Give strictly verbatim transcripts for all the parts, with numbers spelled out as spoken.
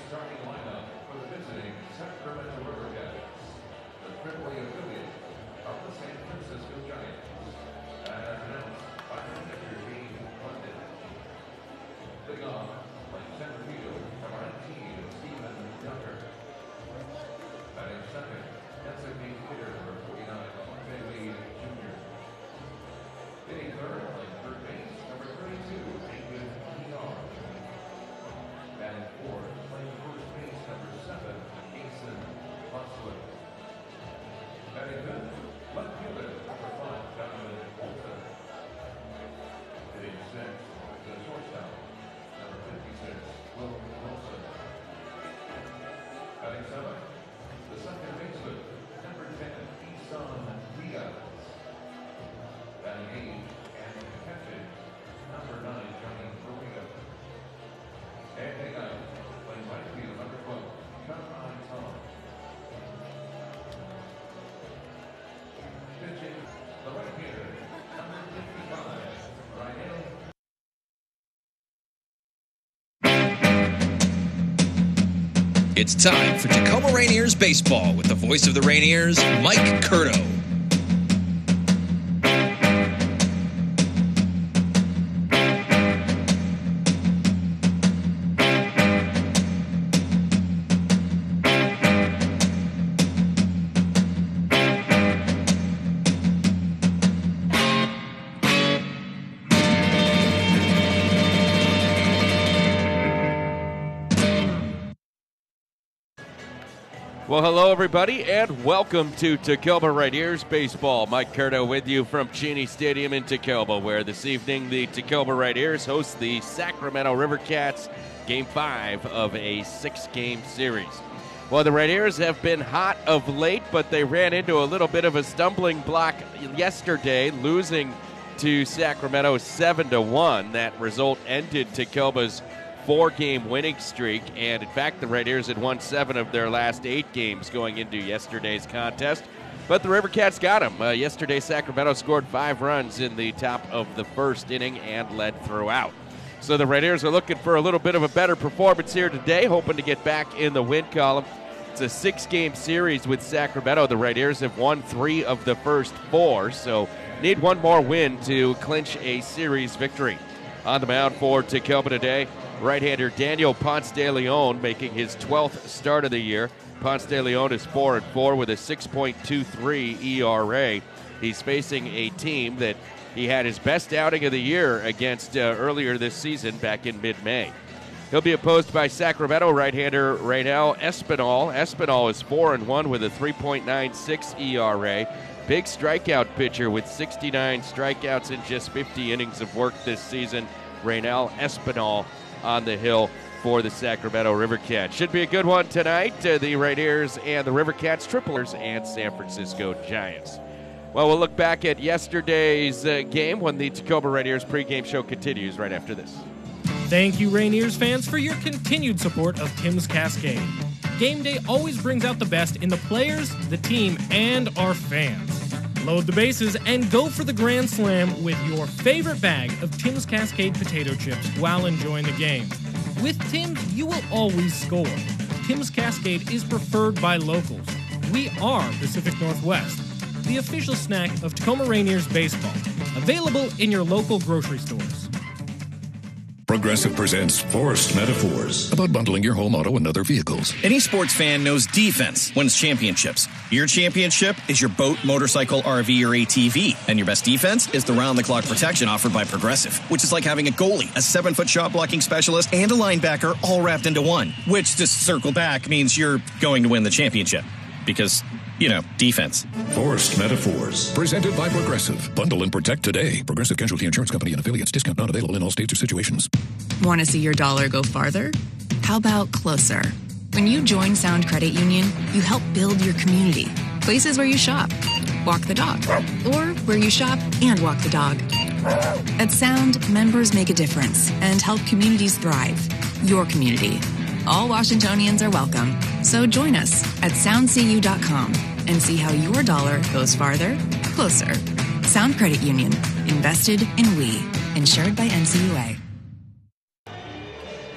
starting lineup for the visiting Sacramento Rivercats, the Triple A affiliate of the San Francisco Giants, as announced by manager Dave London. Leading off, playing center field, number nineteen, Stephen Tucker. Batting second, designated hitter, number forty-nine, Jose Wade Junior Hitting third, playing third base, number thirty-two, David Pinar. Batting fourth, playing first base, number seven, Jason Butler. Batting fifth, left fielder, number five, Donovan Walton. Hitting sixth, the shortstop, number fifty-six, Will Wilson. Batting seventh, the second baseman, number ten, Isan Diaz. Batting eight and catching, number nine, Johnny Correa. And hitting ninth, playing right field, number twelve, Kai Tom. Pitching, the right fielder, number fifty-five, Ryan. It's time for Tacoma Rainiers baseball with the voice of the Rainiers, Mike Curto. Well, hello, everybody, and welcome to Tacoma Rainiers Baseball. Mike Curto with you from Cheney Stadium in Tacoma, where this evening the Tacoma Rainiers host the Sacramento Rivercats, Game five of a six-game series. Well, the Rainiers have been hot of late, but they ran into a little bit of a stumbling block yesterday, losing to Sacramento seven to one. That result ended Tacoma's four-game winning streak, and in fact the Rainiers had won seven of their last eight games going into yesterday's contest, but the Rivercats got them. Uh, yesterday Sacramento scored five runs in the top of the first inning and led throughout. So the Rainiers are looking for a little bit of a better performance here today, hoping to get back in the win column. It's a six-game series with Sacramento. The Rainiers have won three of the first four, so need one more win to clinch a series victory. On the mound for Tacoma today, right-hander Daniel Ponce de Leon making his twelfth start of the year. Ponce de Leon is four and four with a six point two three E R A. He's facing a team that he had his best outing of the year against uh, earlier this season back in mid-May. He'll be opposed by Sacramento right-hander Raynel Espinal. Espinal is four and one with a three point nine six E R A. Big strikeout pitcher with sixty-nine strikeouts in just fifty innings of work this season. Raynel Espinal on the hill for the Sacramento Rivercats. Should be a good one tonight. Uh, the Rainiers and the Rivercats, Triplers, and San Francisco Giants. Well, we'll look back at yesterday's uh, game when the Tacoma Rainiers pregame show continues right after this. Thank you, Rainiers fans, for your continued support of Tim's Cascade. Game day always brings out the best in the players, the team, and our fans. Load the bases and go for the Grand Slam with your favorite bag of Tim's Cascade potato chips while enjoying the game. With Tim's, you will always score. Tim's Cascade is preferred by locals. We are Pacific Northwest, the official snack of Tacoma Rainiers baseball. Available in your local grocery stores. Progressive presents Forced Metaphors about bundling your home, auto, and other vehicles. Any sports fan knows defense wins championships. Your championship is your boat, motorcycle, R V, or A T V. And your best defense is the round-the-clock protection offered by Progressive, which is like having a goalie, a seven-foot shot-blocking specialist, and a linebacker all wrapped into one. Which, to circle back, means you're going to win the championship. Because, you know, defense. Forced Metaphors. Presented by Progressive. Bundle and protect today. Progressive Casualty Insurance Company and affiliates. Discount not available in all states or situations. Want to see your dollar go farther? How about closer? When you join Sound Credit Union, you help build your community. Places where you shop, walk the dog, or where you shop and walk the dog. At Sound, members make a difference and help communities thrive. Your community. All Washingtonians are welcome. So join us at sound c u dot com and see how your dollar goes farther, closer. Sound Credit Union. Invested in we. Insured by N C U A.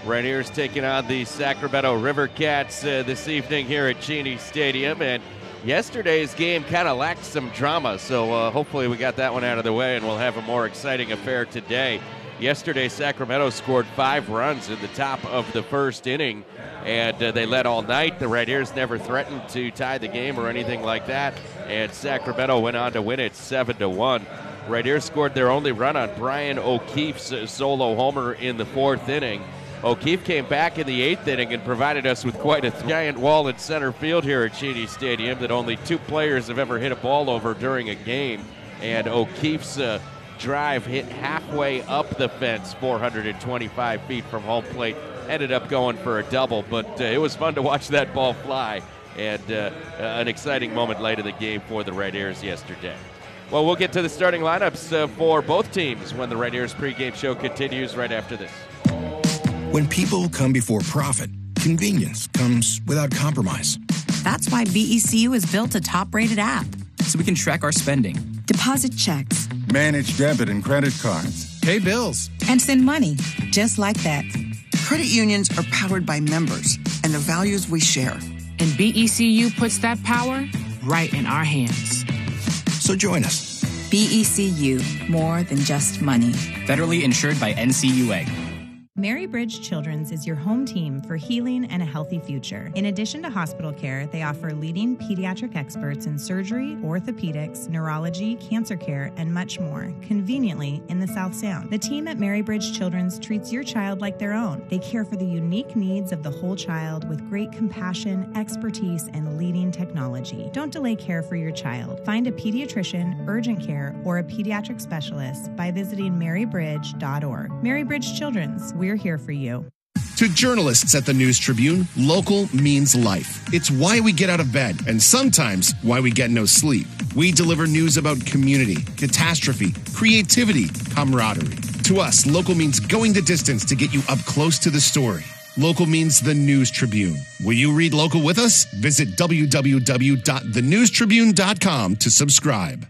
Rainiers taking on the Sacramento River Cats uh, this evening here at Cheney Stadium. And yesterday's game kind of lacked some drama, so uh, hopefully we got that one out of the way and we'll have a more exciting affair today. Yesterday, Sacramento scored five runs in the top of the first inning, and uh, they led all night. The Rainiers never threatened to tie the game or anything like that, and Sacramento went on to win it seven to one. Rainiers scored their only run on Brian O'Keefe's solo homer in the fourth inning. O'Keefe came back in the eighth inning and provided us with quite a giant wall in center field here at Cheney Stadium that only two players have ever hit a ball over during a game. And O'Keefe's uh, drive hit halfway up the fence, four hundred twenty-five feet from home plate. Ended up going for a double, but uh, it was fun to watch that ball fly. And uh, uh, an exciting moment late in the game for the Rainiers yesterday. Well, we'll get to the starting lineups uh, for both teams when the Rainiers pregame show continues right after this. When people come before profit, convenience comes without compromise. That's why B E C U has built a top-rated app. So we can track our spending, deposit checks, manage debit and credit cards, pay bills, and send money just like that. Credit unions are powered by members and the values we share. And B E C U puts that power right in our hands. So join us. B E C U, more than just money. Federally insured by N C U A. Mary Bridge Children's is your home team for healing and a healthy future. In addition to hospital care, they offer leading pediatric experts in surgery, orthopedics, neurology, cancer care, and much more, conveniently in the South Sound. The team at Mary Bridge Children's treats your child like their own. They care for the unique needs of the whole child with great compassion, expertise, and leading technology. Don't delay care for your child. Find a pediatrician, urgent care, or a pediatric specialist by visiting mary bridge dot org. Mary Bridge Children's, we're here for you. To journalists at the News Tribune, local means life. It's why we get out of bed and sometimes why we get no sleep. We deliver news about community, catastrophe, creativity, camaraderie. To us, local means going the distance to get you up close to the story. Local means the News Tribune. Will you read local with us? Visit w w w dot the news tribune dot com to subscribe.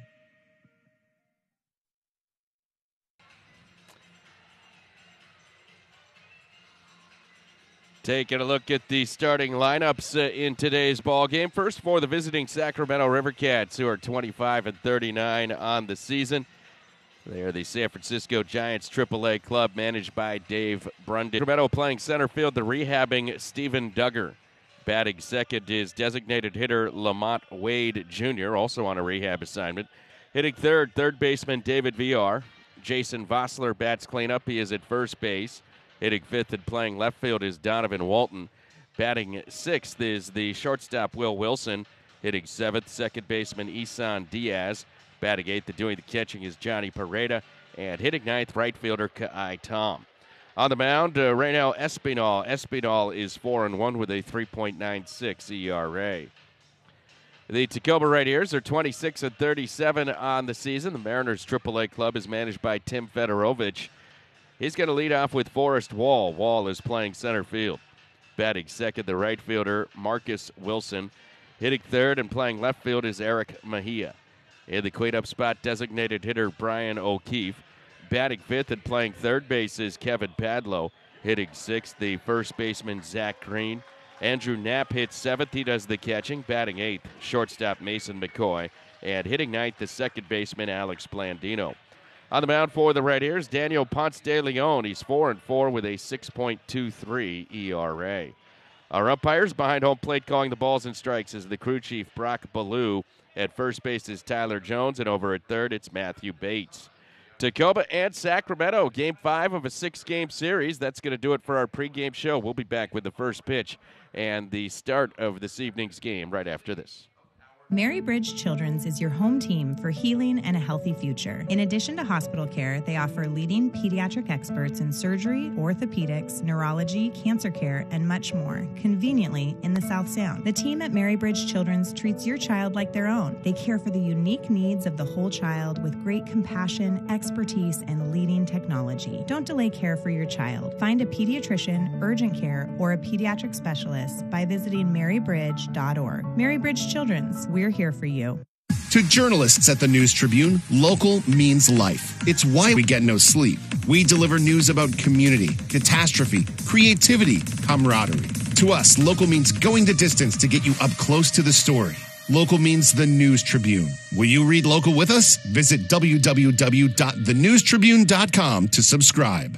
Taking a look at the starting lineups uh, in today's ball game. First for the visiting Sacramento River Cats, who are twenty-five and thirty-nine on the season. They are the San Francisco Giants triple A club managed by Dave Brundage. Sacramento playing center field, the rehabbing Stephen Duggar. Batting second is designated hitter Lamont Wade Junior, also on a rehab assignment. Hitting third, third baseman David Villar. Jason Vossler bats cleanup. He is at first base. Hitting fifth and playing left field is Donovan Walton. Batting sixth is the shortstop Will Wilson. Hitting seventh, second baseman Isan Diaz. Batting eighth and doing the catching is Johnny Pareda. And hitting ninth, right fielder Ka'ai Tom. On the mound, uh, Raynel Espinal. Espinal is four and one with a three point nine six E R A. The Tacoma Rainiers are twenty-six and thirty-seven on the season. The Mariners triple A club is managed by Tim Fedorovich. He's going to lead off with Forrest Wall. Wall is playing center field. Batting second, the right fielder, Marcus Wilson. Hitting third and playing left field is Eric Mejia. In the cleanup spot, designated hitter Brian O'Keefe. Batting fifth and playing third base is Kevin Padlow. Hitting sixth, the first baseman, Zach Green. Andrew Knapp hits seventh. He does the catching. Batting eighth, shortstop Mason McCoy. And hitting ninth, the second baseman, Alex Blandino. On the mound for the Rainiers, Daniel Ponce de Leon. He's four and four with a six point two three E R A. Our umpires behind home plate calling the balls and strikes is the crew chief, Brock Ballou. At first base is Tyler Jones, and over at third, it's Matthew Bates. Tacoma and Sacramento, game five of a six-game series. That's going to do it for our pregame show. We'll be back with the first pitch and the start of this evening's game right after this. Mary Bridge Children's is your home team for healing and a healthy future. In addition to hospital care, they offer leading pediatric experts in surgery, orthopedics, neurology, cancer care, and much more, conveniently in the South Sound. The team at Mary Bridge Children's treats your child like their own. They care for the unique needs of the whole child with great compassion, expertise, and leading technology. Don't delay care for your child. Find a pediatrician, urgent care, or a pediatric specialist by visiting mary bridge dot org. Mary Bridge Children's, we're here for you. To journalists at the News Tribune, local means life. It's why we get no sleep. We deliver news about community, catastrophe, creativity, camaraderie. To us, local means going the distance to get you up close to the story. Local means the News Tribune. Will you read local with us? Visit w w w dot the news tribune dot com to subscribe.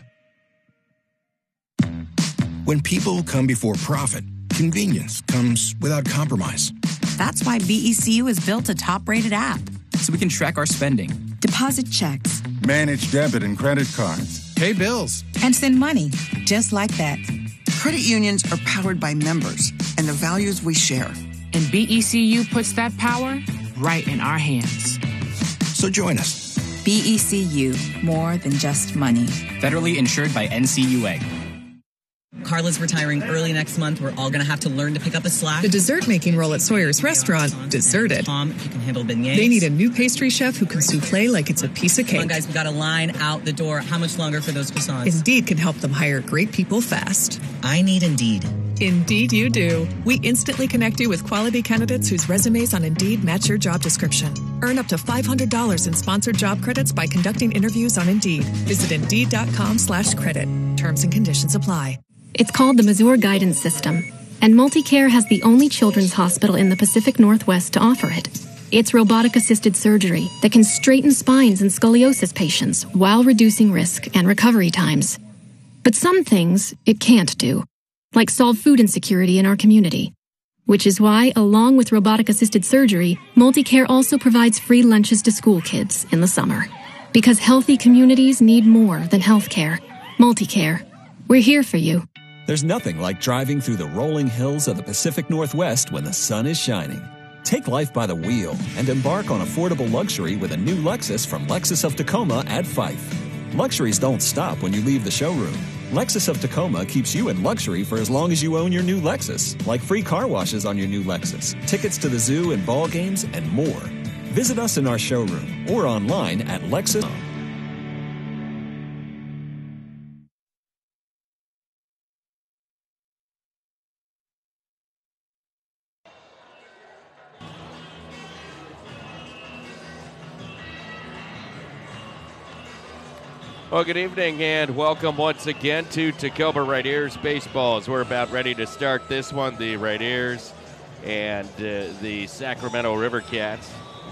When people come before profit, convenience comes without compromise. That's why B E C U has built a top-rated app. So we can track our spending, deposit checks, manage debit and credit cards, pay bills, and send money just like that. Credit unions are powered by members and the values we share. And B E C U puts that power right in our hands. So join us. B E C U, more than just money. Federally insured by N C U A. Carla's retiring early next month. We're all going to have to learn to pick up a slack. The dessert-making role at Sawyer's restaurant, deserted. Tom, if you can handle beignets. They need a new pastry chef who can souffle like it's a piece of cake. Come on, guys, we got a line out the door. How much longer for those croissants? Indeed can help them hire great people fast. I need Indeed. Indeed you do. We instantly connect you with quality candidates whose resumes on Indeed match your job description. Earn up to five hundred dollars in sponsored job credits by conducting interviews on Indeed. Visit Indeed.com slash credit. Terms and conditions apply. It's called the Mazur Guidance System, and MultiCare has the only children's hospital in the Pacific Northwest to offer it. It's robotic-assisted surgery that can straighten spines in scoliosis patients while reducing risk and recovery times. But some things it can't do, like solve food insecurity in our community. Which is why, along with robotic-assisted surgery, MultiCare also provides free lunches to school kids in the summer. Because healthy communities need more than health care. MultiCare. We're here for you. There's nothing like driving through the rolling hills of the Pacific Northwest when the sun is shining. Take life by the wheel and embark on affordable luxury with a new Lexus from Lexus of Tacoma at Fife. Luxuries don't stop when you leave the showroom. Lexus of Tacoma keeps you in luxury for as long as you own your new Lexus, like free car washes on your new Lexus, tickets to the zoo and ball games, and more. Visit us in our showroom or online at Lexus. Well, good evening and welcome once again to Tacoma Rainiers Baseball. As we're about ready to start this one, the Rainiers and uh, the Sacramento River Cats.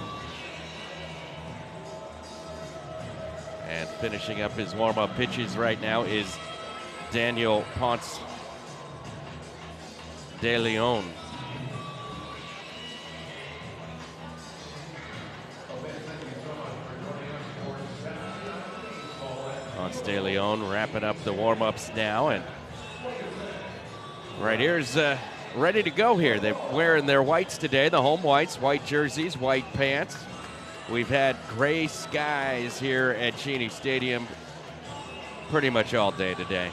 And finishing up his warm-up pitches right now is Daniel Ponce de Leon. Ponce de Leon wrapping up the warm-ups now, and right here's uh, ready to go here. They're wearing their whites today, the home whites, white jerseys, white pants. We've had gray skies here at Cheney Stadium pretty much all day today.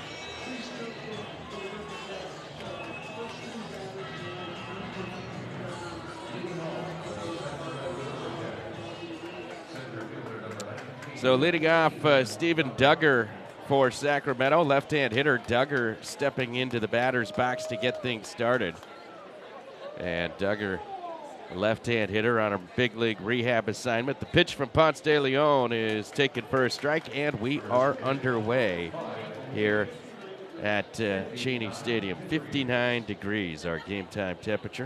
So leading off, uh, Steven Duggar for Sacramento. Left-hand hitter Duggar stepping into the batter's box to get things started. And Duggar, left-hand hitter on a big league rehab assignment. The pitch from Ponce de Leon is taken for a strike, and we are underway here at uh, Cheney Stadium. fifty-nine degrees, our game time temperature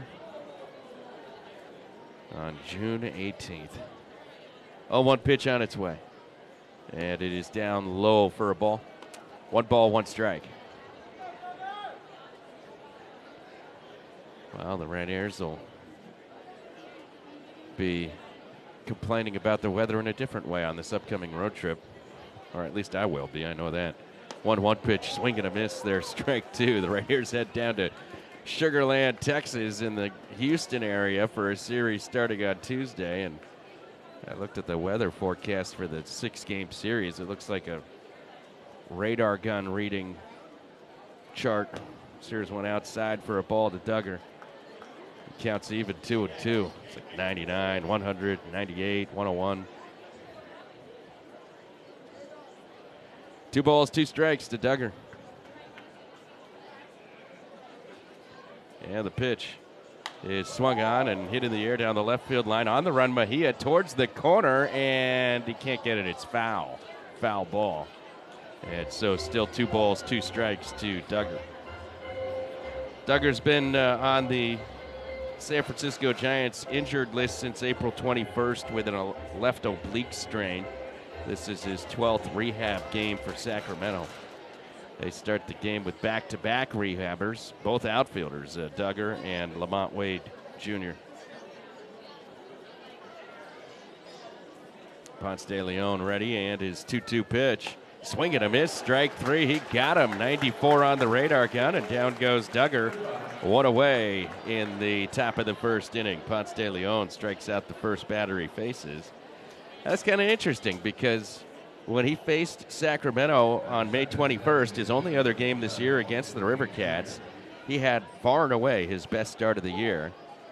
on June eighteenth. oh one pitch on its way. And it is down low for a ball. One ball, one strike. Well, the Rainiers will be complaining about the weather in a different way on this upcoming road trip. Or at least I will be, I know that. one one pitch, swing and a miss there, strike two. The Rainiers head down to Sugar Land, Texas in the Houston area for a series starting on Tuesday. And I looked at the weather forecast for the six-game series. It looks like a radar gun reading chart. Here's one outside for a ball to Duggar. He counts even two and two. It's like ninety-nine, one hundred, ninety-eight, one oh one. Two balls, two strikes to Duggar. And the pitch is swung on and hit in the air down the left field line. On the run, Mejia towards the corner, and he can't get it. It's foul. Foul ball. And so still two balls, two strikes to Duggar. Duggar's been uh, on the San Francisco Giants injured list since April twenty-first with a left oblique strain. This is his twelfth rehab game for Sacramento. They start the game with back-to-back rehabbers, both outfielders, uh, Duggar and Lamont Wade Junior Ponce de Leon ready, and his two two pitch. Swing and a miss, strike three. He got him. ninety-four on the radar gun, and down goes Duggar. One away in the top of the first inning. Ponce de Leon strikes out the first batter he faces. That's kind of interesting because when he faced Sacramento on May twenty-first, his only other game this year against the River Cats, he had far and away his best start of the year.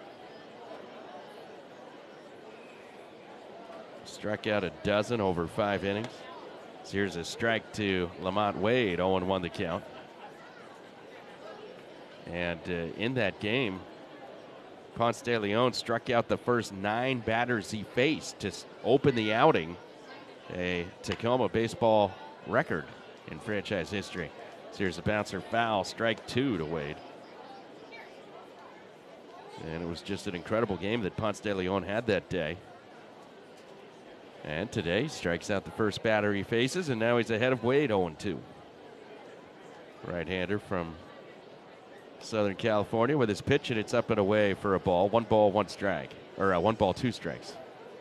Struck out a dozen over five innings. So here's a strike to Lamont Wade, oh and one the count. And uh, in that game, Ponce de Leon struck out the first nine batters he faced to open the outing. A Tacoma baseball record in franchise history. So here's a bouncer foul, strike two to Wade. And it was just an incredible game that Ponce de Leon had that day. And today, strikes out the first batter he faces, and now he's ahead of Wade oh and two. Right-hander from Southern California with his pitch, and it's up and away for a ball. One ball, one strike. Or uh, one ball, two strikes.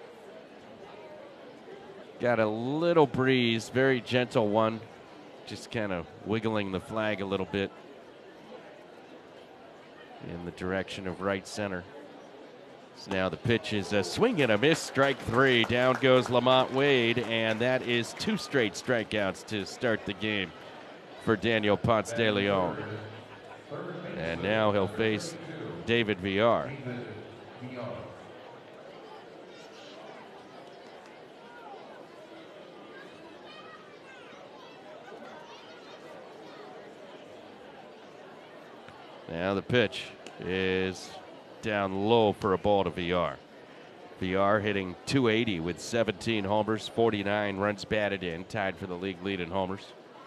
Got a little breeze, very gentle one. Just kind of wiggling the flag a little bit in the direction of right center. So now the pitch is a swing and a miss, strike three. Down goes Lamont Wade, and that is two straight strikeouts to start the game for Daniel Ponce de Leon. And now he'll face David Villar. Now the pitch is down low for a ball to Villar. Villar hitting two eighty with seventeen homers, forty-nine runs batted in, tied for the league lead in homers.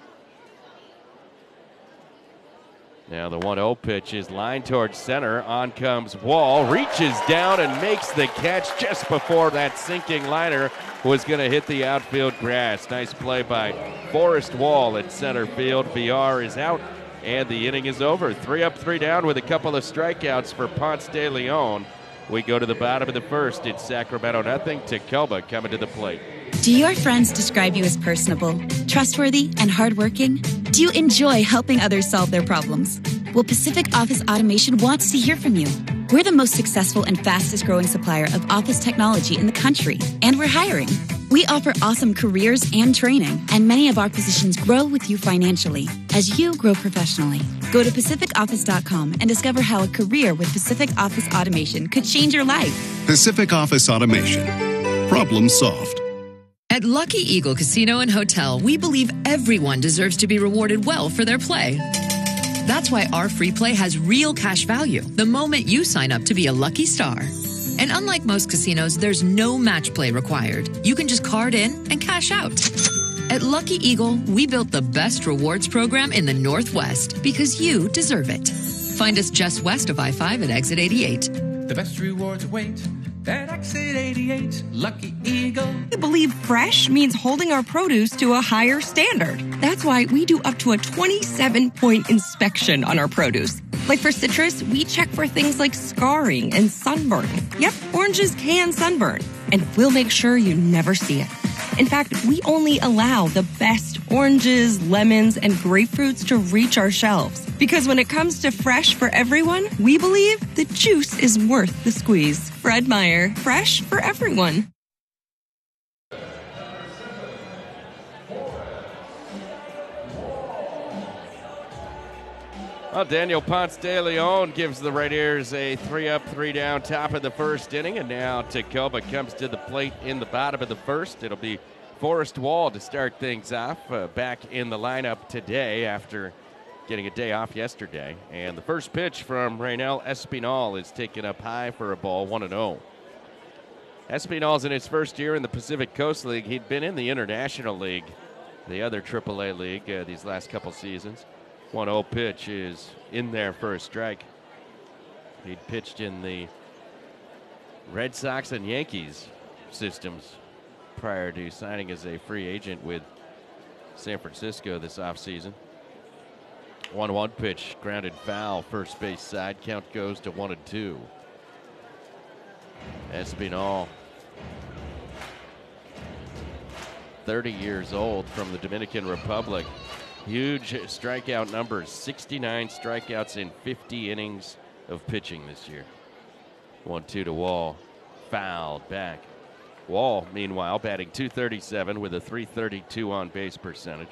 Now the one oh pitch is lined towards center. On comes Wall, reaches down and makes the catch just before that sinking liner was going to hit the outfield grass. Nice play by Forrest Wall at center field. Villar is out, and the inning is over. Three up, three down with a couple of strikeouts for Ponce de Leon. We go to the bottom of the first. It's Sacramento nothing. Tacoma coming to the plate. Do your friends describe you as personable, trustworthy, and hardworking? Do you enjoy helping others solve their problems? Well, Pacific Office Automation wants to hear from you. We're the most successful and fastest growing supplier of office technology in the country, and we're hiring. We offer awesome careers and training, and many of our positions grow with you financially as you grow professionally. Go to Pacific Office dot com and discover how a career with Pacific Office Automation could change your life. Pacific Office Automation. Problem solved. At Lucky Eagle Casino and Hotel, we believe everyone deserves to be rewarded well for their play. That's why our free play has real cash value the moment you sign up to be a lucky star. And unlike most casinos, there's no match play required. You can just card in and cash out. At Lucky Eagle, we built the best rewards program in the Northwest because you deserve it. Find us just west of I five at exit eighty-eight. The best rewards await at exit eighty-eight. Lucky Eagle. We believe fresh means holding our produce to a higher standard. That's why we do up to a twenty-seven point inspection on our produce. Like for citrus, we check for things like scarring and sunburn. Yep, oranges can sunburn, and we'll make sure you never see it. In fact, we only allow the best oranges, lemons, and grapefruits to reach our shelves. Because when it comes to fresh for everyone, we believe the juice is worth the squeeze. Fred Meyer, fresh for everyone. Well, Daniel Ponce de Leon gives the Raiders a three up, three down top of the first inning, and now Tacoma comes to the plate in the bottom of the first. It'll be Forrest Wall to start things off, uh, back in the lineup today after getting a day off yesterday. And the first pitch from Raynel Espinal is taken up high for a ball, one and oh. Espinal's in his first year in the Pacific Coast League. He'd been in the International League, the other triple A league, uh, these last couple seasons. one oh pitch is in there for a strike. He'd pitched in the Red Sox and Yankees systems prior to signing as a free agent with San Francisco this offseason. one one pitch, grounded foul, first base side. Count goes to one and two. Espinal, thirty years old, from the Dominican Republic. Huge strikeout numbers, sixty-nine strikeouts in fifty innings of pitching this year. one two to Wall, fouled back. Wall, meanwhile, batting two thirty-seven with a three thirty-two on base percentage.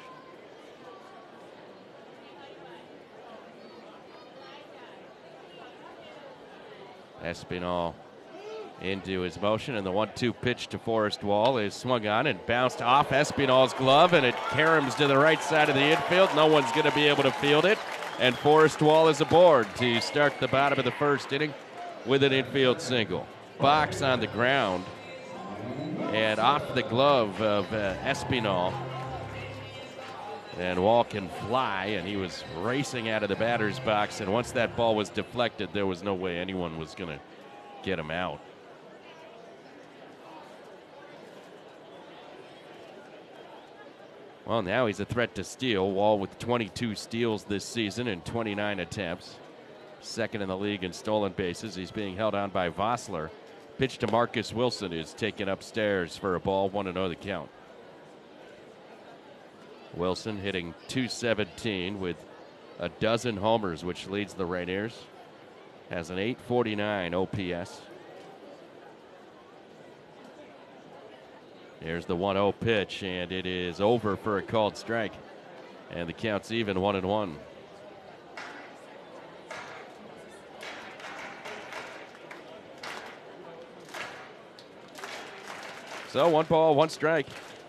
Espinal into his motion, and the one two pitch to Forrest Wall is swung on and bounced off Espinal's glove, and it caroms to the right side of the infield. No one's going to be able to field it, and Forrest Wall is aboard to start the bottom of the first inning with an infield single. Box on the ground and off the glove of uh, Espinal. And Wall can fly, and he was racing out of the batter's box, and once that ball was deflected, there was no way anyone was going to get him out. Well, now he's a threat to steal. Wall with twenty-two steals this season in twenty-nine attempts. Second in the league in stolen bases. He's being held on by Vossler. Pitch to Marcus Wilson is taken upstairs for a ball, one and oh the count. Wilson hitting two seventeen with a dozen homers, which leads the Rainiers. Has an eight forty-nine O P S. Here's the one oh pitch, and it is over for a called strike. And the count's even, one and one. So one ball, one strike.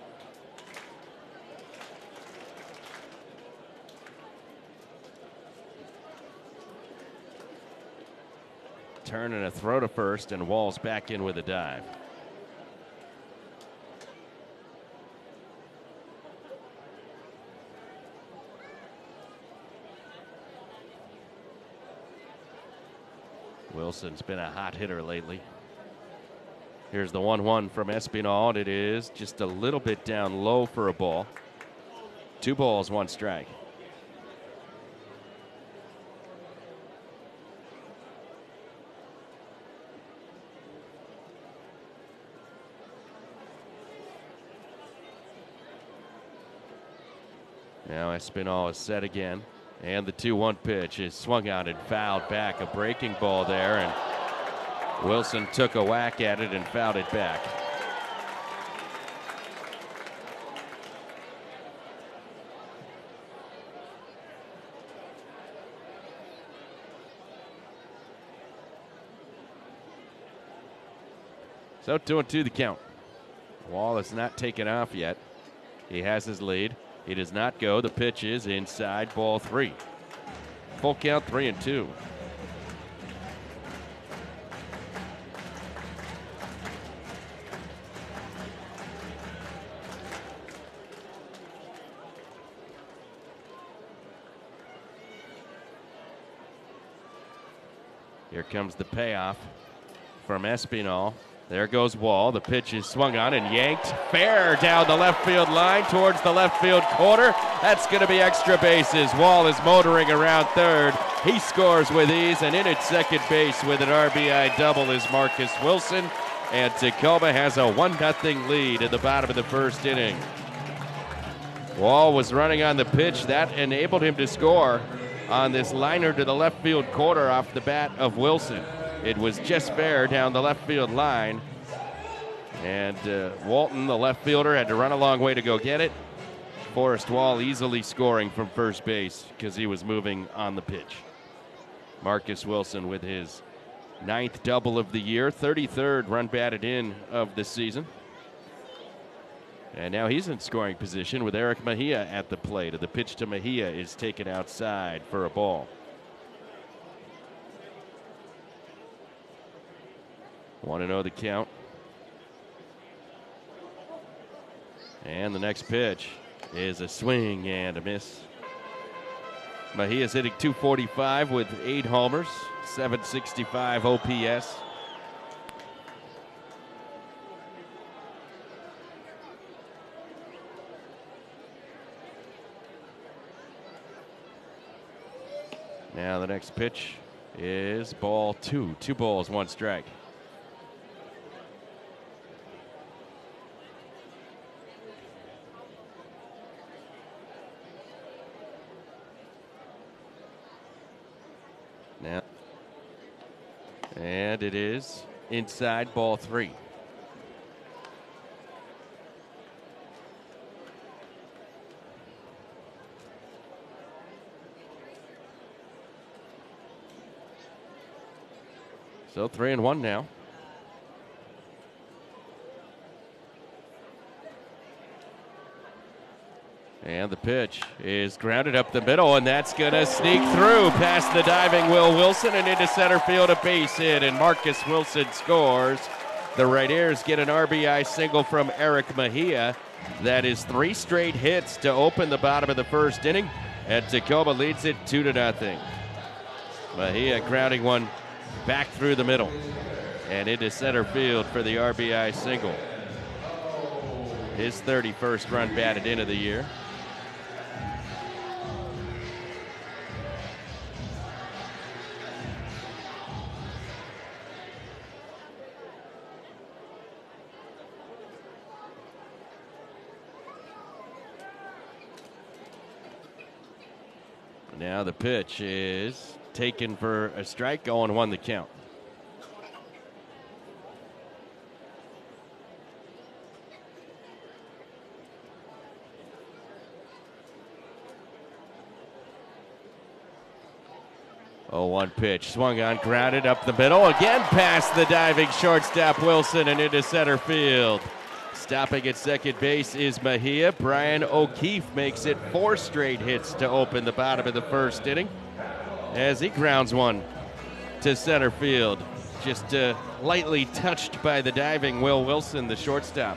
Turn and a throw to first, and Wall's back in with a dive. Wilson's been a hot hitter lately. Here's the one one from Espinal, and it is just a little bit down low for a ball. Two balls, one strike. Now Espinal is set again. And the two one pitch is swung out and fouled back. A breaking ball there, and Wilson took a whack at it and fouled it back. So two and two the count. Wall is not taken off yet. He has his lead. He does not go. The pitch is inside, ball three. Full count, three and two. Here comes the payoff from Espinal. There goes Wall. The pitch is swung on and yanked fair down the left field line towards the left field corner. That's going to be extra bases. Wall is motoring around third. He scores with ease, and in at second base with an R B I double is Marcus Wilson. And Tacoma has a one nothing lead at the bottom of the first inning. Wall was running on the pitch. That enabled him to score on this liner to the left field corner off the bat of Wilson. It was just fair down the left field line. And uh, Walton, the left fielder, had to run a long way to go get it. Forrest Wall easily scoring from first base because he was moving on the pitch. Marcus Wilson with his ninth double of the year, thirty-third run batted in of the season. And now he's in scoring position with Eric Mejia at the plate. The pitch to Mejia is taken outside for a ball. one and oh the count. And the next pitch is a swing and a miss. Mejia's hitting two forty-five with eight homers, seven sixty-five O P S. Now the next pitch is ball two. Two balls, one strike. Now, and it is inside, ball three. So three and one now. And the pitch is grounded up the middle, and that's going to sneak through past the diving Will Wilson and into center field, a base hit, and Marcus Wilson scores. The Right-Ears get an R B I single from Eric Mejia. That is three straight hits to open the bottom of the first inning, and Tacoma leads it two to nothing. Mejia grounding one back through the middle and into center field for the R B I single. His thirty-first run batted in of the year. Now the pitch is taken for a strike, oh and one the count. oh one pitch, swung on, grounded up the middle, again past the diving shortstop Wilson and into center field. Stopping at second base is Mejia. Brian O'Keefe makes it four straight hits to open the bottom of the first inning as he grounds one to center field. Just uh, lightly touched by the diving Will Wilson, the shortstop.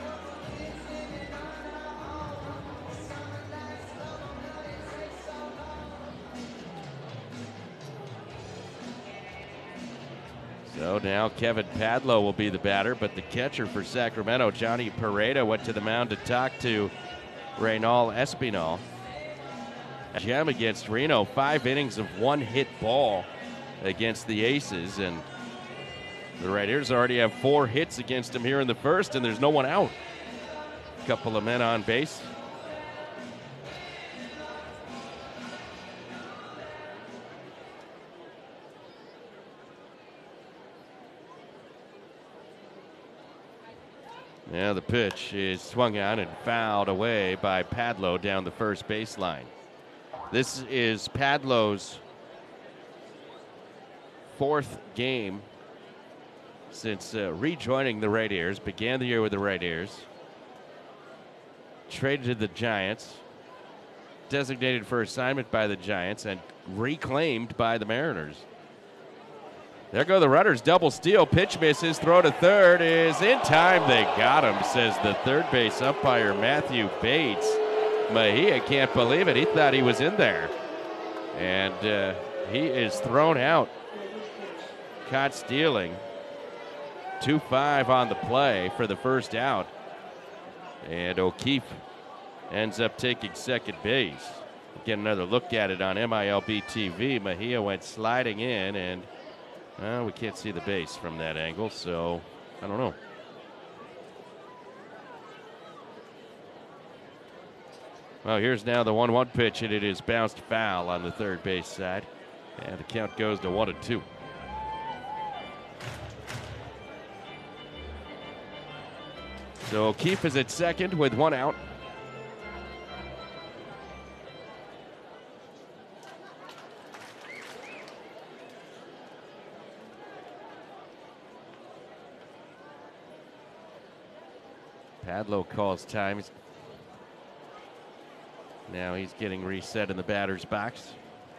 So now Kevin Padlo will be the batter, but the catcher for Sacramento, Johnny Pareda, went to the mound to talk to Reynal Espinal. Gem against Reno, five innings of one hit ball against the Aces, and the Right-Ears already have four hits against him here in the first, and there's no one out. A couple of men on base. Now the pitch is swung on and fouled away by Padlo down the first baseline. This is Padlo's fourth game since uh, rejoining the Right-Ears. Began the year with the Right-Ears. Traded to the Giants. Designated for assignment by the Giants and reclaimed by the Mariners. There go the runners. Double steal. Pitch misses. Throw to third is in time. They got him, says the third base umpire, Matthew Bates. Mejia can't believe it. He thought he was in there. And uh, he is thrown out. Caught stealing. two five on the play for the first out. And O'Keefe ends up taking second base. Get another look at it on M I L B T V. Mejia went sliding in, and well, we can't see the base from that angle, so I don't know. Well, here's now the one one pitch, and it is bounced foul on the third base side. And the count goes to one and two. So O'Keefe is at second with one out. Padlo calls time. He's Now he's getting reset in the batter's box.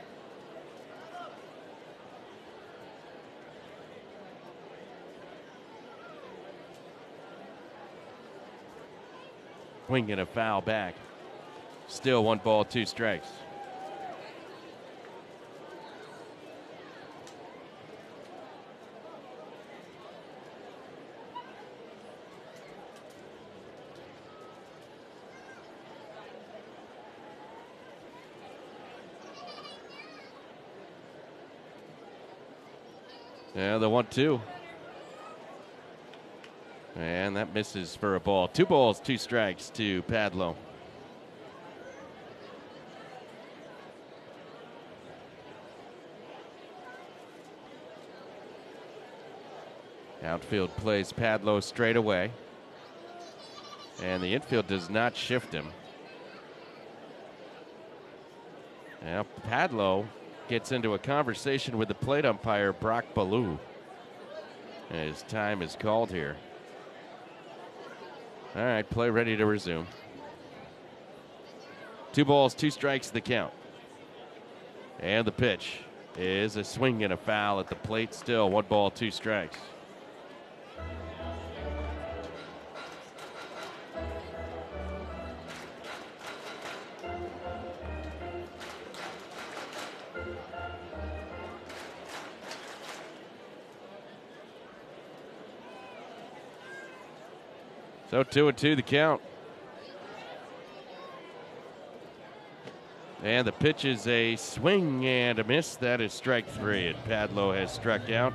Swing and a foul back. Still one ball, two strikes. Yeah, the one two. And that misses for a ball. Two balls, two strikes to Padlo. Outfield plays Padlo straight away. And the infield does not shift him. Now Padlo gets into a conversation with the plate umpire, Brock Ballou. And his time is called here. All right, play ready to resume. Two balls, two strikes, the count. And the pitch is a swing and a foul at the plate. Still one ball, two strikes. So two and two the count. And the pitch is a swing and a miss. That is strike three, and Padlo has struck out.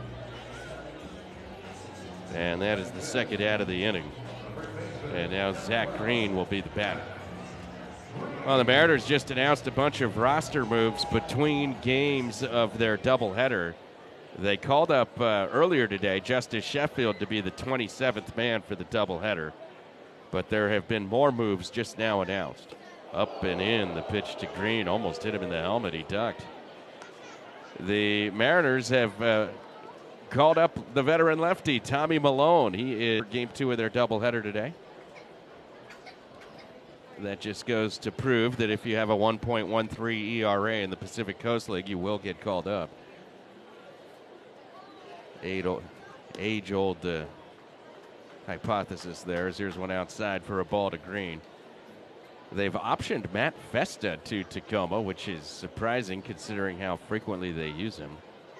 And that is the second out of the inning. And now Zach Green will be the batter. Well, the Mariners just announced a bunch of roster moves between games of their doubleheader. They called up uh, earlier today Justice Sheffield to be the twenty-seventh man for the doubleheader. But there have been more moves just now announced. Up and in, the pitch to Green. Almost hit him in the helmet. He ducked. The Mariners have uh, called up the veteran lefty, Tommy Malone. He is game two of their doubleheader today. That just goes to prove that if you have a one point one three E R A in the Pacific Coast League, you will get called up. Age-old uh, hypothesis there. As here's one outside for a ball to Green. They've optioned Matt Festa to Tacoma, which is surprising considering how frequently they use him.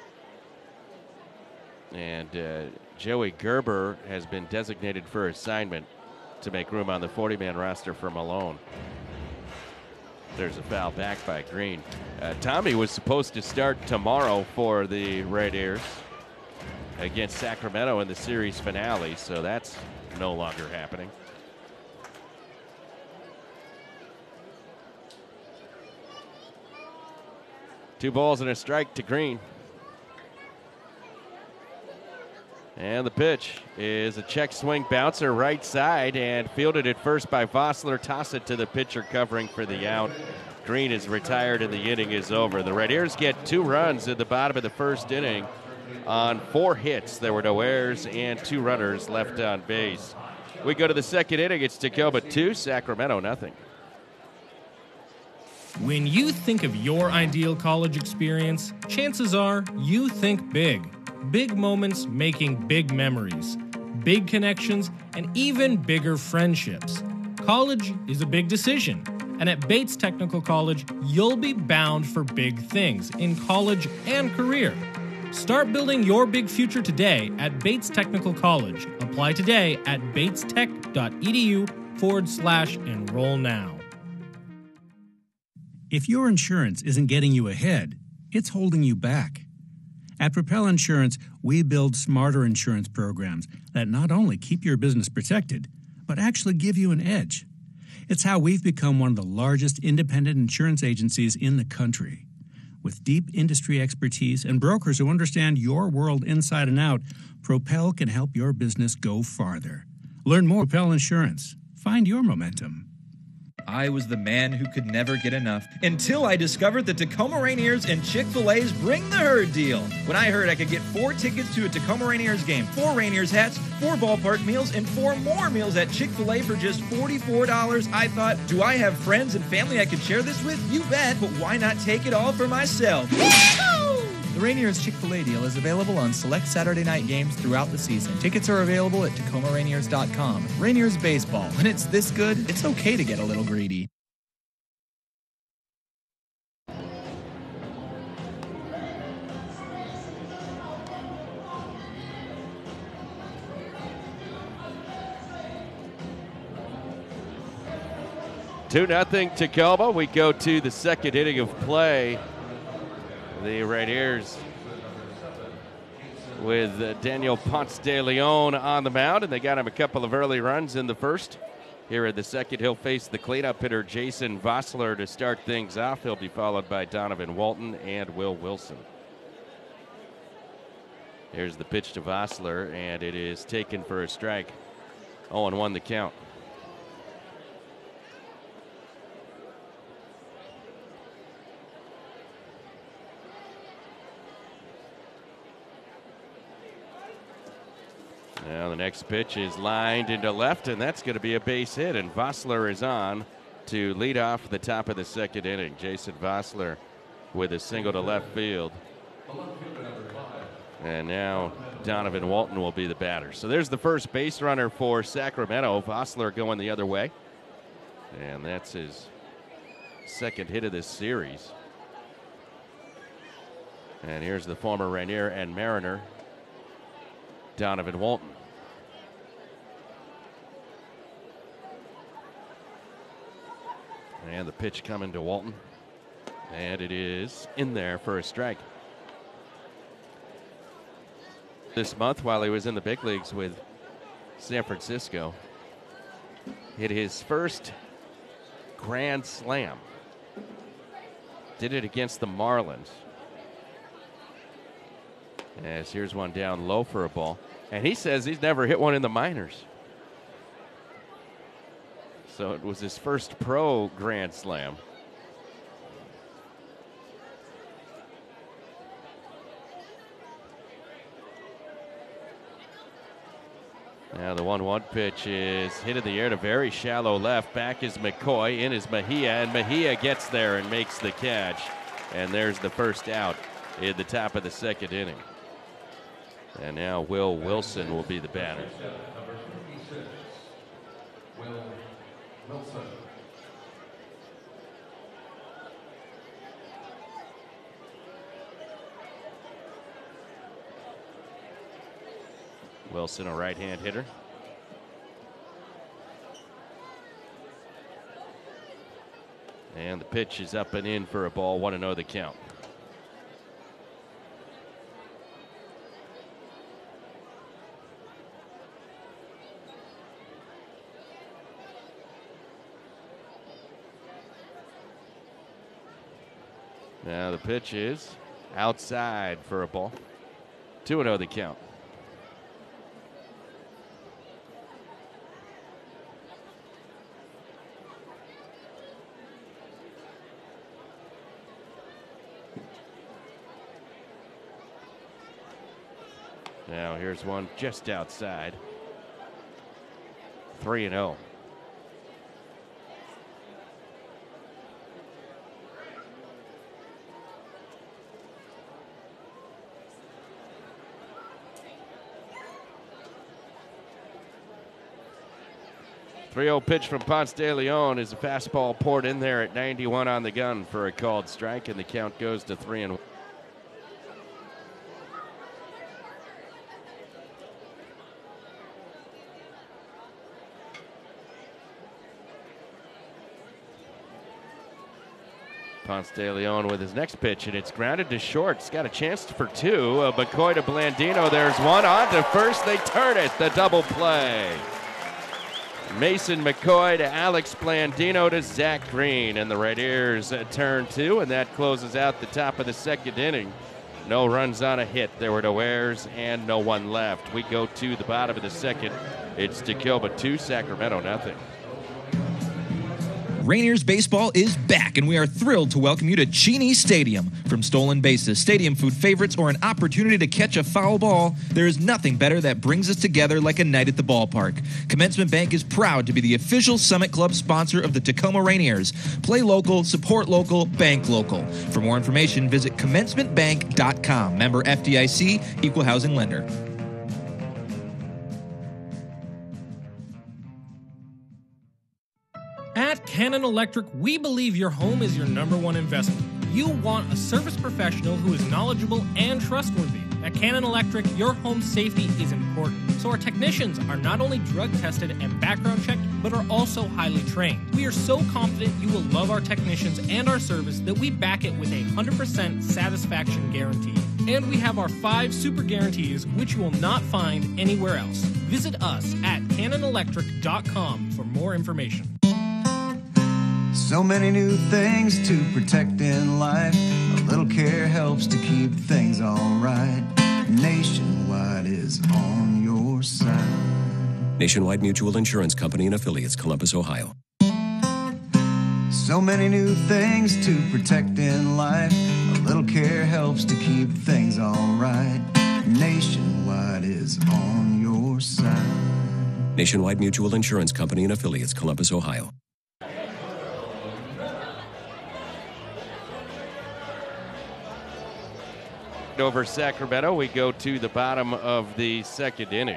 And uh, Joey Gerber has been designated for assignment to make room on the forty-man roster for Malone. There's a foul back by Green. Uh, Tommy was supposed to start tomorrow for the Raiders against Sacramento in the series finale, so that's no longer happening. Two balls and a strike to Green. And the pitch is a check swing bouncer right side and fielded at first by Vossler. Toss it to the pitcher covering for the out. Green is retired and the inning is over. The Raiders get two runs at the bottom of the first inning on four hits. There were no errors and two runners left on base. We go to the second inning. It's Tacoma two, Sacramento nothing. When you think of your ideal college experience, chances are you think big. Big moments making big memories, big connections, and even bigger friendships. College is a big decision, and at Bates Technical College, you'll be bound for big things in college and career. Start building your big future today at Bates Technical College. Apply today at bates-tech.edu forward slash enroll now. If your insurance isn't getting you ahead, it's holding you back. At Propel Insurance, we build smarter insurance programs that not only keep your business protected, but actually give you an edge. It's how we've become one of the largest independent insurance agencies in the country. With deep industry expertise and brokers who understand your world inside and out, Propel can help your business go farther. Learn more at Propel Insurance. Find your momentum. I was the man who could never get enough until I discovered the Tacoma Rainiers and Chick-fil-A's Bring the Herd deal. When I heard I could get four tickets to a Tacoma Rainiers game, four Rainiers hats, four ballpark meals, and four more meals at Chick-fil-A for just forty-four dollars, I thought, do I have friends and family I could share this with? You bet, but why not take it all for myself? The Rainiers Chick-fil-A deal is available on select Saturday night games throughout the season. Tickets are available at Tacoma Rainiers dot com. Rainiers Baseball. When it's this good, it's okay to get a little greedy. two nothing Tacoma. We go to the second inning of play. The Rainiers with uh, Daniel Ponce de Leon on the mound, and they got him a couple of early runs in the first. Here in the second, he'll face the cleanup hitter Jason Vossler to start things off. He'll be followed by Donovan Walton and Will Wilson. Here's the pitch to Vossler, and it is taken for a strike. oh and one the count. Now the next pitch is lined into left, and that's going to be a base hit, and Vossler is on to lead off the top of the second inning. Jason Vossler with a single to left field. And now Donovan Walton will be the batter. So there's the first base runner for Sacramento. Vossler going the other way. And that's his second hit of this series. And here's the former Rainier and Mariner, Donovan Walton. And the pitch coming to Walton. And it is in there for a strike. This month, while he was in the big leagues with San Francisco, hit his first grand slam. Did it against the Marlins. As here's one down low for a ball. And he says he's never hit one in the minors. So it was his first pro grand slam. Now the one one pitch is hit in the air to very shallow left. Back is McCoy. In is Mejia. And Mejia gets there and makes the catch. And there's the first out in the top of the second inning. And now Will Wilson will be the batter. Will Wilson. Wilson, a right-hand hitter. And the pitch is up and in for a ball, one and oh the count. Now the pitch is outside for a ball. two and oh the count. Now here's one just outside. three and oh. three oh pitch from Ponce de Leon is a fastball poured in there at ninety-one on the gun for a called strike, and the count goes to three and one. Ponce de Leon with his next pitch, and it's grounded to short. It's got a chance for two. Uh, McCoy to Blandino. There's one on to first. They turn it. The double play. Mason McCoy to Alex Blandino to Zach Green, and the Rainiers uh, turn two, and that closes out the top of the second inning. No runs on a hit. There were no errors and no one left. We go to the bottom of the second. It's Tacoma two, Sacramento nothing. Rainiers baseball is back, and we are thrilled to welcome you to Cheney Stadium. From stolen bases, stadium food favorites, or an opportunity to catch a foul ball, there is nothing better that brings us together like a night at the ballpark. Commencement Bank is proud to be the official Summit Club sponsor of the Tacoma Rainiers. Play local, support local, bank local. For more information, visit commencement bank dot com. Member F D I C, Equal Housing Lender. At Cannon Electric, we believe your home is your number one investment. You want a service professional who is knowledgeable and trustworthy. At Cannon Electric, your home safety is important, so our technicians are not only drug tested and background checked, but are also highly trained. We are so confident you will love our technicians and our service that we back it with a one hundred percent satisfaction guarantee. And we have our five super guarantees, which you will not find anywhere else. Visit us at cannon electric dot com for more information. So many new things to protect in life. A little care helps to keep things alright. Nationwide is on your side. Nationwide Mutual Insurance Company and Affiliates, Columbus, Ohio. So many new things to protect in life. A little care helps to keep things alright. Nationwide is on your side. Nationwide Mutual Insurance Company and Affiliates, Columbus, Ohio. Over Sacramento, we go to the bottom of the second inning.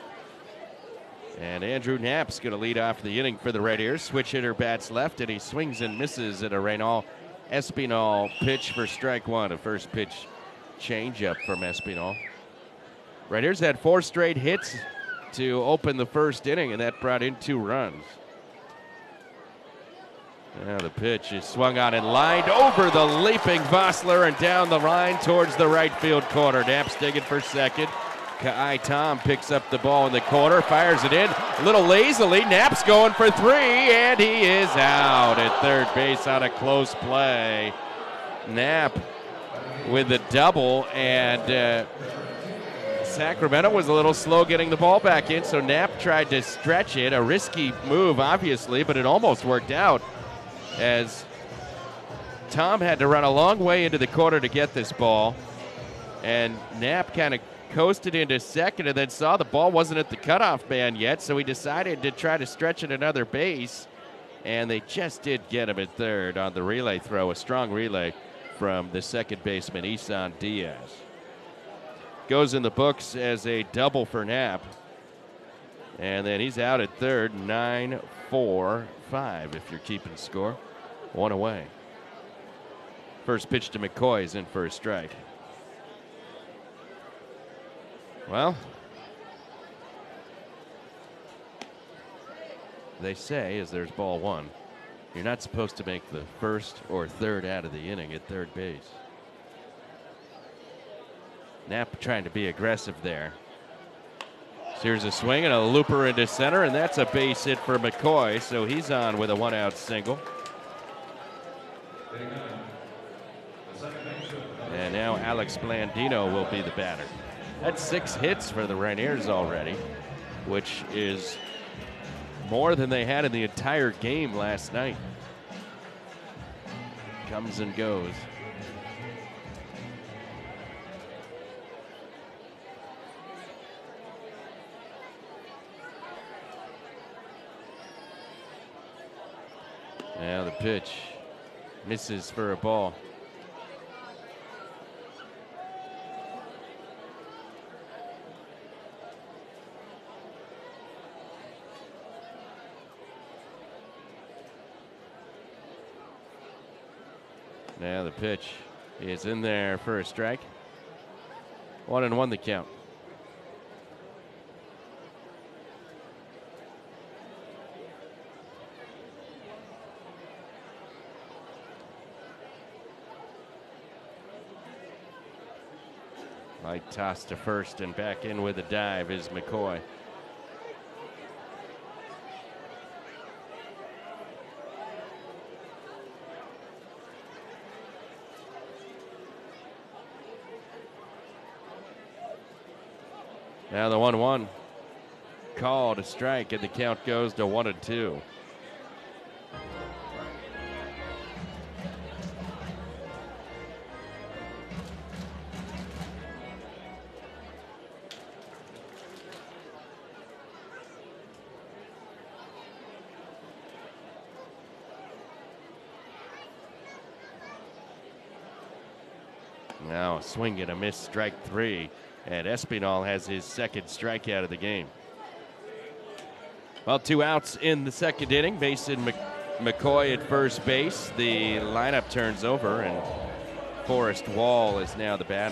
And Andrew Knapp's going to lead off the inning for the Rainiers. Switch hitter bats left, and he swings and misses at a Reynal Espinal pitch for strike one. A first pitch changeup from Espinal. Rainiers had four straight hits to open the first inning, and that brought in two runs. Now the pitch is swung on and lined over the leaping Vossler and down the line towards the right field corner. Knapp's digging for second. Kai Tom picks up the ball in the corner, fires it in a little lazily. Knapp's going for three, and he is out at third base on a close play. Knapp with a double, and uh, Sacramento was a little slow getting the ball back in, so Knapp tried to stretch it. A risky move, obviously, but it almost worked out, as Tom had to run a long way into the corner to get this ball, and Knapp kind of coasted into second and then saw the ball wasn't at the cutoff man yet, so he decided to try to stretch it another base, and they just did get him at third on the relay throw, a strong relay from the second baseman, Isan Diaz. Goes in the books as a double for Knapp, and then he's out at third, nine four five if you're keeping score. One away. First pitch to McCoy is in for a strike. Well, they say, as there's ball one, you're not supposed to make the first or third out of the inning at third base. Knapp trying to be aggressive there. So here's a swing and a looper into center, and that's a base hit for McCoy, so he's on with a one-out single. And now Alex Blandino will be the batter. That's six hits for the Rainiers already, which is more than they had in the entire game last night. Comes and goes. Now the pitch misses for a ball. Now the pitch is in there for a strike. One and one the count. Light toss to first, and back in with a dive is McCoy. Now the one one called a strike, and the count goes to one and two. Now a swing and a miss, strike three. And Espinal has his second strikeout of the game. Well, two outs in the second inning. Mason Mc- McCoy at first base. The lineup turns over, and Forrest Wall is now the batter.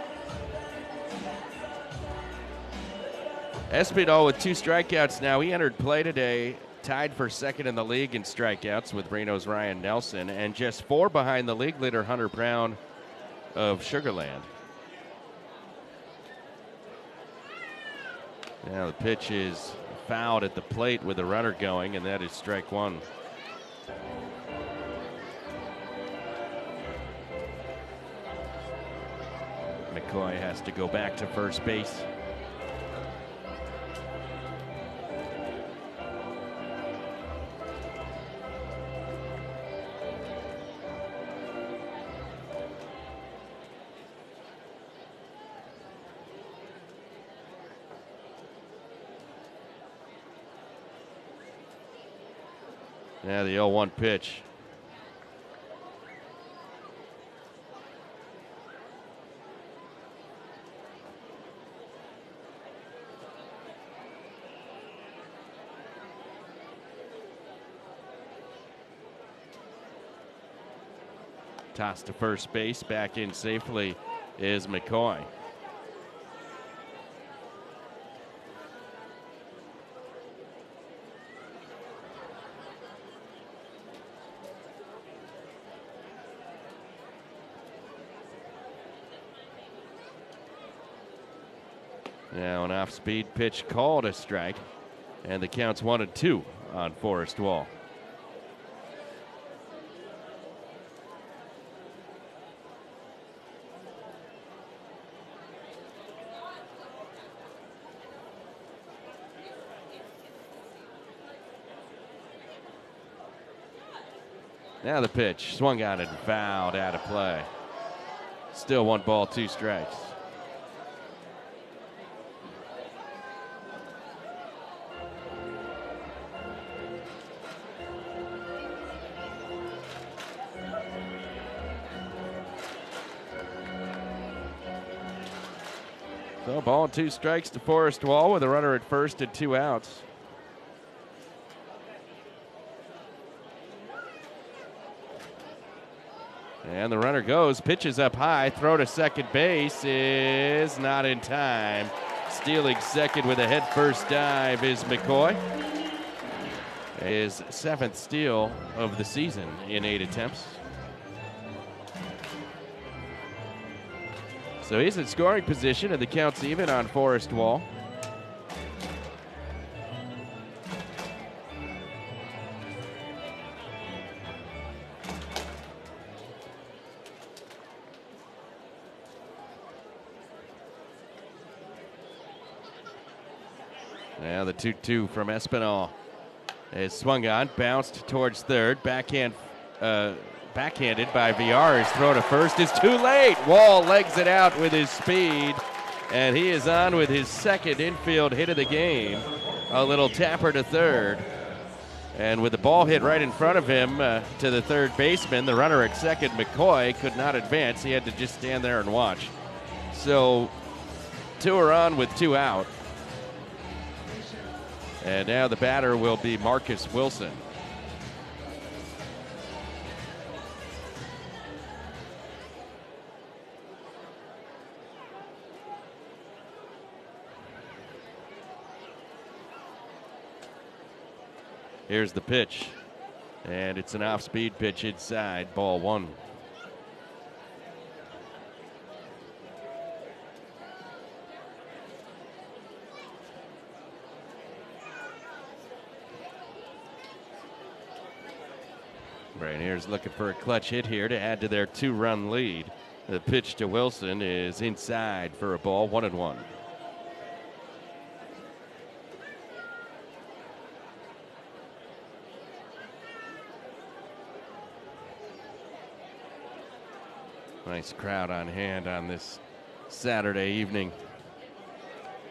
Espinal with two strikeouts now. He entered play today, tied for second in the league in strikeouts with Reno's Ryan Nelson, and just four behind the league leader Hunter Brown of Sugar Land. Now the pitch is fouled at the plate with a runner going, and that is strike one. McCoy has to go back to first base. Now the oh one pitch. Toss to first base, back in safely is McCoy. Now an off-speed pitch called a strike, and the count's one and two on Forrest Wall. Now the pitch, swung on and fouled out of play. Still one ball, two strikes. So ball and two strikes to Forrest Wall with a runner at first and two outs. And the runner goes, pitches up high, throw to second base is not in time. Stealing second with a head first dive is McCoy. His seventh steal of the season in eight attempts. So he's in scoring position, and the count's even on Forrest Wall. Now the two two from Espinal is swung on, bounced towards third, backhand, uh, backhanded by Villar. His throw to first is too late. Wall legs it out with his speed, and he is on with his second infield hit of the game. A little tapper to third, and with the ball hit right in front of him uh, to the third baseman, the runner at second, McCoy, could not advance. He had to just stand there and watch. So two are on with two out. And now the batter will be Marcus Wilson. Here's the pitch, and it's an off-speed pitch inside, ball one. Rainiers looking for a clutch hit here to add to their two-run lead. The pitch to Wilson is inside for a ball, one and one. Nice crowd on hand on this Saturday evening.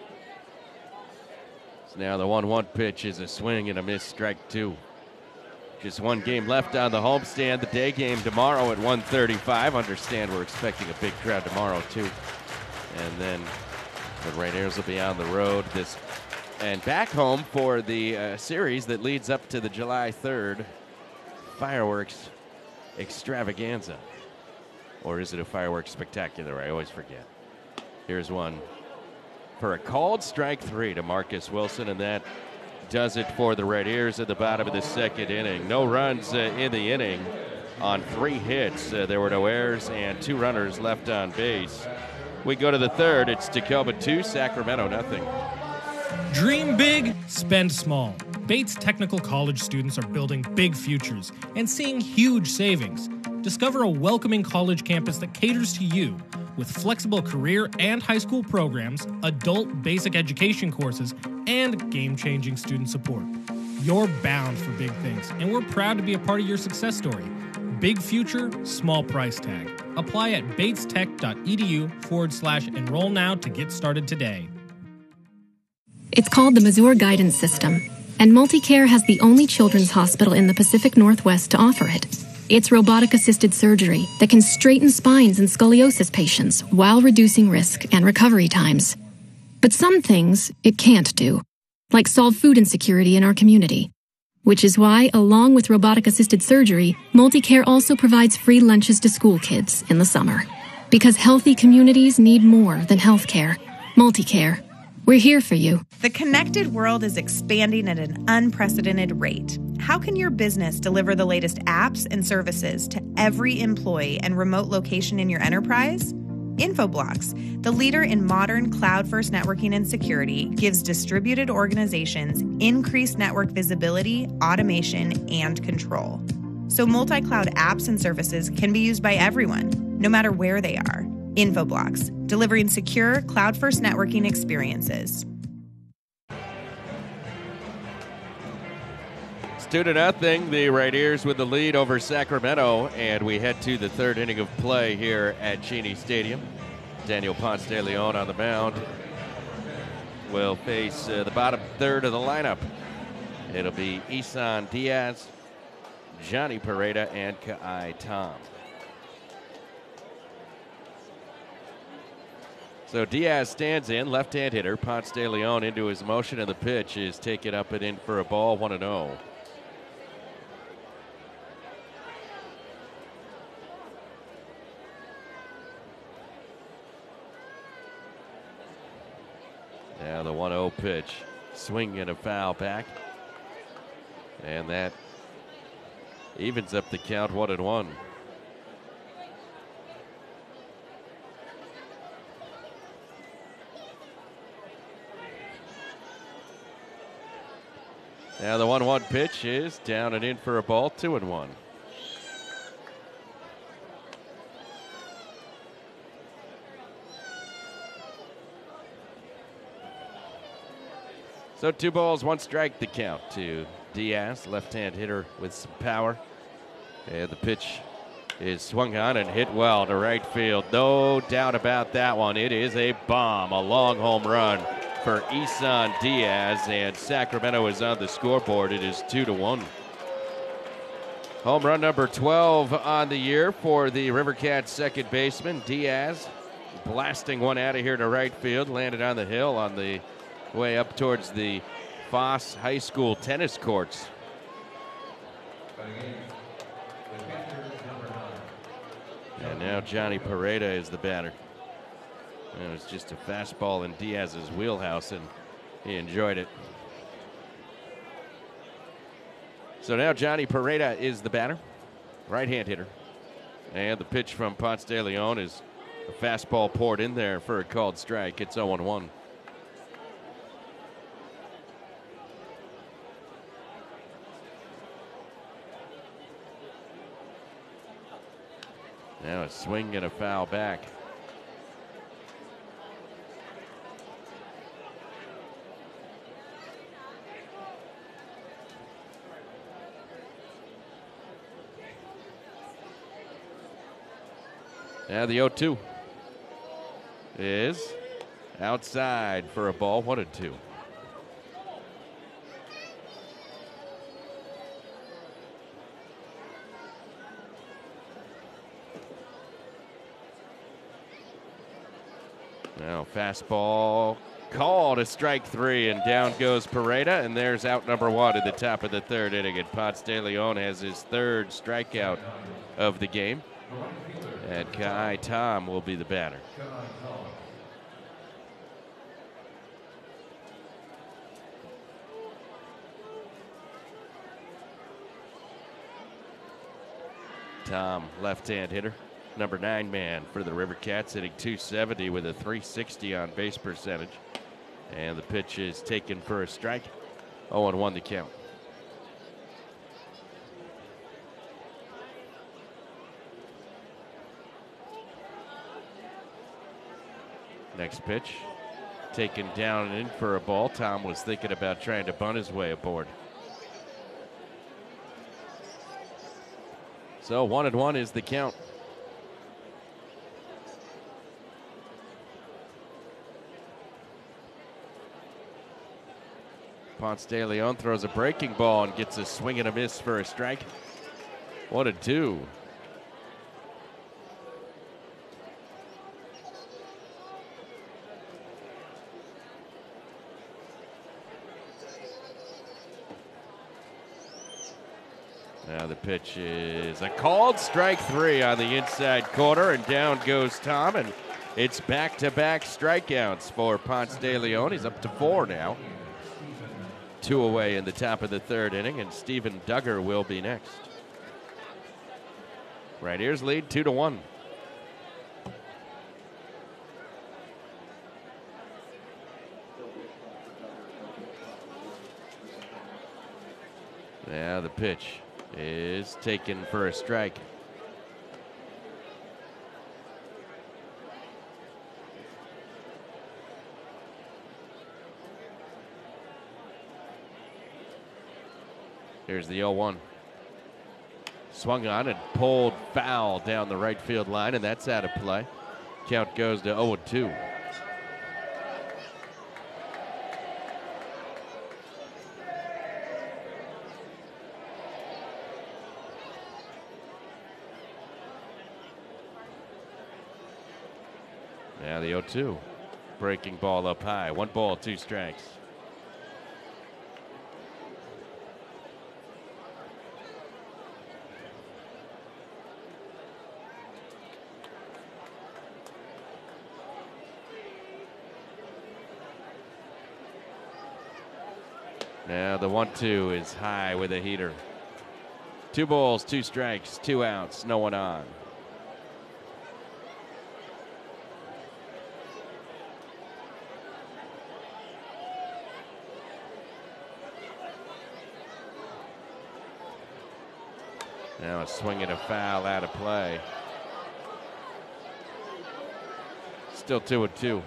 So now the one one pitch is a swing and a miss, strike two. Just one game left on the homestand. The day game tomorrow at one thirty-five. Understand we're expecting a big crowd tomorrow, too. And then the Rainiers will be on the road this and back home for the uh, series that leads up to the July third fireworks extravaganza. Or is it a fireworks spectacular? I always forget. Here's one for a called strike three to Marcus Wilson, and that does it for the Red Ears at the bottom of the second inning. No runs uh, in the inning on three hits. Uh, there were no errors and two runners left on base. We go to the third. It's Tacoma two, Sacramento nothing. Dream big, spend small. Bates Technical College students are building big futures and seeing huge savings. Discover a welcoming college campus that caters to you with flexible career and high school programs, adult basic education courses, and game-changing student support. You're bound for big things, and we're proud to be a part of your success story. Big future, small price tag. Apply at batestech.edu forward slash enroll now to get started today. It's called the Mazur Guidance System, and MultiCare has the only children's hospital in the Pacific Northwest to offer it. It's robotic-assisted surgery that can straighten spines in scoliosis patients while reducing risk and recovery times. But some things it can't do, like solve food insecurity in our community. Which is why, along with robotic-assisted surgery, MultiCare also provides free lunches to school kids in the summer. Because healthy communities need more than healthcare. MultiCare. We're here for you. The connected world is expanding at an unprecedented rate. How can your business deliver the latest apps and services to every employee and remote location in your enterprise? Infoblox, the leader in modern cloud-first networking and security, gives distributed organizations increased network visibility, automation, and control. So multi-cloud apps and services can be used by everyone, no matter where they are. Infoblox, delivering secure, cloud-first networking experiences. Two to nothing, the Red Ears with the lead over Sacramento, and we head to the third inning of play here at Cheney Stadium. Daniel Ponce de Leon on the mound will face uh, the bottom third of the lineup. It'll be Isan Diaz, Johnny Pareda, and Ka'ai Tom. So Diaz stands in, left-hand hitter. Ponce de Leon into his motion, and the pitch is taken up and in for a ball, one and oh. Now the one oh pitch, swing and a foul back. And that evens up the count, one and one. Now the one one pitch is down and in for a ball, two and one. So two balls, one strike the count to Diaz, left-hand hitter with some power. And the pitch is swung on and hit well to right field. No doubt about that one. It is a bomb, a long home run for Isan Diaz, and Sacramento is on the scoreboard. It is two to one. Home run number twelve on the year for the Rivercats second baseman. Diaz blasting one out of here to right field, landed on the hill on the way up towards the Foss High School tennis courts. And now Johnny Pareda is the batter. It was just a fastball in Diaz's wheelhouse, and he enjoyed it. So now Johnny Pareda is the batter, right-hand hitter. And the pitch from Ponce de Leon is a fastball poured in there for a called strike. It's oh one one. Now a swing and a foul back. Now the oh two is outside for a ball, one and two. Now fastball called a strike three, and down goes Pareda, and there's out number one at the top of the third inning. And Ponce de Leon has his third strikeout of the game. And Kai Tom will be the batter. Tom, left-hand hitter, number nine man for the River Cats, hitting two seventy with a three sixty on base percentage. And the pitch is taken for a strike. oh and one the count. Next pitch, taken down and in for a ball. Tom was thinking about trying to bunt his way aboard. So one and one is the count. Ponce de Leon throws a breaking ball and gets a swing and a miss for a strike. One and two. Now the pitch is a called strike three on the inside corner, and down goes Tom, and it's back-to-back strikeouts for Ponce de Leon. He's up to four now. Two away in the top of the third inning, and Steven Duggar will be next. Right Ears lead two to one. Now the pitch is taken for a strike. Here's the oh one. Swung on and pulled foul down the right field line, and that's out of play. Count goes to oh and two. Now the oh two. Breaking ball up high. One ball, two strikes. Now the one two is high with a heater. Two balls, two strikes, two outs, no one on. Now a swing and a foul out of play. Still two and two.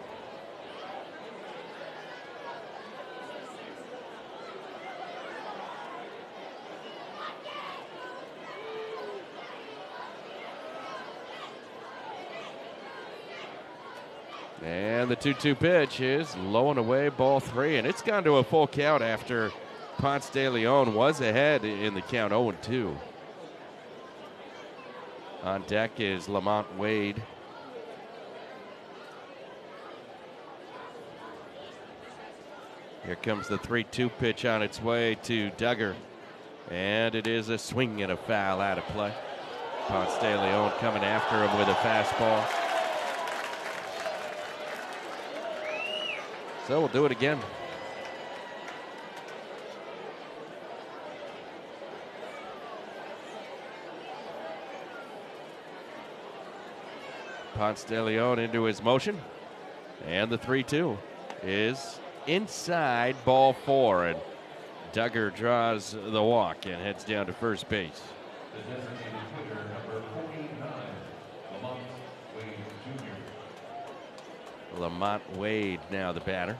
And the two two pitch is low and away, ball three, and it's gone to a full count after Ponce de Leon was ahead in the count oh and two. On deck is Lamont Wade. Here comes the three two pitch on its way to Duggar, and it is a swing and a foul out of play. Ponce de Leon coming after him with a fastball. So we'll do it again. Ponce de Leon into his motion. And the three two is inside, ball four. And Duggar draws the walk and heads down to first base. Lamont Wade now the batter.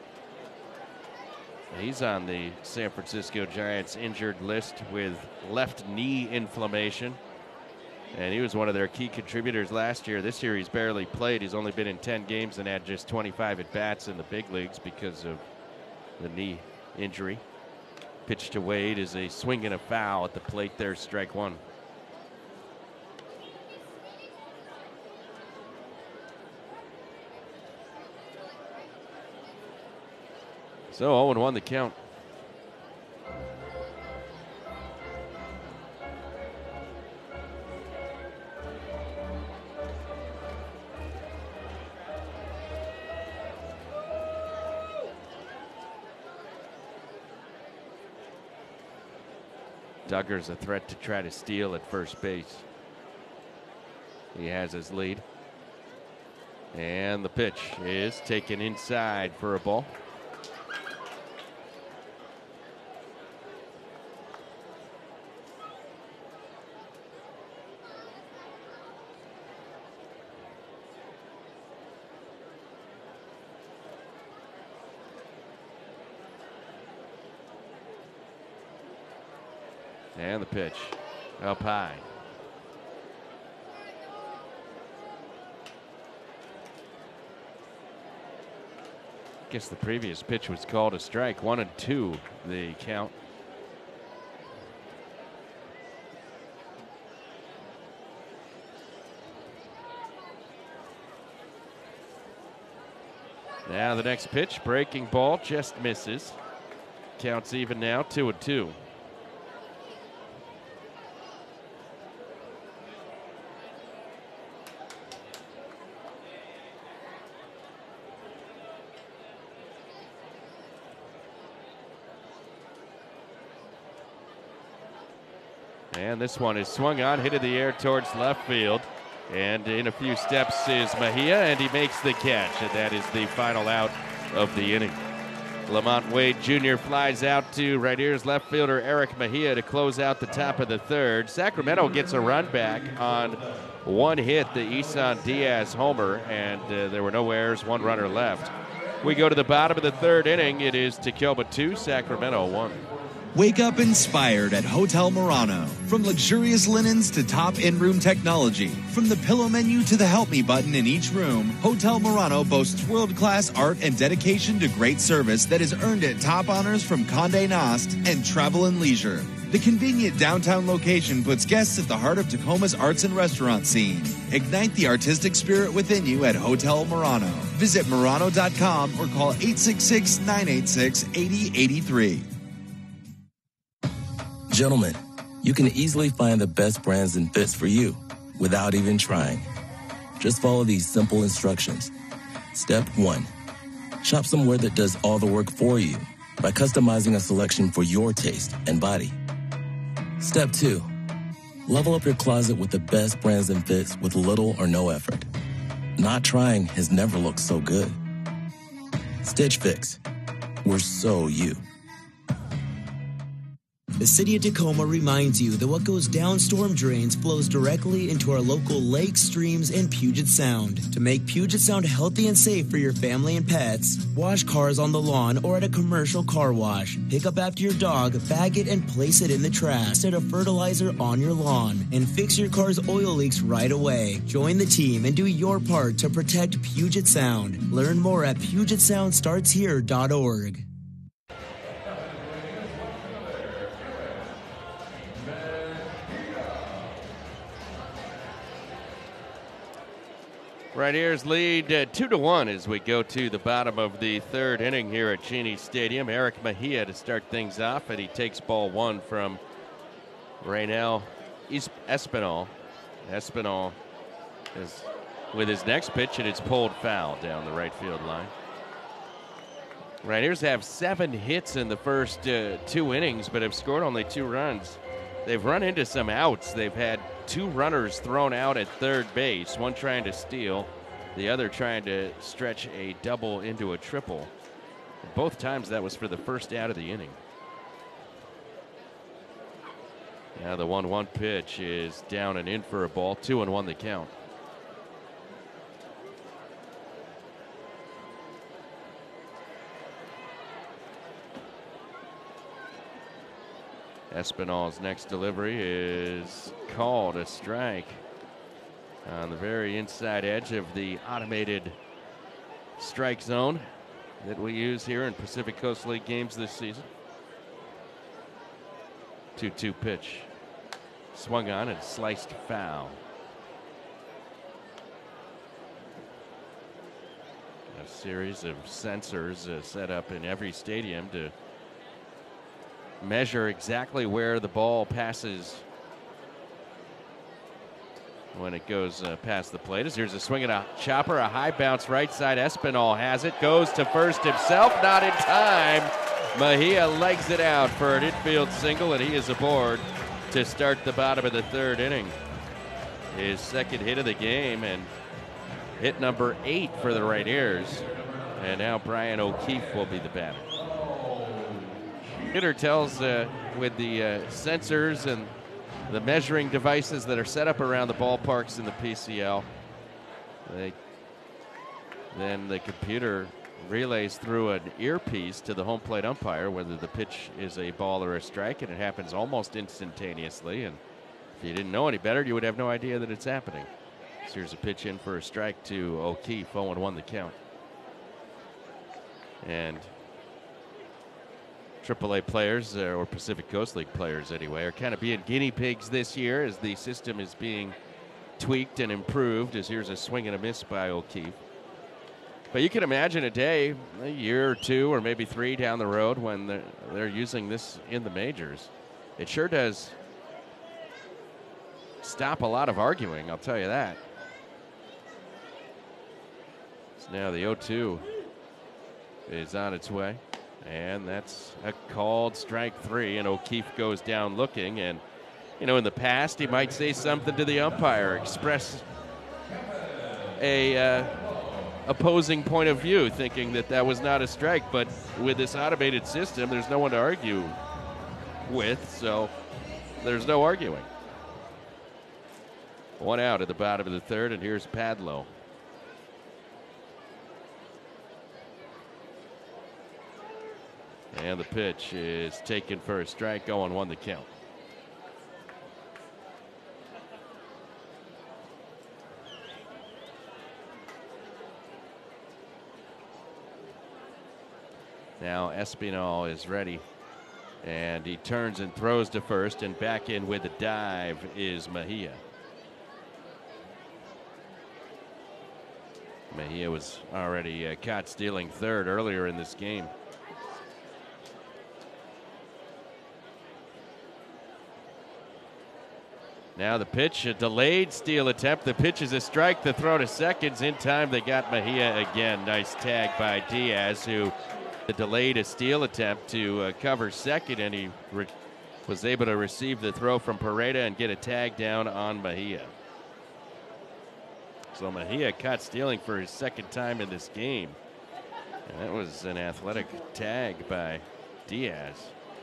He's on the San Francisco Giants injured list with left knee inflammation. And he was one of their key contributors last year. This year he's barely played. He's only been in ten games and had just twenty-five at-bats in the big leagues because of the knee injury. Pitch to Wade is a swing and a foul at the plate there, strike one. So oh and one the count. Duggar's a threat to try to steal at first base. He has his lead. And the pitch is taken inside for a ball. And the pitch up high. Guess the previous pitch was called a strike. One and two, the count. Now the next pitch, breaking ball, just misses. Counts even now, two and two. And this one is swung on, hit in the air towards left field. And in a few steps is Mejia, and he makes the catch. And that is the final out of the inning. Lamont Wade Junior flies out to right ear's left fielder Eric Mejia to close out the top of the third. Sacramento gets a run back on one hit, the Isan Diaz homer, and uh, there were no errors, one runner left. We go to the bottom of the third inning. It is Tacoma two, Sacramento one. Wake up inspired at Hotel Murano. From luxurious linens to top in-room technology, from the pillow menu to the help me button in each room, Hotel Murano boasts world-class art and dedication to great service that has earned it top honors from Condé Nast and Travel and Leisure. The convenient downtown location puts guests at the heart of Tacoma's arts and restaurant scene. Ignite the artistic spirit within you at Hotel Murano. Visit Murano dot com or call eight six six, nine eight six, eight zero eight three. Gentlemen, you can easily find the best brands and fits for you without even trying. Just follow these simple instructions. Step one, shop somewhere that does all the work for you by customizing a selection for your taste and body. Step two, level up your closet with the best brands and fits with little or no effort. Not trying has never looked so good. Stitch Fix, we're so you. The City of Tacoma reminds you that what goes down storm drains flows directly into our local lakes, streams, and Puget Sound. To make Puget Sound healthy and safe for your family and pets, wash cars on the lawn or at a commercial car wash. Pick up after your dog, bag it, and place it in the trash instead of fertilizer on your lawn. And fix your car's oil leaks right away. Join the team and do your part to protect Puget Sound. Learn more at puget sound starts here dot org. Right here's lead uh, two to one as we go to the bottom of the third inning here at Cheney Stadium. Eric Mejia to start things off, and he takes ball one from Raynel Espinal. Espinal is with his next pitch, and it's pulled foul down the right field line. Rainiers have seven hits in the first uh, two innings, but have scored only two runs. They've run into some outs. They've had two runners thrown out at third base, one trying to steal, the other trying to stretch a double into a triple. Both times that was for the first out of the inning. Now the one one pitch is down and in for a ball, two and one the count. Espinal's next delivery is called a strike on the very inside edge of the automated strike zone that we use here in Pacific Coast League games this season. two two pitch. Swung on and sliced foul. A series of sensors uh, set up in every stadium to measure exactly where the ball passes when it goes uh, past the plate. As here's a swing and a chopper, a high bounce right side. Espinal has it, goes to first himself, not in time. Mejia legs it out for an infield single, and he is aboard to start the bottom of the third inning. His second hit of the game, and hit number eight for the Rainiers. And now Brian O'Keefe will be the batter. Hitter tells uh, with the uh, sensors and the measuring devices that are set up around the ballparks in the P C L, they, then the computer relays through an earpiece to the home plate umpire whether the pitch is a ball or a strike, and it happens almost instantaneously. And if you didn't know any better, you would have no idea that it's happening. So here's a pitch in for a strike to O'Keefe, oh and one the count. And triple A players, uh, or Pacific Coast League players anyway, are kind of being guinea pigs this year as the system is being tweaked and improved. As here's a swing and a miss by O'Keefe. But you can imagine a day, a year or two, or maybe three down the road when they're, they're using this in the majors. It sure does stop a lot of arguing, I'll tell you that. So now the oh two is on its way. And that's a called strike three, and O'Keefe goes down looking. And, you know, in the past, he might say something to the umpire, express a uh, opposing point of view, thinking that that was not a strike. But with this automated system, there's no one to argue with, so there's no arguing. One out at the bottom of the third, and here's Padlo. And the pitch is taken for a strike, oh and one the count. Now Espinal is ready, and he turns and throws to first, and back in with a dive is Mejia. Mejia was already uh, caught stealing third earlier in this game. Now the pitch, a delayed steal attempt. The pitch is a strike. The throw to second's in time. They got Mejia again. Nice tag by Diaz, who delayed a steal attempt to uh, cover second, and he re- was able to receive the throw from Pareda and get a tag down on Mejia. So Mejia caught stealing for his second time in this game. And that was an athletic tag by Diaz.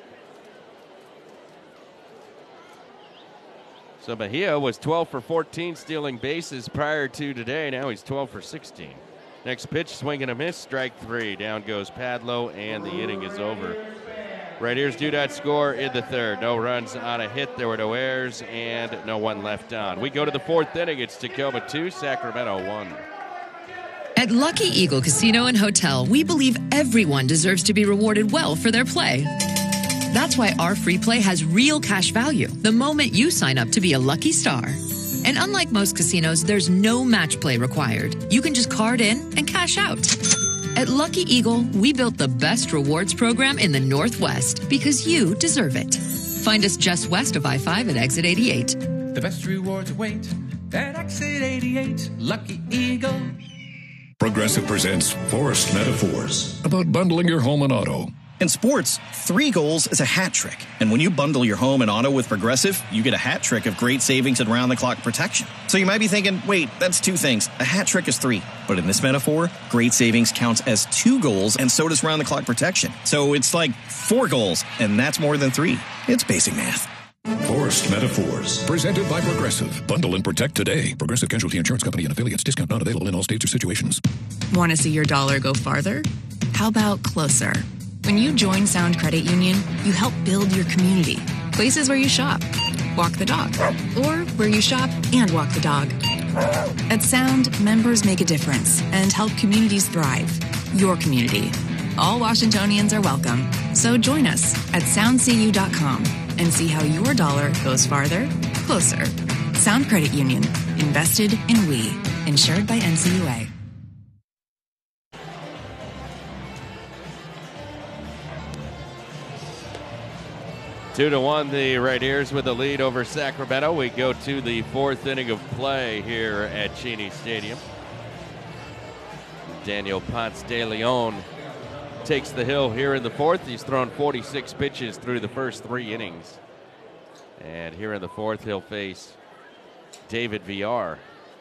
So Mejia was twelve for fourteen stealing bases prior to today. Now he's twelve for sixteen. Next pitch, swing and a miss, strike three. Down goes Padlo, and the inning is over. Rainiers do not score in the third. No runs on a hit. There were no errors and no one left on. We go to the fourth inning. It's Tacoma two, Sacramento one. At Lucky Eagle Casino and Hotel, we believe everyone deserves to be rewarded well for their play. That's why our free play has real cash value the moment you sign up to be a lucky star. And unlike most casinos, there's no match play required. You can just card in and cash out. At Lucky Eagle, we built the best rewards program in the Northwest because you deserve it. Find us just west of I five at exit eighty-eight. The best rewards await at exit eighty-eight. Lucky Eagle. Progressive presents Forced Metaphors about bundling your home and auto. In sports, three goals is a hat trick. And when you bundle your home and auto with Progressive, you get a hat trick of great savings and round-the-clock protection. So you might be thinking, wait, that's two things. A hat trick is three. But in this metaphor, great savings counts as two goals, and so does round-the-clock protection. So it's like four goals, and that's more than three. It's basic math. Forced Metaphors, presented by Progressive. Bundle and protect today. Progressive Casualty Insurance Company and affiliates. Discount not available in all states or situations. Want to see your dollar go farther? How about closer? When you join Sound Credit Union, you help build your community. Places where you shop, walk the dog, or where you shop and walk the dog. At Sound, members make a difference and help communities thrive. Your community. All Washingtonians are welcome. So join us at sound c u dot com and see how your dollar goes farther, closer. Sound Credit Union. Invested in we. Insured by N C U A. Two to one, the Red Ears with the lead over Sacramento. We go to the fourth inning of play here at Cheney Stadium. Daniel Ponce de Leon takes the hill here in the fourth. He's thrown forty-six pitches through the first three innings. And here in the fourth, he'll face David Villar,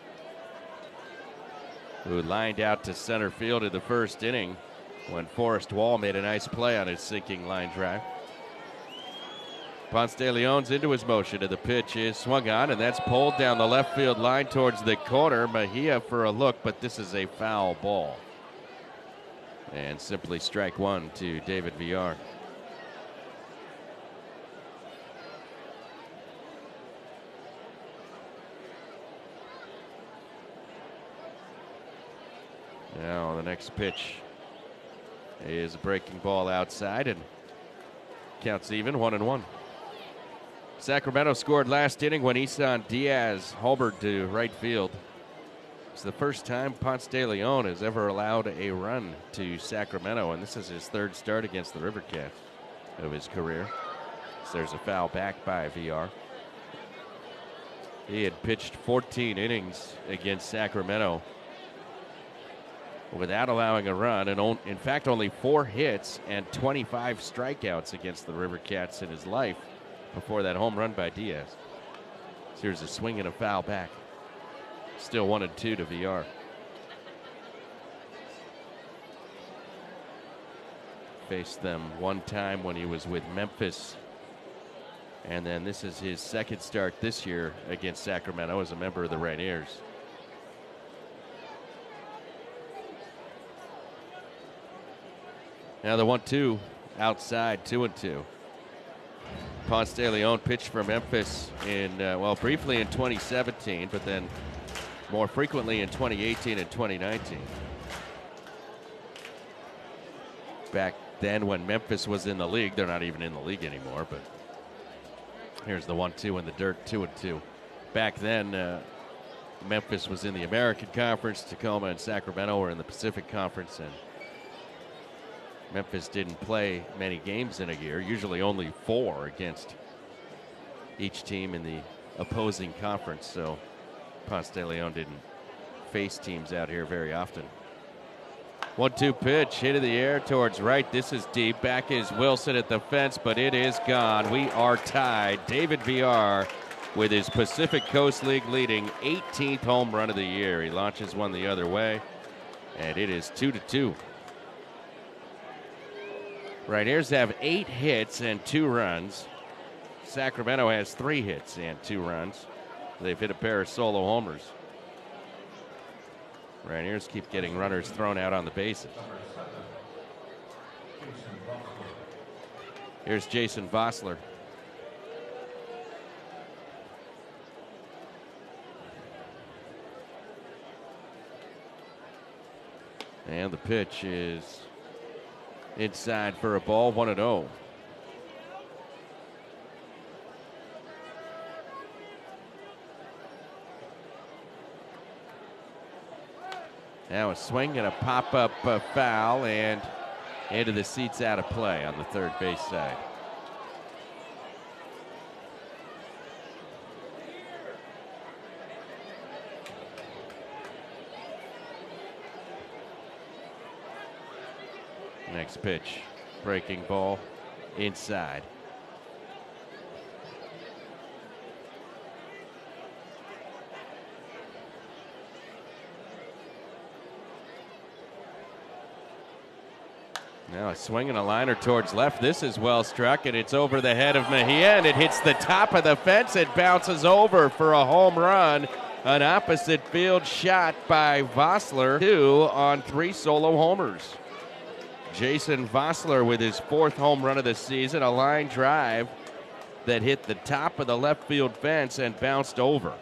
who lined out to center field in the first inning when Forrest Wall made a nice play on his sinking line drive. Ponce de Leon's into his motion, and the pitch is swung on, and that's pulled down the left field line towards the corner. Mejia for a look, but this is a foul ball. And simply strike one to David Villar. Now the next pitch is a breaking ball outside, and counts even, one and one. Sacramento scored last inning when Isan Diaz homered to right field. It's the first time Ponce de Leon has ever allowed a run to Sacramento, and this is his third start against the River Cats of his career. So there's a foul back by Villar. He had pitched fourteen innings against Sacramento without allowing a run, and on, in fact only four hits and twenty-five strikeouts against the River Cats in his life before that home run by Diaz. So here's a swing and a foul back. Still one and two to Villar. Faced them one time when he was with Memphis, and then this is his second start this year against Sacramento as a member of the Red Ears. Now the one two outside, two and two. Ponce de Leon pitched for Memphis in, uh, well, briefly in twenty seventeen, but then more frequently in twenty eighteen and twenty nineteen. Back then when Memphis was in the league, they're not even in the league anymore, but here's the one two in the dirt, two and two. Back then, uh, Memphis was in the American Conference, Tacoma and Sacramento were in the Pacific Conference, and Memphis didn't play many games in a year, usually only four against each team in the opposing conference, so Ponce de Leon didn't face teams out here very often. one two pitch, hit in the air towards right. This is deep. Back is Wilson at the fence, but it is gone. We are tied. David Villar with his Pacific Coast League leading eighteenth home run of the year. He launches one the other way, and it is two to two. Right Ears have eight hits and two runs. Sacramento has three hits and two runs. They've hit a pair of solo homers. Right Ears keep getting runners thrown out on the bases. Here's Jason Vossler. And the pitch is inside for a ball, one and oh. Now a swing and a pop-up uh, foul, and into the seats out of play on the third base side. Next pitch, breaking ball inside. Now a swing and a liner towards left. This is well struck, and it's over the head of Mejia, and it hits the top of the fence. It bounces over for a home run. An opposite field shot by Vossler, two on three solo homers. Jason Vossler with his fourth home run of the season, a line drive that hit the top of the left field fence and bounced over.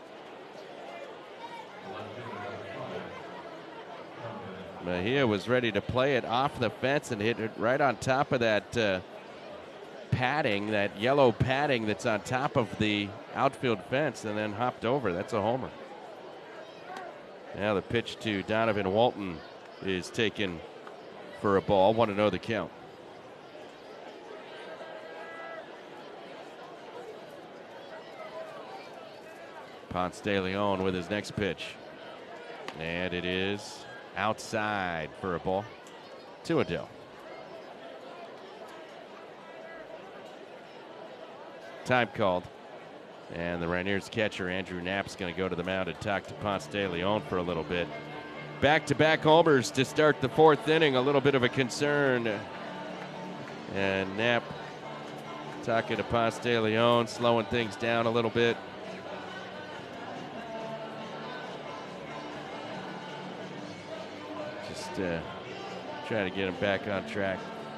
Mejia was ready to play it off the fence and hit it right on top of that uh, padding, that yellow padding that's on top of the outfield fence, and then hopped over. That's a homer. Now the pitch to Donovan Walton is taken for a ball. Want to know the count. Ponce de Leon with his next pitch. And it is outside for a ball. To Adele. Time called. And the Rainiers catcher, Andrew Knapp's going to go to the mound and talk to Ponce de Leon for a little bit. Back-to-back homers to start the fourth inning. A little bit of a concern. And Knapp talking to Ponce de Leon, slowing things down a little bit. Just uh, trying to get him back on track.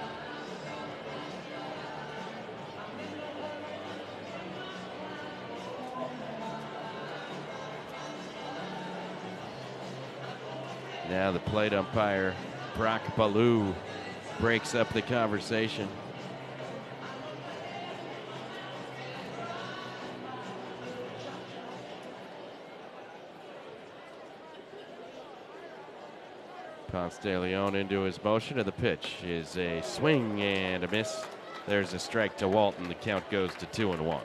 Now the plate umpire, Brock Ballou, breaks up the conversation. Ponce de Leon into his motion, and the pitch is a swing and a miss. There's a strike to Walton. The count goes to two and one.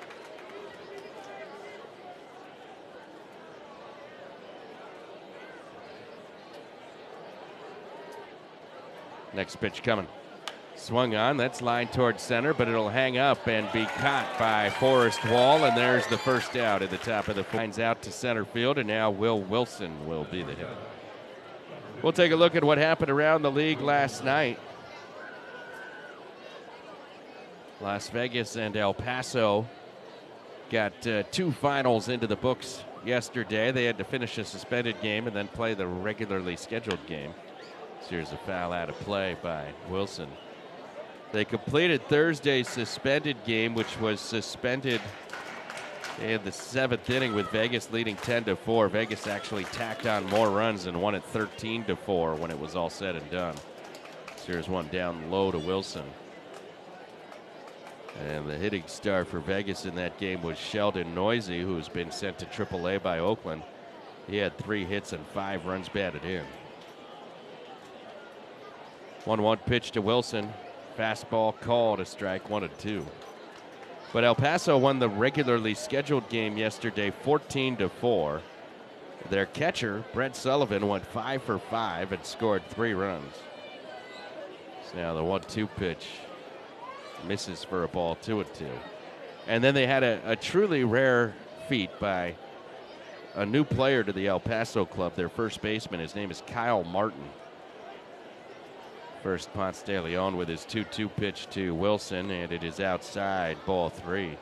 Next pitch coming. Swung on. That's lined towards center, but it'll hang up and be caught by Forrest Wall, and there's the first out at the top of the lines out to center field, and now Will Wilson will be the hitter. We'll take a look at what happened around the league last night. Las Vegas and El Paso got uh, two finals into the books yesterday. They had to finish a suspended game and then play the regularly scheduled game. So here's a foul out of play by Wilson. They completed Thursday's suspended game, which was suspended in the seventh inning with Vegas leading ten to four. Vegas actually tacked on more runs and won it thirteen to four when it was all said and done. So here's one down low to Wilson. And the hitting star for Vegas in that game was Sheldon Noisy, who's been sent to triple A by Oakland. He had three hits and five runs batted in. one one pitch to Wilson. Fastball called, a strike, one and two. But El Paso won the regularly scheduled game yesterday fourteen to four. Their catcher, Brett Sullivan, went five for five and scored three runs. So now the one two pitch misses for a ball, two and two. And then they had a, a truly rare feat by a new player to the El Paso club, their first baseman. His name is Kyle Martin. First, Ponce de Leon with his two two pitch to Wilson, and it is outside, ball three.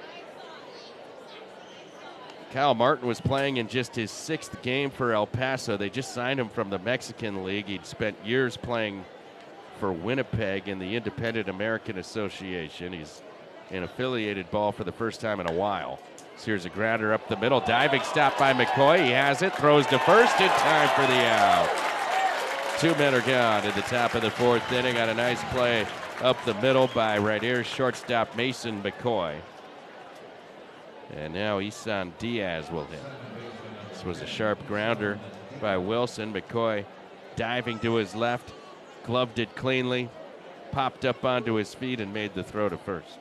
Kyle Martin was playing in just his sixth game for El Paso. They just signed him from the Mexican League. He'd spent years playing for Winnipeg in the Independent American Association. He's in affiliated ball for the first time in a while. So here's a grounder up the middle. Diving stop by McCoy. He has it, throws to first in time for the out. Two men are gone at the top of the fourth inning on a nice play up the middle by Rainiers shortstop Mason McCoy. And now Isan Diaz will hit. This was a sharp grounder by Wilson. McCoy diving to his left, gloved it cleanly, popped up onto his feet and made the throw to first.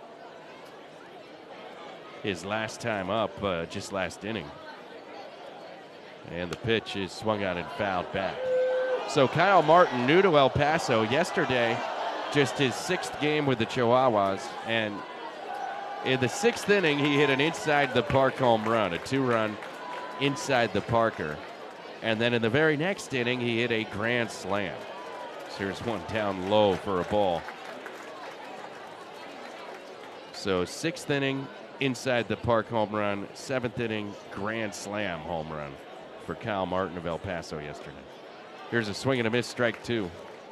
His last time up, uh, just last inning. And the pitch is swung on and fouled back. So Kyle Martin, new to El Paso, yesterday, just his sixth game with the Chihuahuas, and in the sixth inning, he hit an inside the park home run, a two-run inside the Parker. And then in the very next inning, he hit a grand slam. So here's one down low for a ball. So sixth inning, inside the park home run, seventh inning, grand slam home run for Kyle Martin of El Paso yesterday. Here's a swing and a miss, strike two.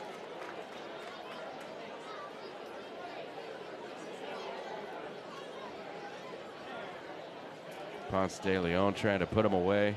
Ponce de Leon trying to put him away.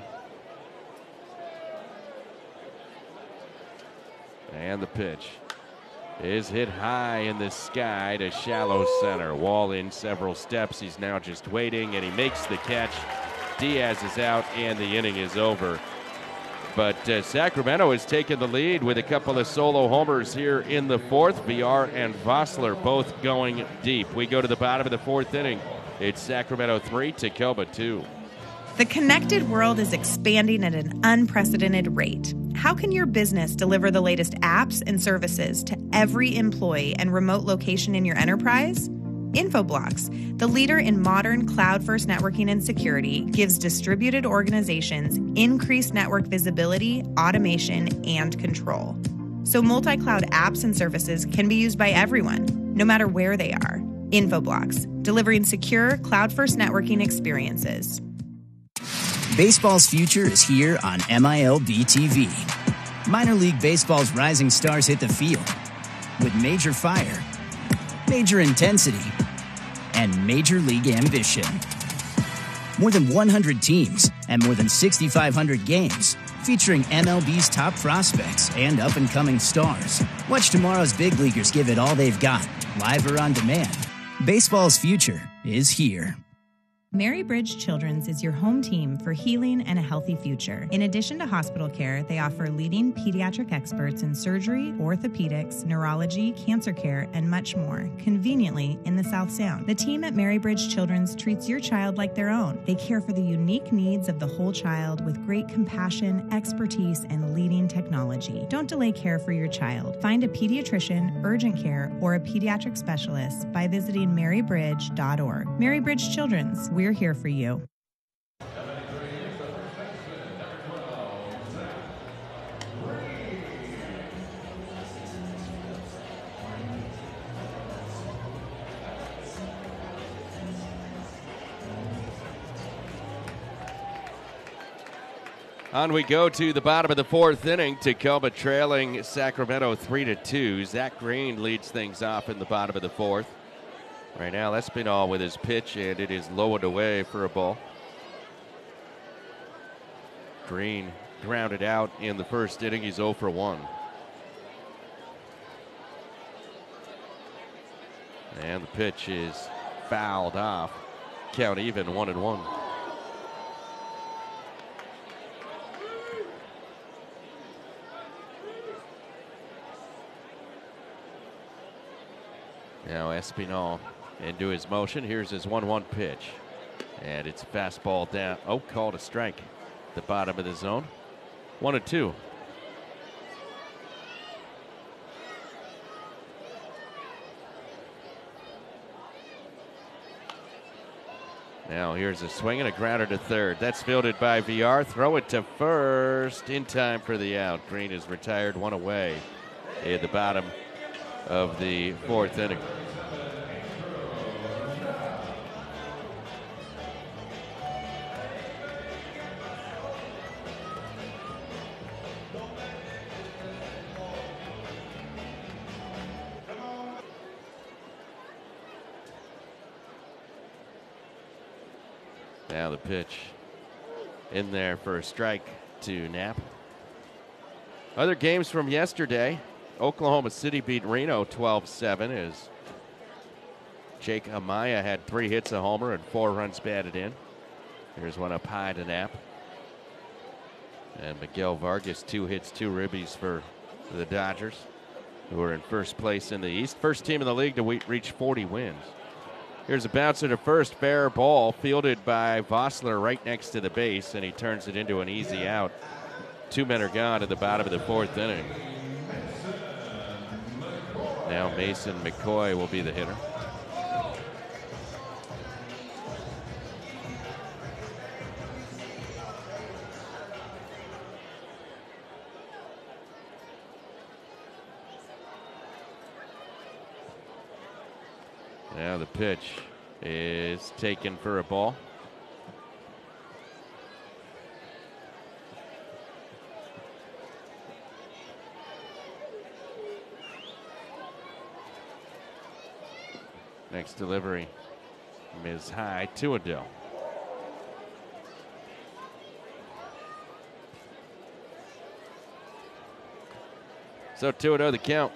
And the pitch is hit high in the sky to shallow center. Wall in several steps. He's now just waiting, and he makes the catch. Diaz is out, and the inning is over. But uh, Sacramento has taken the lead with a couple of solo homers here in the fourth. V R and Vossler both going deep. We go to the bottom of the fourth inning. It's Sacramento three, Tacoma two. The connected world is expanding at an unprecedented rate. How can your business deliver the latest apps and services to every employee and remote location in your enterprise? Infoblox, the leader in modern cloud-first networking and security, gives distributed organizations increased network visibility, automation, and control. So multi-cloud apps and services can be used by everyone, no matter where they are. Infoblox, delivering secure cloud-first networking experiences. Baseball's future is here on M I L B T V. Minor League Baseball's rising stars hit the field with major fire, major intensity, and major league ambition. More than one hundred teams and more than six thousand five hundred games featuring M L B's top prospects and up-and-coming stars. Watch tomorrow's big leaguers give it all they've got, live or on demand. Baseball's future is here. Mary Bridge Children's is your home team for healing and a healthy future. In addition to hospital care, they offer leading pediatric experts in surgery, orthopedics, neurology, cancer care, and much more, conveniently in the South Sound. The team at Mary Bridge Children's treats your child like their own. They care for the unique needs of the whole child with great compassion, expertise, and leading technology. Don't delay care for your child. Find a pediatrician, urgent care, or a pediatric specialist by visiting mary bridge dot org. Mary Bridge Children's, we're here for you. On we go to the bottom of the fourth inning. Tacoma trailing Sacramento three to two. Zach Green leads things off in the bottom of the fourth. Right now, Espinal with his pitch, and it is lowered away for a ball. Green grounded out in the first inning. He's oh for one. And the pitch is fouled off. Count even, one and one. Now Espinal into his motion. Here's his one one pitch. And it's a fastball down. Oh, called a strike. The bottom of the zone. One and two. Now here's a swing and a grounder to third. That's fielded by V R. Throw it to first in time for the out. Green is retired, one away at the bottom of the fourth inning. Now the pitch in there for a strike to Knapp. Other games from yesterday. Oklahoma City beat Reno twelve seven as Jake Amaya had three hits, a homer, and four runs batted in. Here's one up high to Knapp. And Miguel Vargas, two hits, two ribbies for the Dodgers, who are in first place in the East. First team in the league to reach forty wins. Here's a bouncer to first, fair ball, fielded by Vossler right next to the base, and he turns it into an easy out. Two men are gone at the bottom of the fourth inning. Now Mason McCoy will be the hitter. Now the pitch is taken for a ball. Next delivery is high, two and oh. So two and oh the count.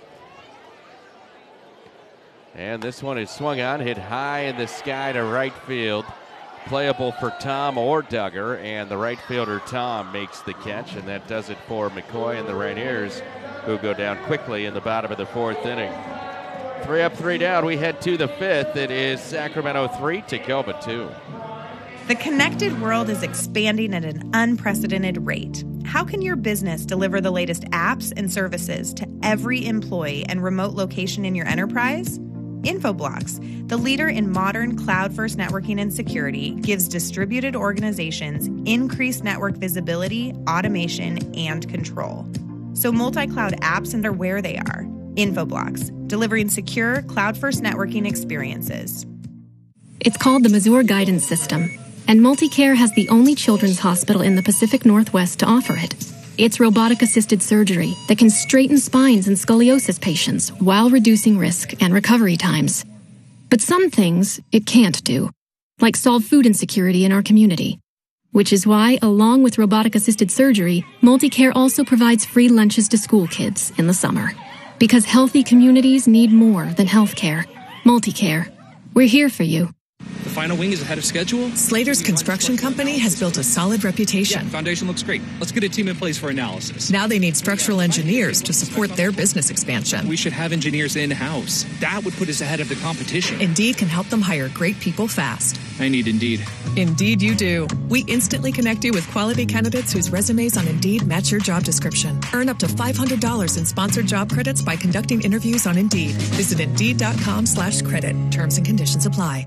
And this one is swung on, hit high in the sky to right field. Playable for Tom or Duggar, and the right fielder Tom makes the catch, and that does it for McCoy and the Rainiers, who go down quickly in the bottom of the fourth inning. Three up, three down. We head to the fifth. It is Sacramento three, Tacoma two. The connected world is expanding at an unprecedented rate. How can your business deliver the latest apps and services to every employee and remote location in your enterprise? Infoblox, the leader in modern cloud-first networking and security, gives distributed organizations increased network visibility, automation, and control. So multi-cloud apps and are where they are. Infoblox, delivering secure cloud-first networking experiences. It's called the Mazur Guidance System, and MultiCare has the only children's hospital in the Pacific Northwest to offer it. It's robotic-assisted surgery that can straighten spines in scoliosis patients while reducing risk and recovery times. But some things it can't do, like solve food insecurity in our community. Which is why, along with robotic-assisted surgery, MultiCare also provides free lunches to school kids in the summer. Because healthy communities need more than healthcare. MultiCare. We're here for you. The final wing is ahead of schedule. Slater's Construction Company has built a solid reputation. Yeah, foundation looks great. Let's get a team in place for analysis. Now they need structural engineers to support their business expansion. We should have engineers in-house. That would put us ahead of the competition. Indeed can help them hire great people fast. I need Indeed. Indeed you do. We instantly connect you with quality candidates whose resumes on Indeed match your job description. Earn up to five hundred dollars in sponsored job credits by conducting interviews on Indeed. Visit Indeed.com slash credit. Terms and conditions apply.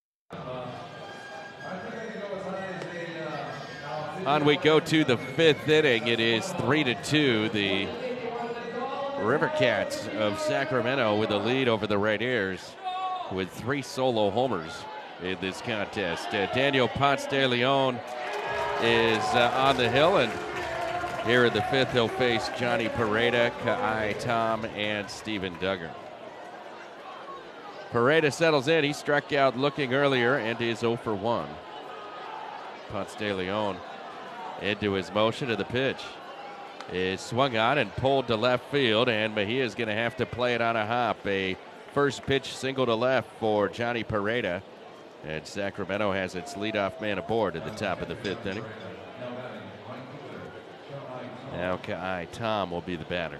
On we go to the fifth inning. It is three to two. The River Cats of Sacramento with the lead over the Rainiers with three solo homers in this contest. Uh, Daniel Ponce de Leon is uh, on the hill, and here in the fifth he'll face Johnny Pareda, Kai Tom, and Steven Duggar. Pareda settles in. He struck out looking earlier and is oh for one. Ponce de Leon into his motion, to the pitch is swung on and pulled to left field, and Mejia is going to have to play it on a hop. A first pitch single to left for Johnny Pareda, and Sacramento has its leadoff man aboard at the top of the fifth inning. Now Kai Tom will be the batter.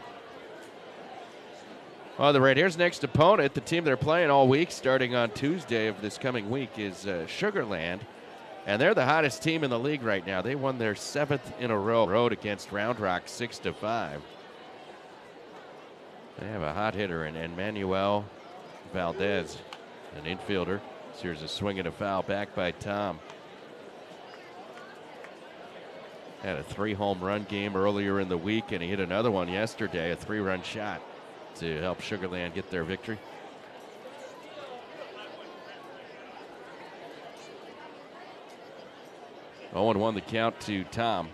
Well, the Rainiers' next opponent, the team they're playing all week starting on Tuesday of this coming week, is uh, Sugar Land. And they're the hottest team in the league right now. They won their seventh in a row, road against Round Rock, six to five. They have a hot hitter in Emmanuel Valdez, an infielder. So here's a swing and a foul back by Tom. Had a three home run game earlier in the week, and he hit another one yesterday, a three run shot to help Sugar Land get their victory. oh and one the count to Tom.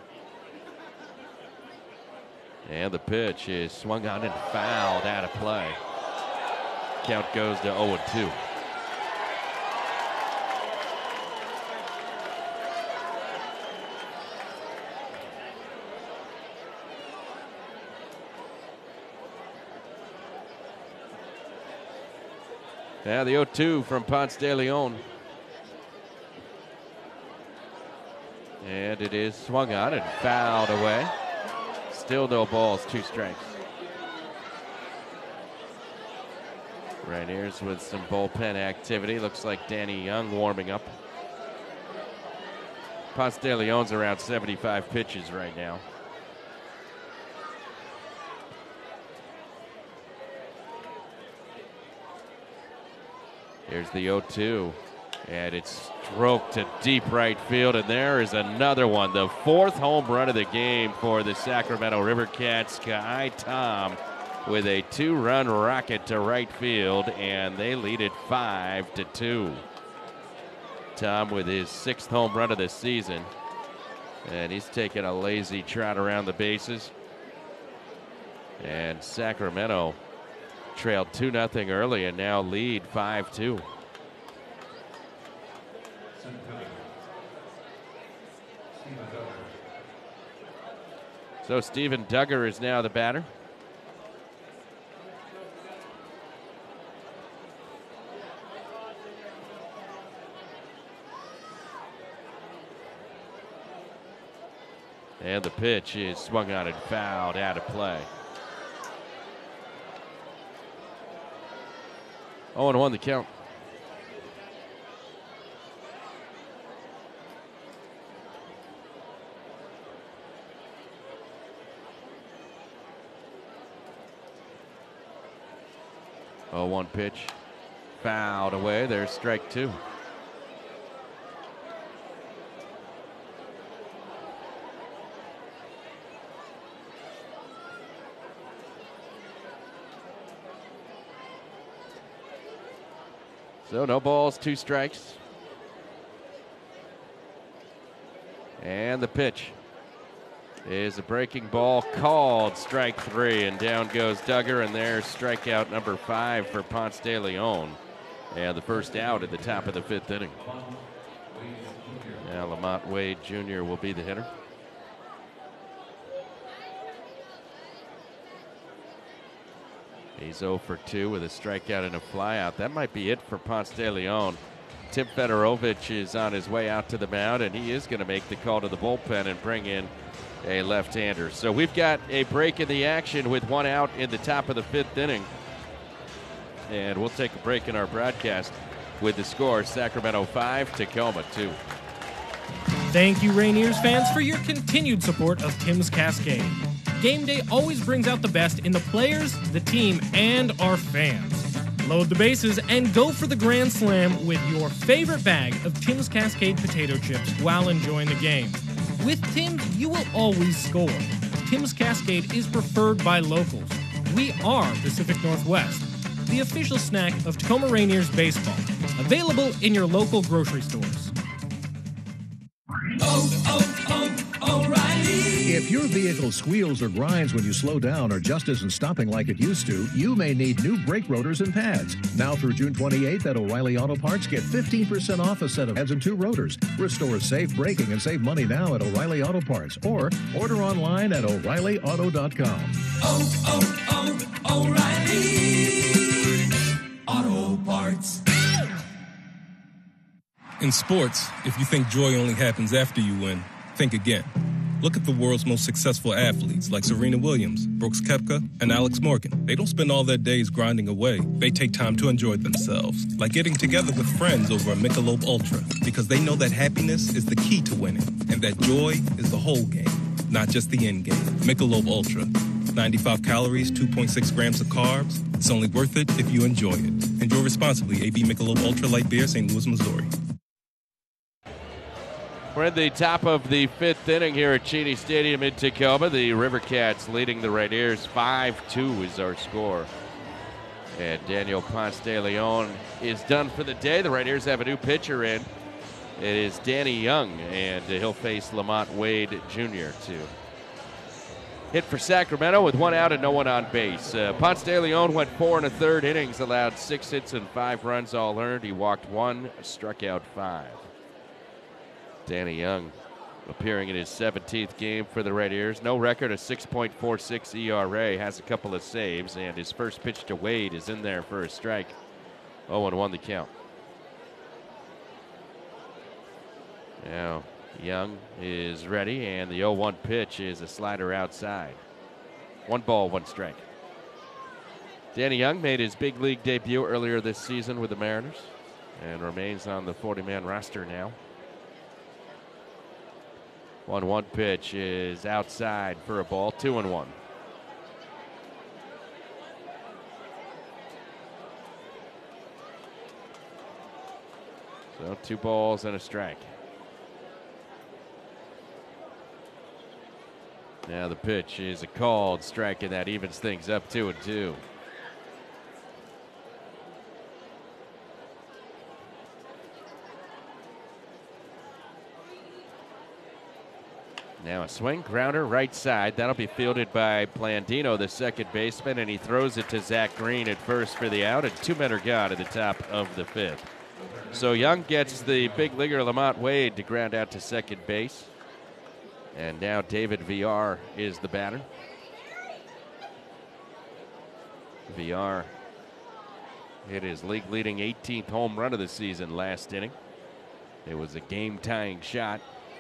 And the pitch is swung on and fouled out of play. Count goes to oh and two. Now the oh two from Ponce de Leon. And it is swung on and fouled away. Still no balls, two strikes. Rainiers with some bullpen activity. Looks like Danny Young warming up. Ponce de Leon's around seventy-five pitches right now. Here's the oh two. And it's stroked to deep right field, and there is another one. The fourth home run of the game for the Sacramento River Cats. Kai Tom with a two-run rocket to right field, and they lead it five to two. Tom with his sixth home run of the season, and he's taking a lazy trot around the bases. And Sacramento trailed two nothing early and now lead five two. So Steven Duggar is now the batter. And the pitch is swung on and fouled out of play. oh and one the count. oh one pitch. Fouled away. There's strike two. So no balls, two strikes. And the pitch is a breaking ball called strike three, and down goes Duggar, and there's strikeout number five for Ponce de Leon. And the first out at the top of the fifth inning. Now Lamont Wade Junior will be the hitter. He's oh for two with a strikeout and a flyout. That might be it for Ponce de Leon. Tim Fedorovich is on his way out to the mound, and he is going to make the call to the bullpen and bring in a left-hander. So we've got a break in the action with one out in the top of the fifth inning. And we'll take a break in our broadcast with the score, Sacramento five, Tacoma two. Thank you, Rainiers fans, for your continued support of Tim's Cascade. Game day always brings out the best in the players, the team, and our fans. Load the bases and go for the grand slam with your favorite bag of Tim's Cascade potato chips while enjoying the game. With Tim's, you will always score. Tim's Cascade is preferred by locals. We are Pacific Northwest, the official snack of Tacoma Rainiers baseball. Available in your local grocery stores. Oh, oh, oh, O'Reilly. If your vehicle squeals or grinds when you slow down or just isn't stopping like it used to, you may need new brake rotors and pads. Now through June twenty-eighth at O'Reilly Auto Parts, get fifteen percent off a set of pads and two rotors. Restore safe braking and save money now at O'Reilly Auto Parts, or order online at O'Reilly Auto dot com. Oh, oh, oh, O'Reilly Auto Parts. In sports, if you think joy only happens after you win, think again. Look at the world's most successful athletes like Serena Williams, Brooks Koepka, and Alex Morgan. They don't spend all their days grinding away. They take time to enjoy themselves, like getting together with friends over a Michelob Ultra, because they know that happiness is the key to winning, and that joy is the whole game, not just the end game. Michelob Ultra. ninety-five calories, two point six grams of carbs. It's only worth it if you enjoy it. Enjoy responsibly. A B Michelob Ultra Light Beer, Saint Louis, Missouri. We're at the top of the fifth inning here at Cheney Stadium in Tacoma. The Rivercats leading the Rainiers five two is our score. And Daniel Ponce de Leon is done for the day. The Rainiers have a new pitcher in. It is Danny Young, and he'll face Lamont Wade Junior to hit for Sacramento with one out and no one on base. Uh, Ponce de Leon went four and a third innings, allowed six hits and five runs all earned. He walked one, struck out five. Danny Young appearing in his seventeenth game for the Rainiers. No record, a six point four six E R A, has a couple of saves, and his first pitch to Wade is in there for a strike. oh and one the count. Now Young is ready, and the oh one pitch is a slider outside. One ball, one strike. Danny Young made his big league debut earlier this season with the Mariners and remains on the forty-man roster now. one one pitch is outside for a ball, two and one. So two balls and a strike. Now the pitch is a called strike, and that evens things up two and two. Now a swing, grounder, right side. That'll be fielded by Plandino, the second baseman, and he throws it to Zach Green at first for the out, and two men are gone at the top of the fifth. So Young gets the big leaguer Lamont Wade to ground out to second base. And now David Villar is the batter. Villar hit his league-leading eighteenth home run of the season last inning. It was a game-tying shot.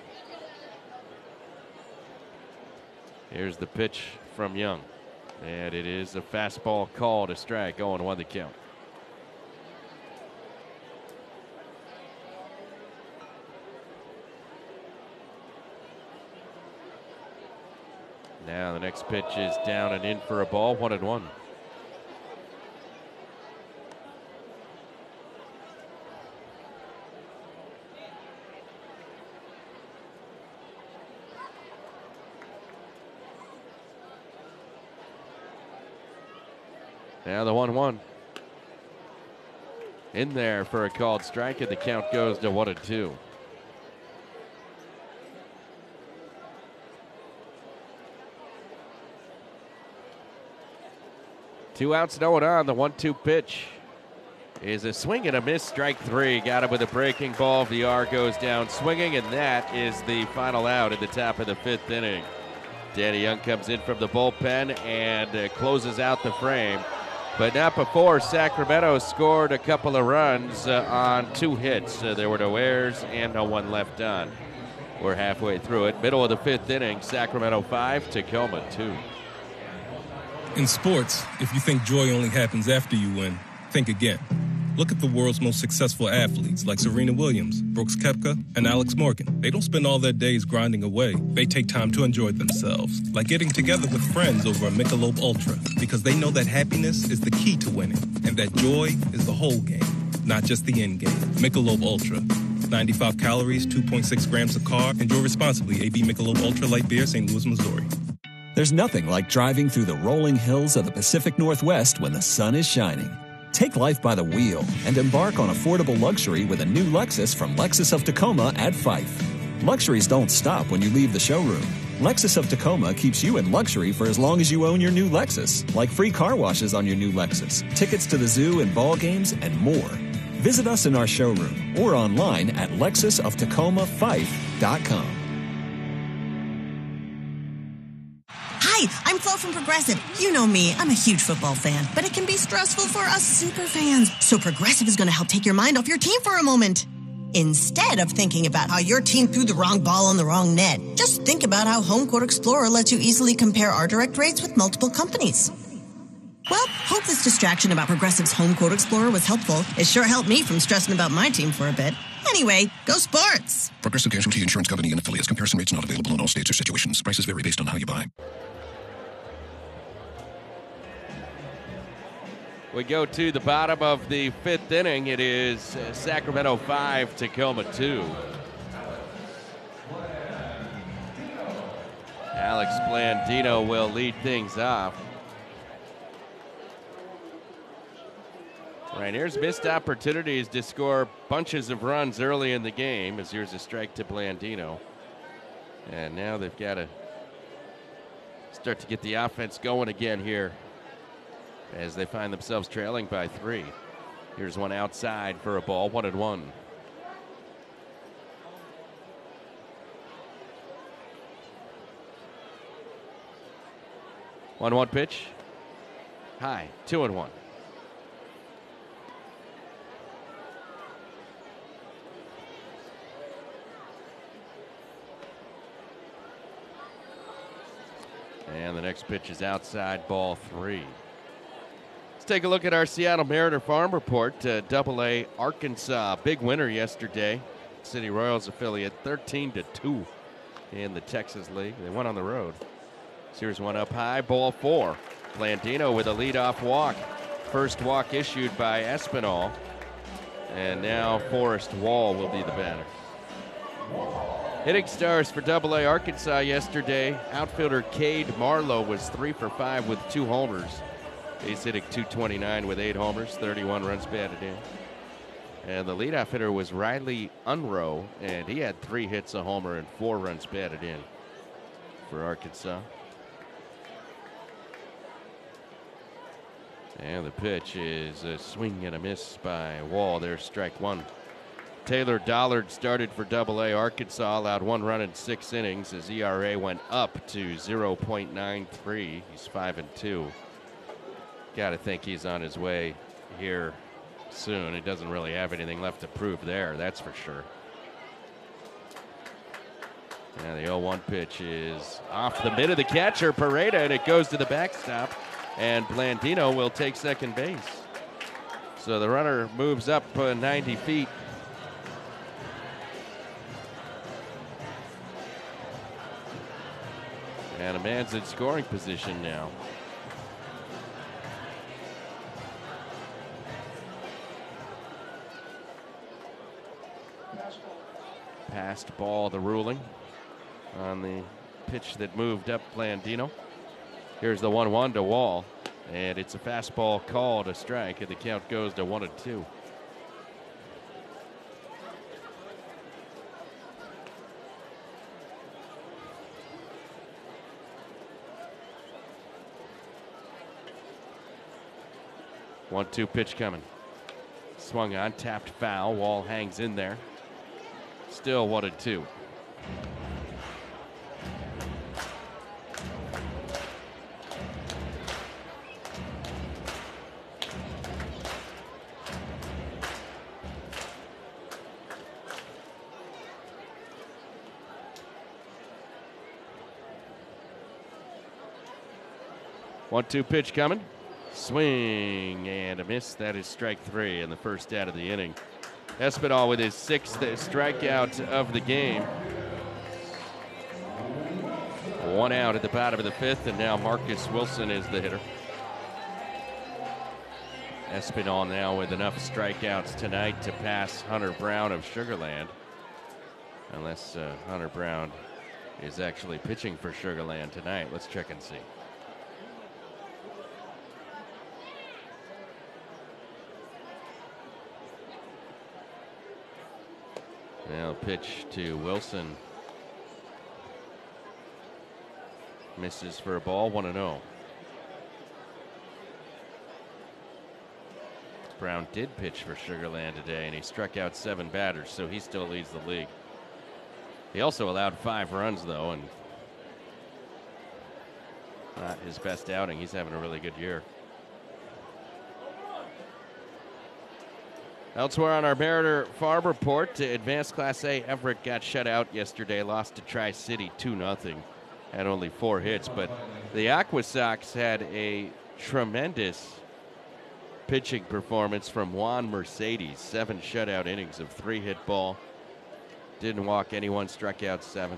Here's the pitch from Young, and it is a fastball called a strike, oh and one the count. Now the next pitch is down and in for a ball, one and one. Now the one one. In there for a called strike, and the count goes to one and two. Two outs, no one on. The one two pitch is a swing and a miss, strike three. Got him with a breaking ball. V R goes down swinging, and that is the final out at the top of the fifth inning. Danny Young comes in from the bullpen and uh, closes out the frame. But not before Sacramento scored a couple of runs uh, on two hits. Uh, there were no errors and no one left on. We're halfway through it. Middle of the fifth inning, Sacramento five, Tacoma two. In sports, if you think joy only happens after you win, think again. Look at the world's most successful athletes like Serena Williams, Brooks Koepka, and Alex Morgan. They don't spend all their days grinding away. They take time to enjoy themselves, like getting together with friends over a Michelob Ultra, because they know that happiness is the key to winning, and that joy is the whole game, not just the end game. Michelob Ultra. ninety-five calories, two point six grams of carb. Enjoy responsibly. A B Michelob Ultra Light Beer, Saint Louis, Missouri. There's nothing like driving through the rolling hills of the Pacific Northwest when the sun is shining. Take life by the wheel and embark on affordable luxury with a new Lexus from Lexus of Tacoma at Fife. Luxuries don't stop when you leave the showroom. Lexus of Tacoma keeps you in luxury for as long as you own your new Lexus, like free car washes on your new Lexus, tickets to the zoo and ball games, and more. Visit us in our showroom or online at lexus of tacoma fife dot com. Hi, I'm Flo from Progressive. You know me, I'm a huge football fan, but it can be stressful for us super fans. So Progressive is going to help take your mind off your team for a moment. Instead of thinking about how your team threw the wrong ball on the wrong net, just think about how Home Quote Explorer lets you easily compare our direct rates with multiple companies. Well, hope this distraction about Progressive's Home Quote Explorer was helpful. It sure helped me from stressing about my team for a bit. Anyway, go sports! Progressive Casualty Insurance Company and affiliates. Comparison rates not available in all states or situations. Prices vary based on how you buy. We go to the bottom of the fifth inning. It is uh, Sacramento five, Tacoma two. Alex Blandino will lead things off. Right, here's missed opportunities to score bunches of runs early in the game, as here's a strike to Blandino. And now they've got to start to get the offense going again here, as they find themselves trailing by three. Here's one outside for a ball, one and one. One one pitch. High, two and one. And the next pitch is outside, ball three. Let's take a look at our Seattle Mariner Farm Report. Uh, Double A Arkansas, big winner yesterday. City Royals affiliate, thirteen to two in the Texas League. They went on the road. Here's one up high, ball four. Blandino with a leadoff walk. First walk issued by Espinal. And now Forrest Wall will be the batter. Hitting stars for Double A Arkansas yesterday. Outfielder Cade Marlowe was three for five with two homers. He's hitting two twenty-nine with eight homers, thirty-one runs batted in. And the leadoff hitter was Riley Unroe, and he had three hits, a homer, and four runs batted in for Arkansas. And the pitch is a swing and a miss by Wall. There's strike one. Taylor Dollard started for Double A Arkansas, allowed one run in six innings. His E R A went up to zero point nine three. He's five and two. Got to think he's on his way here soon. He doesn't really have anything left to prove there, that's for sure. And the oh one pitch is off the mid of the catcher, Pareda, and it goes to the backstop. And Blandino will take second base. So the runner moves up uh, ninety feet. And a man's in scoring position now. Passed ball, the ruling on the pitch that moved up Blandino. Here's the one one to Wall. And it's a fastball called a strike, and the count goes to one and two. one two pitch coming. Swung on, tapped foul. Wall hangs in there. Still one and two. one two pitch coming. Swing and a miss. That is strike three in the first out of the inning. Espinal with his sixth strikeout of the game. One out at the bottom of the fifth, and now Marcus Wilson is the hitter. Espinal now with enough strikeouts tonight to pass Hunter Brown of Sugar Land. Unless uh, Hunter Brown is actually pitching for Sugar Land tonight. Let's check and see. Now pitch to Wilson. Misses for a ball, one and oh. Brown did pitch for Sugar Land today, and he struck out seven batters, so he still leads the league. He also allowed five runs, though, and not his best outing. He's having a really good year. Elsewhere on our Mariner Farm Report, Advanced Class A, Everett got shut out yesterday, lost to Tri-City two nothing, had only four hits, but the Aqua Sox had a tremendous pitching performance from Juan Mercedes, seven shutout innings of three-hit ball, didn't walk anyone, struck out seven.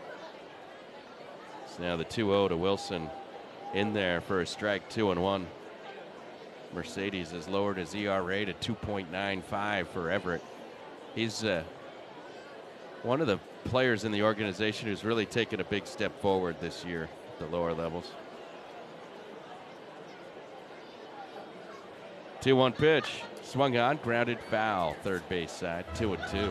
So now the two oh to Wilson in there for a strike, two and one. Mercedes has lowered his E R A to two point nine five for Everett. He's uh, one of the players in the organization who's really taken a big step forward this year at the lower levels. two one pitch. Swung on, grounded foul, third base side, two and two.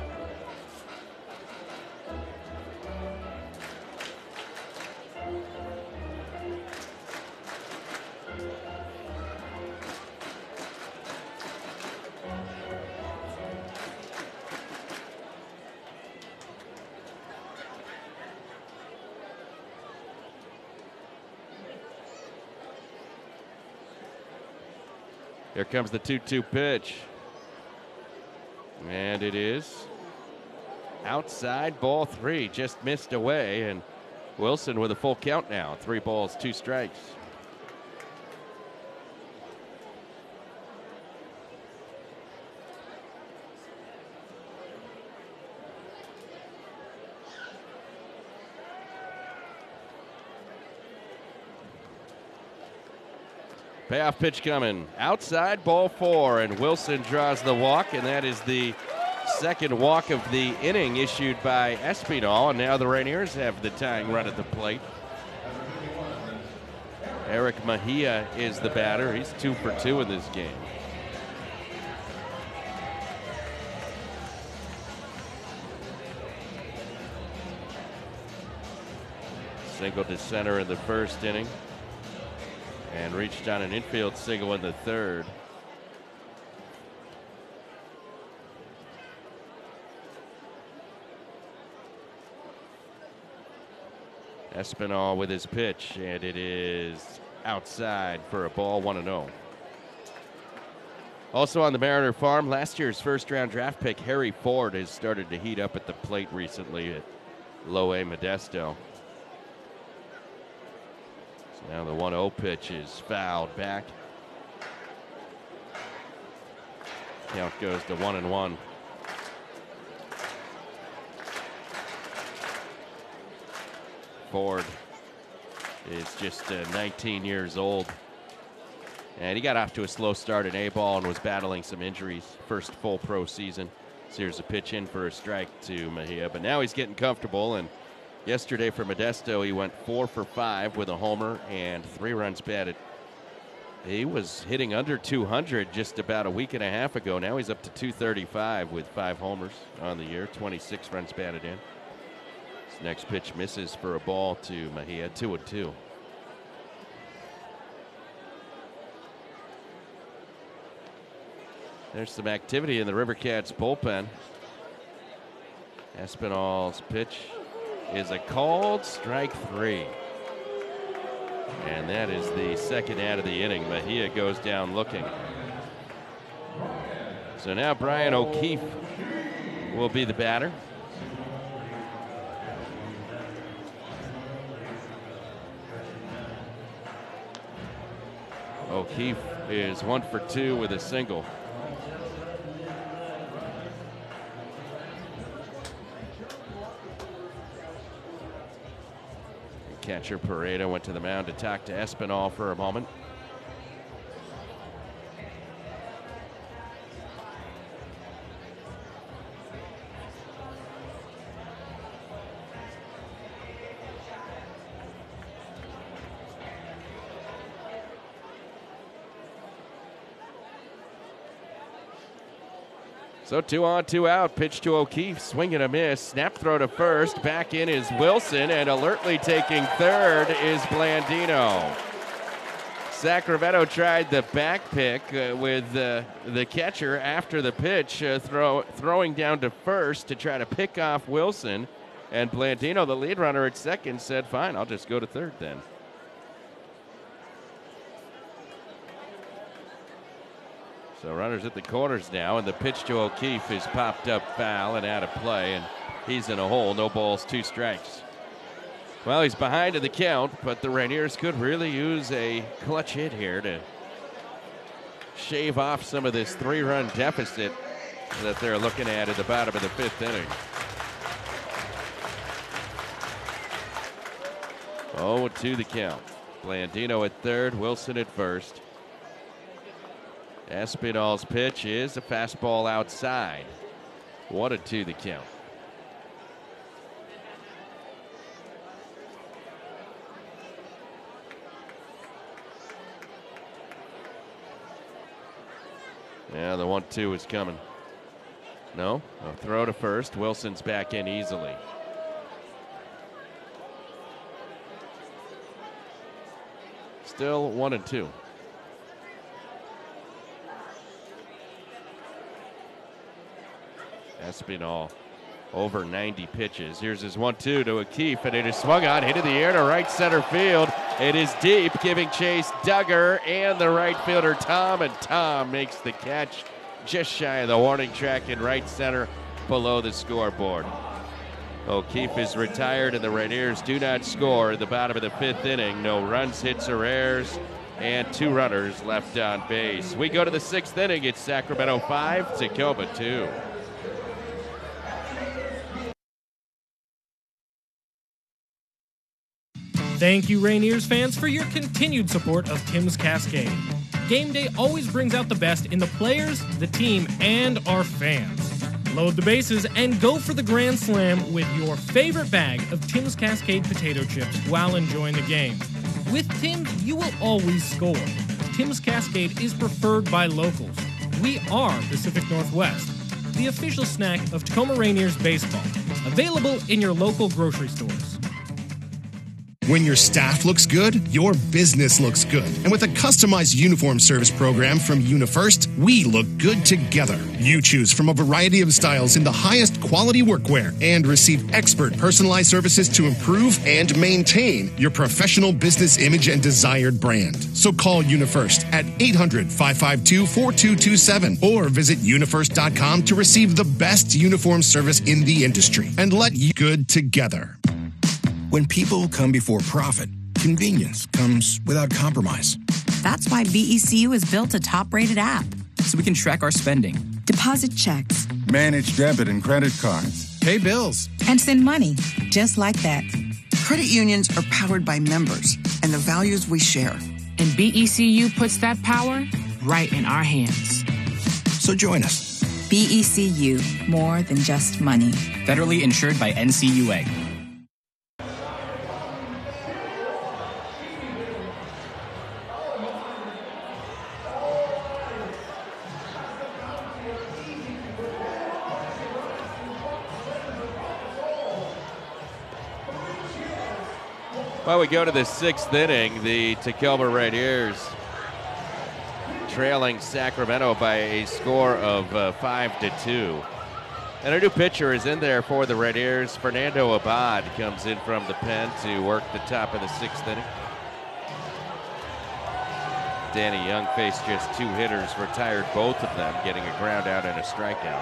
Here comes the two two pitch. And it is outside, ball three, just missed away, and Wilson with a full count now. Three balls, two strikes. Payoff pitch coming. Outside, ball four, and Wilson draws the walk, and that is the second walk of the inning issued by Espinal, and now the Rainiers have the tying run at the plate. Eric Mejia is the batter. He's two for two in this game. Single to center in the first inning, and reached on an infield single in the third. Espinal with his pitch, and it is outside for a ball, one and oh. Also on the Mariner farm, last year's first-round draft pick Harry Ford has started to heat up at the plate recently at Low A Modesto. So now the one oh pitch is fouled back. Count goes to one and one. Ford is just uh, nineteen years old, and he got off to a slow start in A-ball and was battling some injuries. First full pro season. So here's a pitch in for a strike to Mejia, but now he's getting comfortable, and yesterday for Modesto he went four for five with a homer and three runs batted. He was hitting under two hundred just about a week and a half ago. Now he's up to two thirty-five with five homers on the year, twenty-six runs batted in. His next pitch misses for a ball to Mejia, two and two. There's some activity in the River Cats bullpen. Espinal's pitch is a called strike three. And that is the second out of the inning. Mejia goes down looking. So now Brian O'Keefe will be the batter. O'Keefe is one for two with a single. Catcher Pareto went to the mound to talk to Espinal for a moment. So two on, two out. Pitch to O'Keefe, swing and a miss. Snap throw to first. Back in is Wilson, and alertly taking third is Blandino. Sacramento tried the back pick uh, with uh, the catcher after the pitch, uh, throw, throwing down to first to try to pick off Wilson. And Blandino, the lead runner at second, said, fine, I'll just go to third then. So runners at the corners now, and the pitch to O'Keefe is popped up foul and out of play, and he's in a hole. No balls, two strikes. Well, he's behind in the count, but the Rainiers could really use a clutch hit here to shave off some of this three-run deficit that they're looking at at the bottom of the fifth inning. oh two the count. Blandino at third, Wilson at first. Espinal's pitch is a fastball outside. one and two the count. Yeah, the one two is coming. No, a throw to first. Wilson's back in easily. Still one and two. Espinal over ninety pitches. Here's his one two to O'Keefe, and it is swung on, hit in the air to right center field. It is deep, giving chase Duggar and the right fielder Tom, and Tom makes the catch just shy of the warning track in right center below the scoreboard. O'Keefe is retired, and the Rainiers do not score at the bottom of the fifth inning. No runs, hits, or errors, and two runners left on base. We go to the sixth inning. It's Sacramento five, Tacoma two. Thank you, Rainiers fans, for your continued support of Tim's Cascade. Game day always brings out the best in the players, the team, and our fans. Load the bases and go for the Grand Slam with your favorite bag of Tim's Cascade potato chips while enjoying the game. With Tim's, you will always score. Tim's Cascade is preferred by locals. We are Pacific Northwest, the official snack of Tacoma Rainiers baseball. Available in your local grocery stores. When your staff looks good, your business looks good. And with a customized uniform service program from UniFirst, we look good together. You choose from a variety of styles in the highest quality workwear and receive expert personalized services to improve and maintain your professional business image and desired brand. So call UniFirst at eight hundred, five five two, four two two seven or visit unifirst dot com to receive the best uniform service in the industry and let you good together. When people come before profit, convenience comes without compromise. That's why B E C U has built a top-rated app. So we can track our spending, deposit checks, manage debit and credit cards, pay bills, and send money just like that. Credit unions are powered by members and the values we share. And B E C U puts that power right in our hands. So join us. B E C U, more than just money. Federally insured by N C U A. Well, we go to the sixth inning. The Tacoma Rainiers trailing Sacramento by a score of uh, five to two. And a new pitcher is in there for the Rainiers. Fernando Abad comes in from the pen to work the top of the sixth inning. Danny Young faced just two hitters, retired both of them, getting a ground out and a strikeout.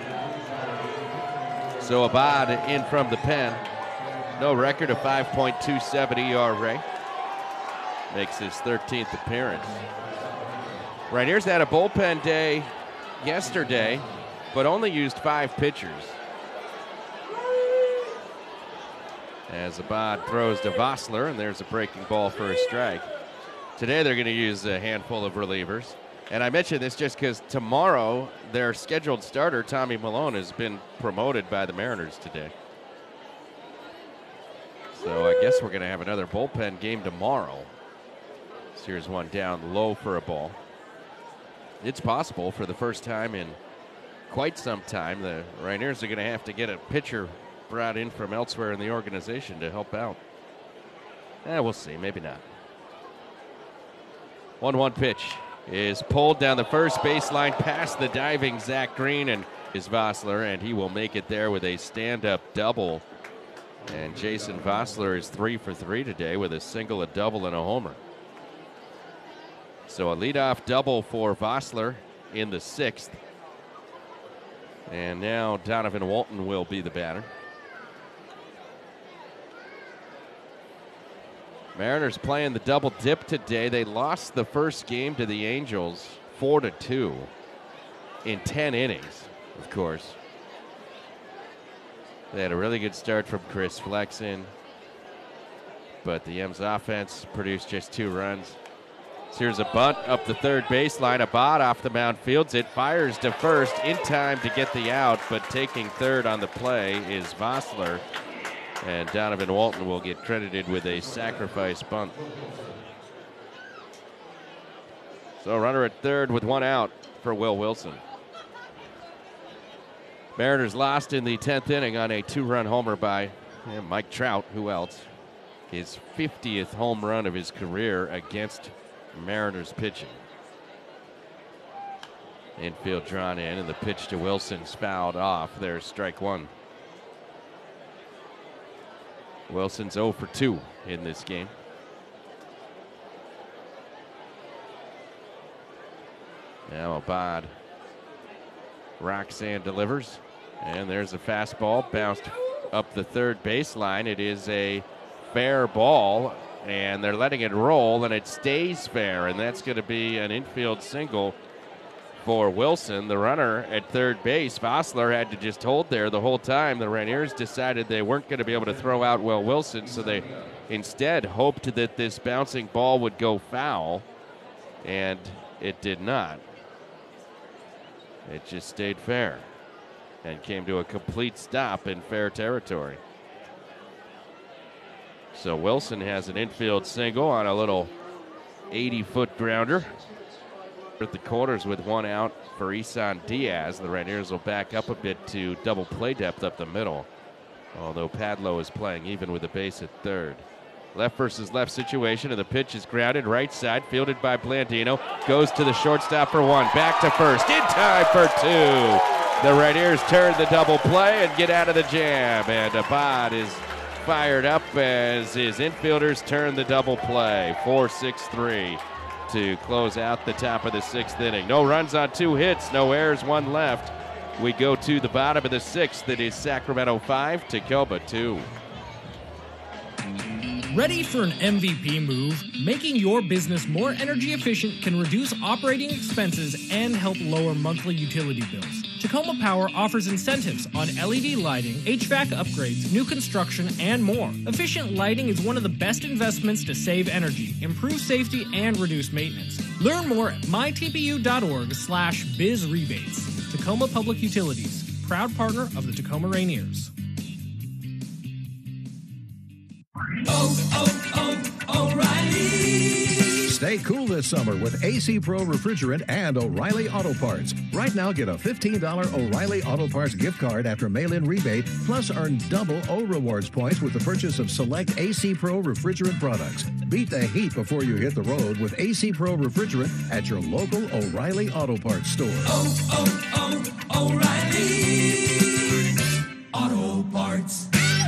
So Abad in from the pen. No record, of five point two seven E R A. Makes his thirteenth appearance. Rainiers had a bullpen day yesterday, but only used five pitchers. As Abad throws to Vossler, and there's a breaking ball for a strike. Today they're going to use a handful of relievers. And I mention this just because tomorrow their scheduled starter, Tommy Malone, has been promoted by the Mariners today. So I guess we're going to have another bullpen game tomorrow. So here's one down low for a ball. It's possible for the first time in quite some time the Rainiers are going to have to get a pitcher brought in from elsewhere in the organization to help out. Eh, we'll see. Maybe not. one one pitch is pulled down the first baseline past the diving Zach Green, and is Vossler, and he will make it there with a stand-up double. And Jason Vossler is three for three today with a single, a double, and a homer. So a leadoff double for Vossler in the sixth. And now Donovan Walton will be the batter. Mariners playing the double dip today. They lost the first game to the Angels four to two in ten innings, of course. They had a really good start from Chris Flexen, but the M's offense produced just two runs. So here's a bunt up the third baseline. Abad off the mound fields it, fires to first in time to get the out, but taking third on the play is Vossler. And Donovan Walton will get credited with a sacrifice bunt. So runner at third with one out for Will Wilson. Mariners lost in the tenth inning on a two-run homer by yeah, Mike Trout. Who else? His fiftieth home run of his career against Mariners pitching. Infield drawn in, and the pitch to Wilson's fouled off. There's strike one. Wilson's oh for two in this game. Now Abad. Roxanne delivers, and there's a fastball bounced up the third baseline. It is a fair ball, and they're letting it roll, and it stays fair, and that's going to be an infield single for Wilson. The runner at third base, Vossler, had to just hold there the whole time. The Rainiers decided they weren't going to be able to throw out Will Wilson, so they instead hoped that this bouncing ball would go foul, and it did not. It just stayed fair and came to a complete stop in fair territory. So Wilson has an infield single on a little eighty-foot grounder at the corners with one out for Isan Diaz. The Rainiers will back up a bit to double play depth up the middle, although Padlo is playing even with the base at third. Left versus left situation, and the pitch is grounded right side, fielded by Blandino. Goes to the shortstop for one, back to first, in time for two. The Rainiers turn the double play and get out of the jam, and Abad is fired up as his infielders turn the double play. four six three to close out the top of the sixth inning. No runs on two hits, no errors, one left. We go to the bottom of the sixth. It is Sacramento five, Tacoma two. Ready for an M V P move? Making your business more energy efficient can reduce operating expenses and help lower monthly utility bills. Tacoma Power offers incentives on L E D lighting, H V A C upgrades, new construction, and more. Efficient lighting is one of the best investments to save energy, improve safety, and reduce maintenance. Learn more at mytpu.org slash biz rebates. Tacoma Public Utilities, proud partner of the Tacoma Rainiers. Oh, oh, oh, O'Reilly Stay cool this summer with A C Pro Refrigerant and O'Reilly Auto Parts. Right now, get a fifteen dollars O'Reilly Auto Parts gift card after mail-in rebate, plus earn double O Rewards points with the purchase of select A C Pro Refrigerant products. Beat the heat before you hit the road with A C Pro Refrigerant at your local O'Reilly Auto Parts store. Oh, oh, oh, O'Reilly Auto Parts.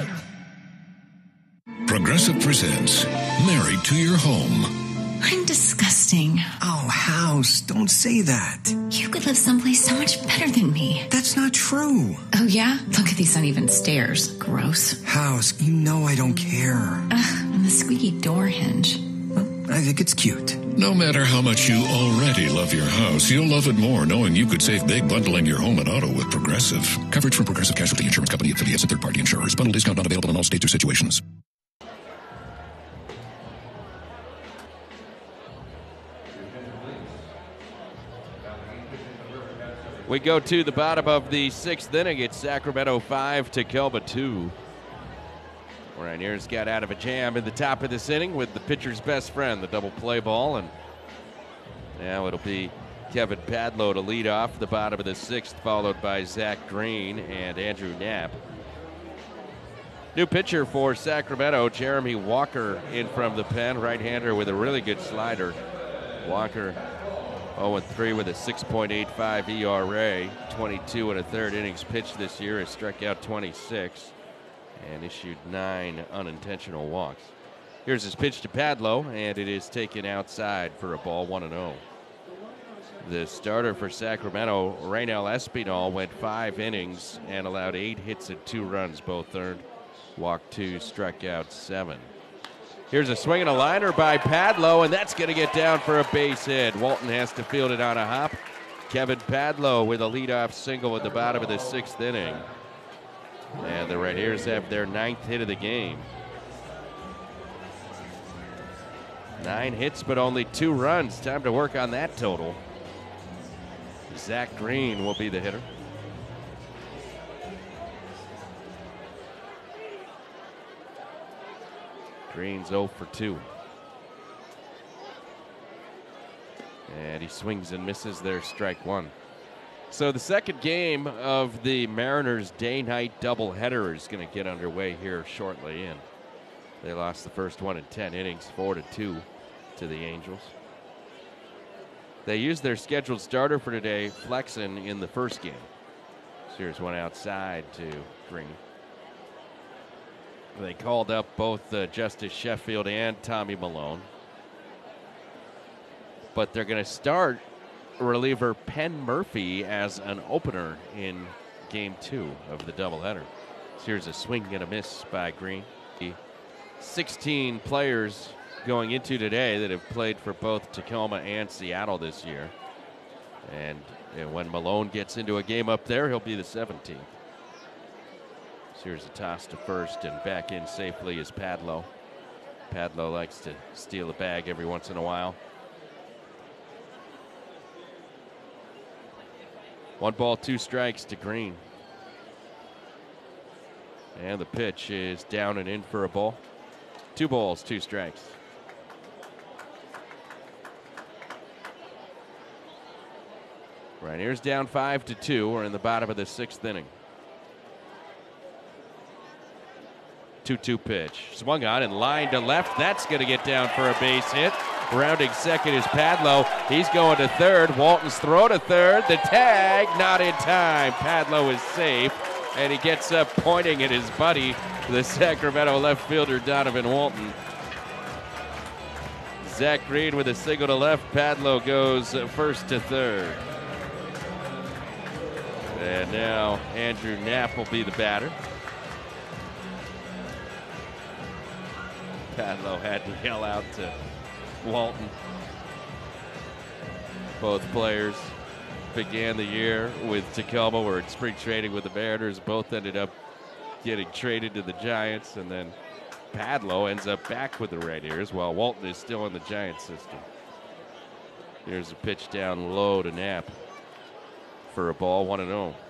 Progressive presents Married to Your Home. I'm disgusting. Oh, House, don't say that. You could live someplace so much better than me. That's not true. Oh, yeah? Look at these uneven stairs. Gross. House, you know I don't care. Ugh, and the squeaky door hinge. Well, I think it's cute. No matter how much you already love your house, you'll love it more knowing you could save big bundling your home and auto with Progressive. Coverage from Progressive Casualty Insurance Company, affiliates, and third-party insurers. Bundle discount not available in all states or situations. We go to the bottom of the sixth inning. It's Sacramento five, Tacoma two. Rainiers got out of a jam in the top of this inning with the pitcher's best friend, the double play ball. And now it'll be Kevin Padlo to lead off the bottom of the sixth, followed by Zach Green and Andrew Knapp. New pitcher for Sacramento, Jeremy Walker in from the pen, right-hander with a really good slider. Walker oh and three with a six point eight five E R A, twenty-two and a third innings pitched this year, has struck out twenty-six and issued nine unintentional walks. Here's his pitch to Padlo, and it is taken outside for a ball, one and oh. The starter for Sacramento, Raynel Espinal, went five innings and allowed eight hits and two runs, both earned. Walked two, struck out seven. Here's a swing and a liner by Padlo, and that's going to get down for a base hit. Walton has to field it on a hop. Kevin Padlo with a leadoff single at the bottom of the sixth inning. And the Rainiers have their ninth hit of the game. Nine hits, but only two runs. Time to work on that total. Zach Green will be the hitter. Green's oh for two. And he swings and misses there, strike one. So the second game of the Mariners day-night doubleheader is going to get underway here shortly. And they lost the first one in ten innings, four to two to the Angels. They used their scheduled starter for today, Flexen, in the first game. So here's one outside to Green. They called up both uh, Justice Sheffield and Tommy Malone. But they're going to start reliever Penn Murphy as an opener in game two of the doubleheader. So here's a swing and a miss by Green. sixteen players going into today that have played for both Tacoma and Seattle this year. And, and when Malone gets into a game up there, he'll be the seventeenth. Here's a toss to first, and back in safely is Padlo. Padlo likes to steal a bag every once in a while. One ball, two strikes to Green. And the pitch is down and in for a ball. Two balls, two strikes. Rainiers down five to two. We're in the bottom of the sixth inning. two two pitch. Swung on and lined to left. That's going to get down for a base hit. Rounding second is Padlo. He's going to third. Walton's throw to third. The tag, not in time. Padlo is safe, and he gets up pointing at his buddy, the Sacramento left fielder, Donovan Walton. Zach Green with a single to left. Padlo goes first to third. And now Andrew Knapp will be the batter. Padlo had to yell out to Walton. Both players began the year with Tacoma, were in spring training with the Mariners. Both ended up getting traded to the Giants, and then Padlo ends up back with the Rainiers while Walton is still in the Giants system. Here's a pitch down low to Knapp for a ball, one and oh.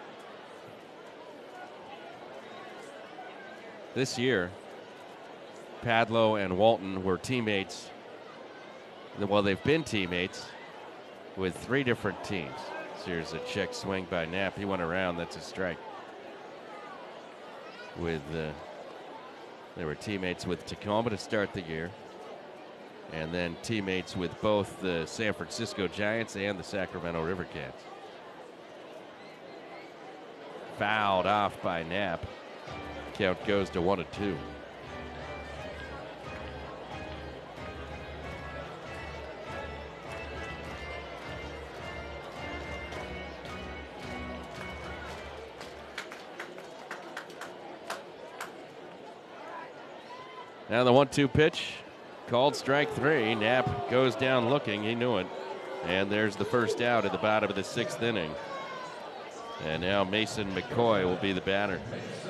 This year, Padlo and Walton were teammates. Well, they've been teammates with three different teams. So here's a check swing by Knapp. He went around. That's a strike. With uh, they were teammates with Tacoma to start the year, and then teammates with both the San Francisco Giants and the Sacramento River Cats. Fouled off by Knapp. Count goes to one and two. Now the one two pitch, called strike three. Knapp goes down looking. He knew it. And there's the first out at the bottom of the sixth inning. And now Mason McCoy will be the batter.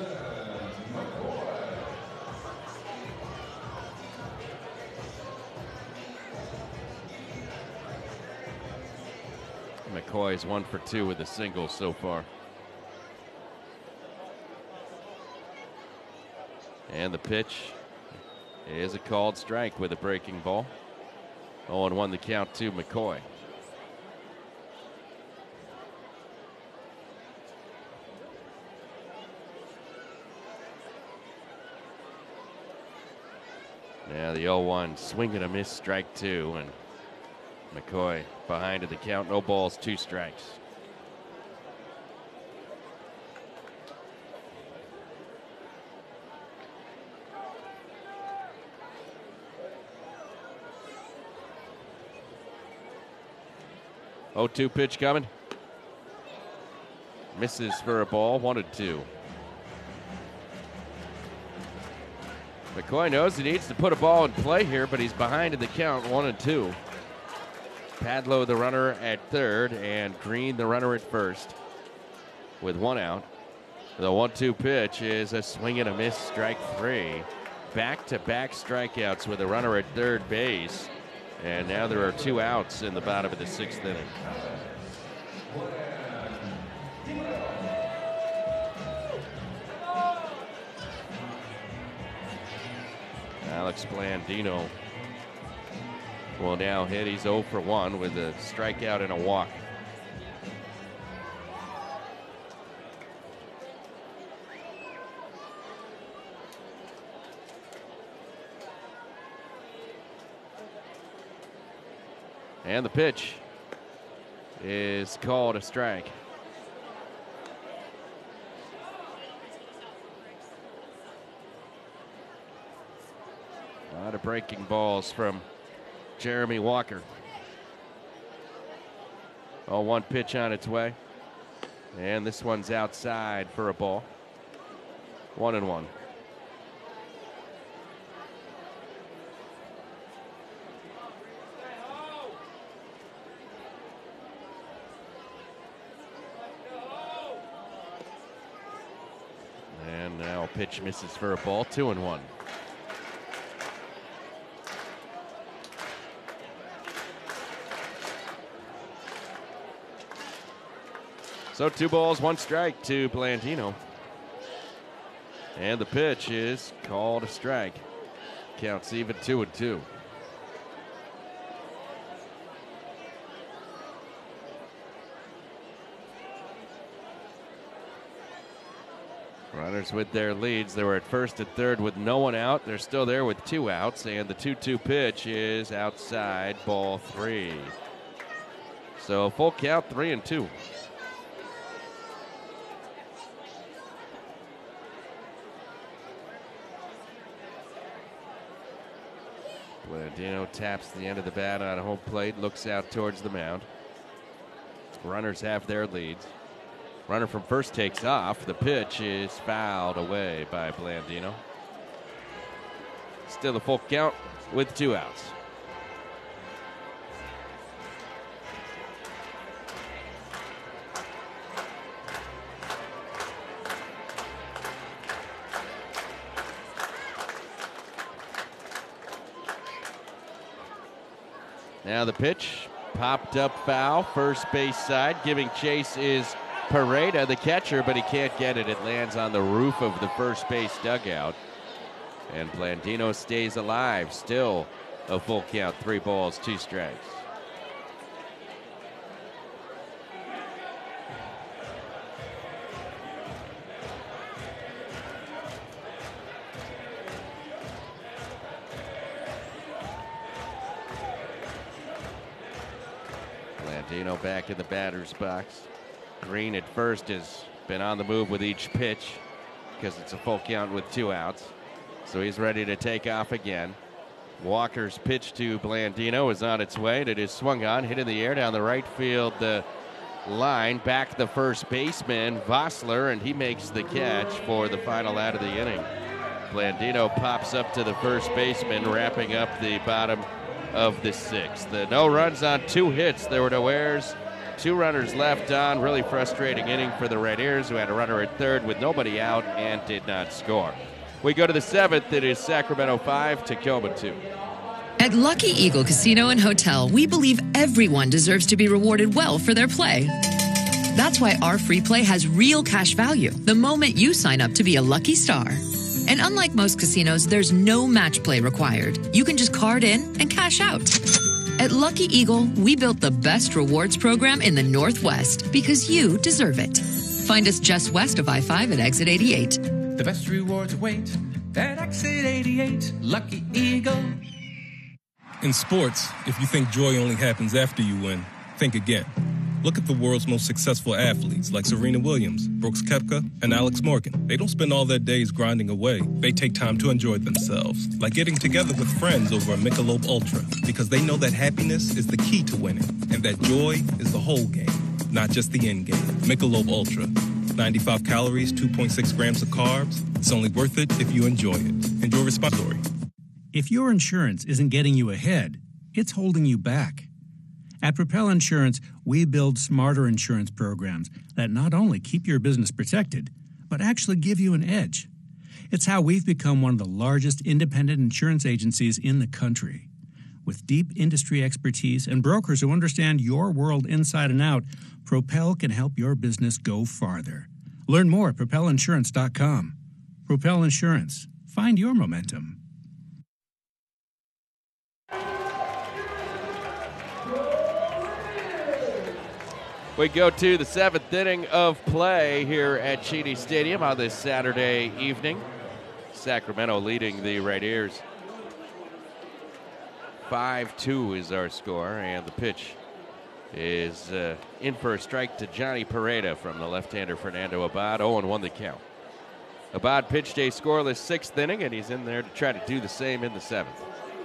McCoy's one for two with a single so far. And the pitch is a called strike with a breaking ball. oh and one the count to McCoy. Now the oh one, swing and a miss, strike two, and McCoy behind at the count. No balls, two strikes. oh two pitch coming. Misses for a ball, one and two. McCoy knows he needs to put a ball in play here, but he's behind in the count, one and two. Padlo the runner at third, and Green the runner at first with one out. The one two pitch is a swing and a miss, strike three. Back-to-back strikeouts with a runner at third base. And now there are two outs in the bottom of the sixth inning. Alex Blandino will now hit. He's oh for one with a strikeout and a walk. And the pitch is called a strike. A lot of breaking balls from Jeremy Walker. oh one pitch on its way. And this one's outside for a ball. One and one. And now pitch misses for a ball, two and one. So two balls, one strike to Blandino. And the pitch is called a strike. Counts even, two and two. Runners with their leads. They were at first and third with no one out. They're still there with two outs, and the two two pitch is outside, ball three. So full count, three and two. Blandino taps the end of the bat on home plate, looks out towards the mound. Runners have their leads. Runner from first takes off. The pitch is fouled away by Blandino. Still a full count with two outs. Now the pitch, popped up foul, first base side. Giving chase is Pareda, the catcher, but he can't get it. It lands on the roof of the first base dugout. And Blandino stays alive. Still a full count, three balls, two strikes. Blandino back in the batter's box. Green at first has been on the move with each pitch because it's a full count with two outs. So he's ready to take off again. Walker's pitch to Blandino is on its way. It is swung on, hit in the air down the right field uh, line. Back the first baseman, Vossler, and he makes the catch for the final out of the inning. Blandino pops up to the first baseman, wrapping up the bottom of the sixth. The no runs on two hits. There were no errors. Two runners left on. Really frustrating inning for the Red Ears, who had a runner at third with nobody out and did not score. We go to the seventh. It is Sacramento five, Tacoma two. At Lucky Eagle Casino and Hotel, we believe everyone deserves to be rewarded well for their play. That's why our free play has real cash value the moment you sign up to be a lucky star. And unlike most casinos, there's no match play required. You can just card in and cash out. At Lucky Eagle, we built the best rewards program in the Northwest because you deserve it. Find us just west of I five at exit eighty-eight. The best rewards await at exit eighty-eight. Lucky Eagle. In sports, if you think joy only happens after you win, think again. Look at the world's most successful athletes like Serena Williams, Brooks Koepka, and Alex Morgan. They don't spend all their days grinding away. They take time to enjoy themselves, like getting together with friends over a Michelob Ultra, because they know that happiness is the key to winning, and that joy is the whole game, not just the end game. Michelob Ultra. ninety-five calories, two point six grams of carbs. It's only worth it if you enjoy it. Enjoy responsibly. If your insurance isn't getting you ahead, it's holding you back. At Propel Insurance, we build smarter insurance programs that not only keep your business protected, but actually give you an edge. It's how we've become one of the largest independent insurance agencies in the country. With deep industry expertise and brokers who understand your world inside and out, Propel can help your business go farther. Learn more at propel insurance dot com. Propel Insurance. Find your momentum. We go to the seventh inning of play here at Cheney Stadium on this Saturday evening. Sacramento leading the Red Ears. five two is our score, and the pitch is uh, in for a strike to Johnny Pereda from the left-hander Fernando Abad. oh and one the count. Abad pitched a scoreless sixth inning, and he's in there to try to do the same in the seventh.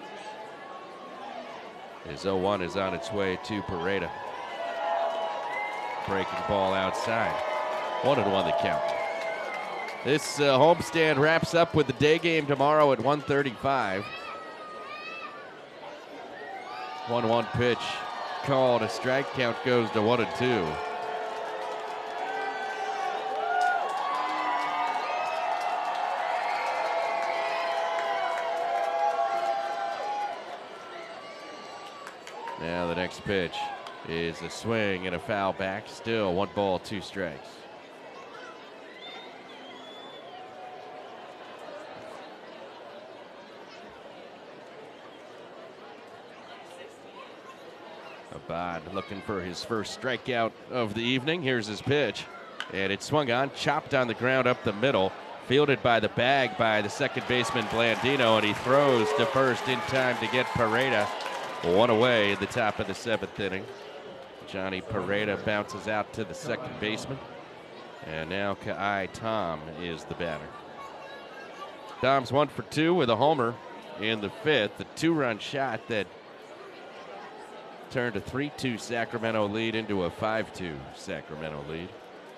His oh one is on its way to Pereda. Breaking ball outside. One and one the count. This uh, homestand wraps up with the day game tomorrow at one thirty-five. one one pitch called. A strike count goes to one and two. Now the next pitch is a swing and a foul back. Still one ball, two strikes. Abad looking for his first strikeout of the evening. Here's his pitch, and it swung on, chopped on the ground up the middle, fielded by the bag by the second baseman Blandino, and he throws to first in time to get Pereda one away at the top of the seventh inning. Johnny Pereda bounces out to the second baseman, and now Ka'ai Tom is the batter. Tom's one for two with a homer in the fifth. The two-run shot that turned a three two Sacramento lead into a five two Sacramento lead.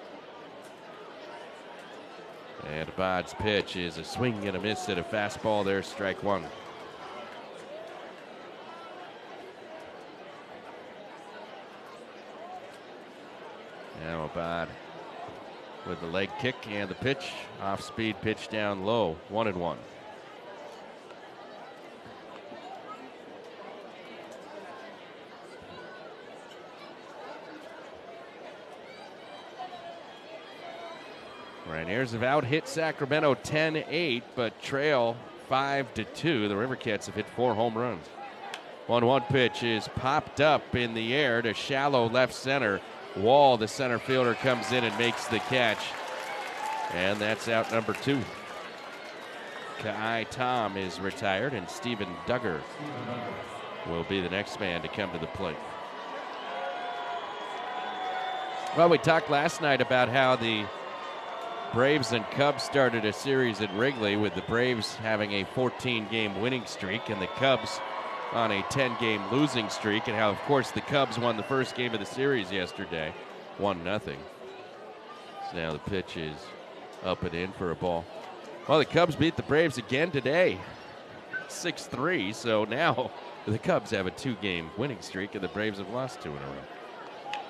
And Abad's pitch is a swing and a miss at a fastball. There's strike one. Now Abad with the leg kick and the pitch. Off-speed pitch down low. One and one. Rainiers have out-hit Sacramento ten eight, but trail five to two. The River Cats have hit four home runs. one one pitch is popped up in the air to shallow left center. Wall, the center fielder, comes in and makes the catch. And that's out number two. Kai Tom is retired, and Steven Duggar will be the next man to come to the plate. Well, we talked last night about how the Braves and Cubs started a series at Wrigley, with the Braves having a fourteen-game winning streak and the Cubs on a ten-game losing streak, and how, of course, the Cubs won the first game of the series yesterday, one nothing. So now the pitch is up and in for a ball. Well, the Cubs beat the Braves again today, six three, so now the Cubs have a two-game winning streak, and the Braves have lost two in a row.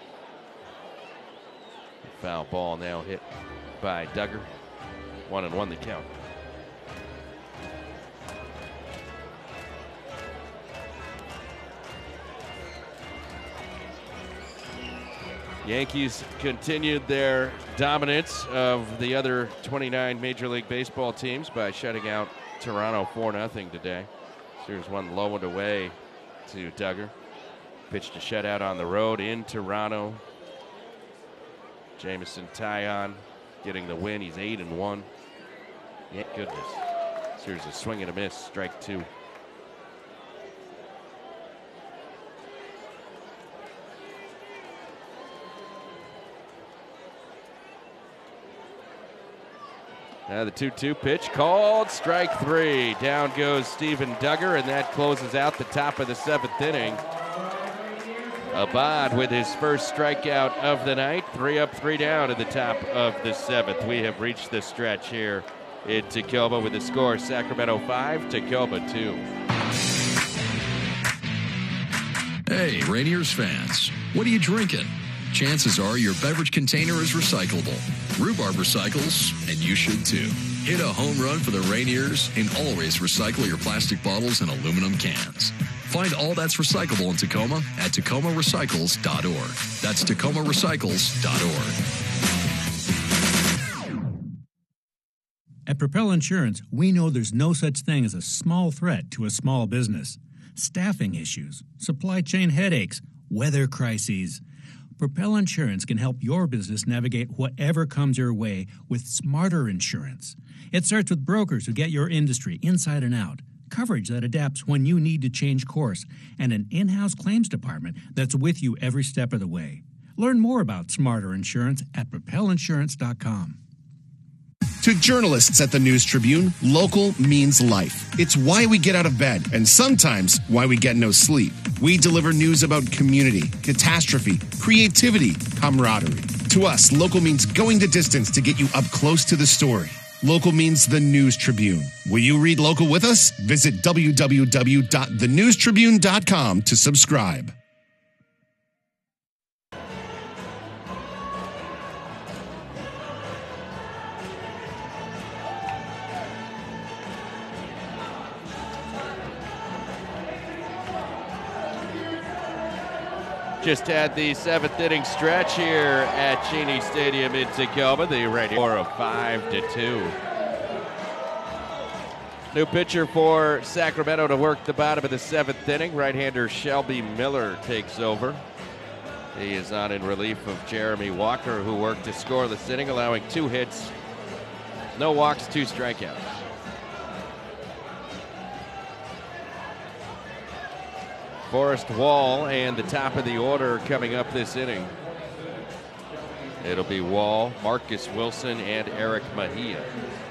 Foul ball now hit by Duggar. One and one the count. Yankees continued their dominance of the other twenty-nine Major League Baseball teams by shutting out Toronto four nothing today. Here's one low and away to Duggar. Pitch to shutout on the road in Toronto. Jameson Taillon getting the win. He's eight and one. Yeah, goodness. Here's a swing and a miss. Strike two. Now the two two pitch called strike three. Down goes Steven Duggar, and that closes out the top of the seventh inning. Abad with his first strikeout of the night. Three up, three down at the top of the seventh. We have reached the stretch here in Tacoma with the score Sacramento five, Tacoma two. Hey, Rainiers fans, what are you drinking? Chances are your beverage container is recyclable. Rhubarb recycles, and you should too. Hit a home run for the Rainiers and always recycle your plastic bottles and aluminum cans. Find all that's recyclable in Tacoma at tacoma recycles dot org. That's tacoma recycles dot org. At Propel Insurance, we know there's no such thing as a small threat to a small business. Staffing issues, supply chain headaches, weather crises. Propel Insurance can help your business navigate whatever comes your way with smarter insurance. It starts with brokers who get your industry inside and out, coverage that adapts when you need to change course, and an in-house claims department that's with you every step of the way. Learn more about smarter insurance at propel insurance dot com. To journalists at the News Tribune, local means life. It's why we get out of bed, and sometimes why we get no sleep. We deliver news about community, catastrophe, creativity, camaraderie. To us, local means going the distance to get you up close to the story. Local means the News Tribune. Will you read local with us? Visit w w w dot the news tribune dot com to subscribe. Just had the seventh inning stretch here at Cheney Stadium in Tacoma. The Rainiers score of five to two. New pitcher for Sacramento to work the bottom of the seventh inning. Right-hander Shelby Miller takes over. He is on in relief of Jeremy Walker, who worked a scoreless inning, allowing two hits, no walks, two strikeouts. Forrest Wall and the top of the order coming up this inning. It'll be Wall, Marcus Wilson, and Eric Mejia.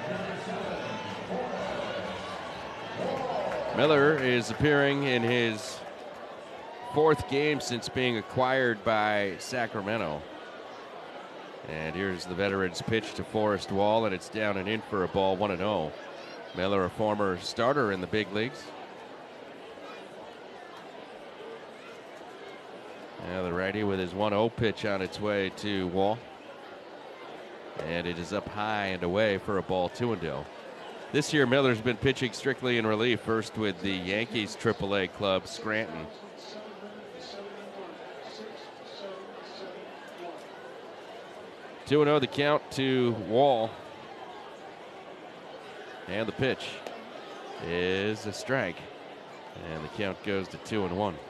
Miller is appearing in his fourth game since being acquired by Sacramento. And here's the veteran's pitch to Forrest Wall, and it's down and in for a ball, one and oh. Miller, a former starter in the big leagues. Now the righty with his one oh pitch on its way to Wall. And it is up high and away for a ball, two and oh. This year, Miller's been pitching strictly in relief, first with the Yankees triple A club, Scranton. two and oh the count to Wall. And the pitch. is a strike. And the count goes to two and one.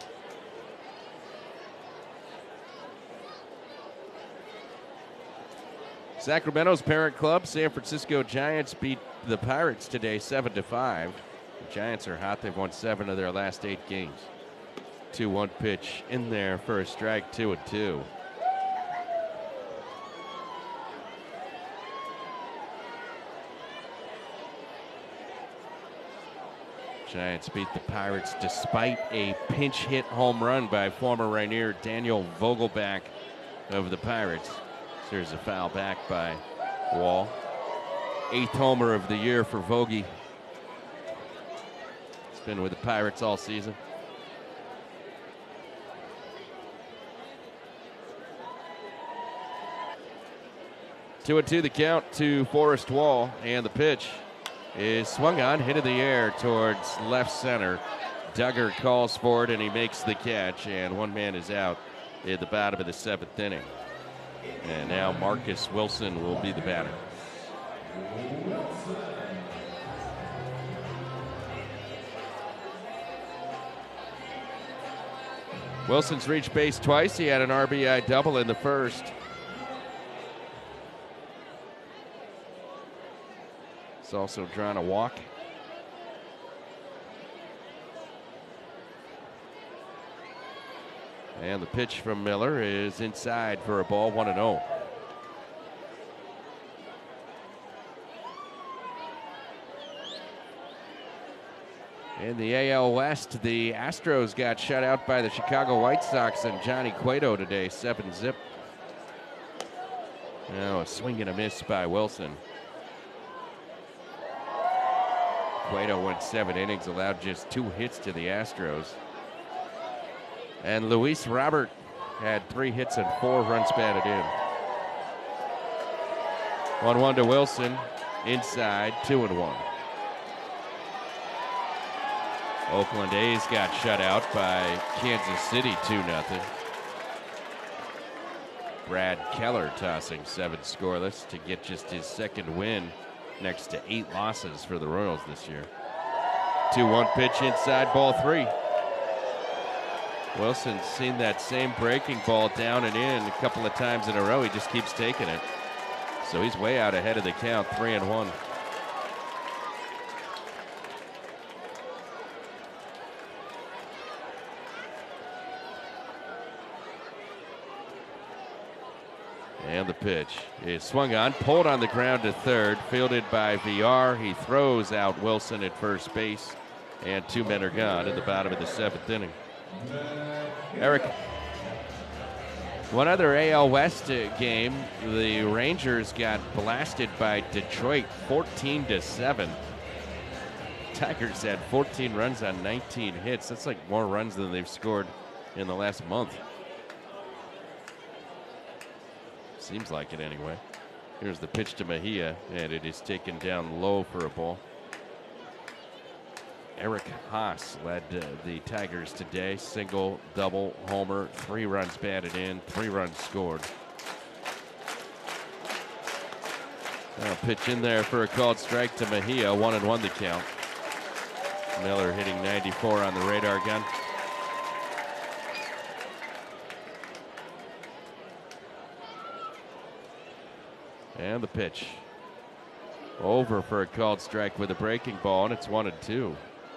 Sacramento's parent club, San Francisco Giants, beat the Pirates today seven to five. The Giants are hot. They've won seven of their last eight games. two one pitch in there for a strike, two and two. Giants beat the Pirates despite a pinch hit home run by former Rainier Daniel Vogelback of the Pirates. There's a foul back by Wall. Eighth homer of the year for Vogie. He's been with the Pirates all season. Two and two the count to Forrest Wall, and the pitch is swung on, hit in the air towards left center. Duggar calls for it, and he makes the catch, and one man is out at the bottom of the seventh inning. And now Marcus Wilson will be the batter. Wilson's reached base twice. He had an R B I double in the first. He's also drawn a walk. And the pitch from Miller is inside for a ball, one and oh. In the A L West, the Astros got shut out by the Chicago White Sox and Johnny Cueto today, seven zip. Now a swing and a miss by Wilson. Cueto went seven innings, allowed just two hits to the Astros. And Luis Robert had three hits and four runs batted in. one one to Wilson, inside, two and one. Oakland A's got shut out by Kansas City, two nothing. Brad Keller tossing seven scoreless to get just his second win next to eight losses for the Royals this year. two one pitch inside, ball three. Wilson's seen that same breaking ball down and in a couple of times in a row. He just keeps taking it. So he's way out ahead of the count, three and one. And the pitch is swung on, pulled on the ground to third, fielded by V R. He throws out Wilson at first base, and two men are gone at the bottom of the seventh inning. Eric, one other A L West game, the Rangers got blasted by Detroit fourteen to seven. Tigers had fourteen runs on nineteen hits. That's like more runs than they've scored in the last month. Seems like it anyway. Here's the pitch to Mejia, and it is taken down low for a ball. Eric Haas led uh, the Tigers today. Single, double, homer, three runs batted in, three runs scored. Now pitch in there for a called strike to Mejia, one and one the count. Miller hitting ninety-four on the radar gun. And the pitch. Over for a called strike with a breaking ball, and it's one and two.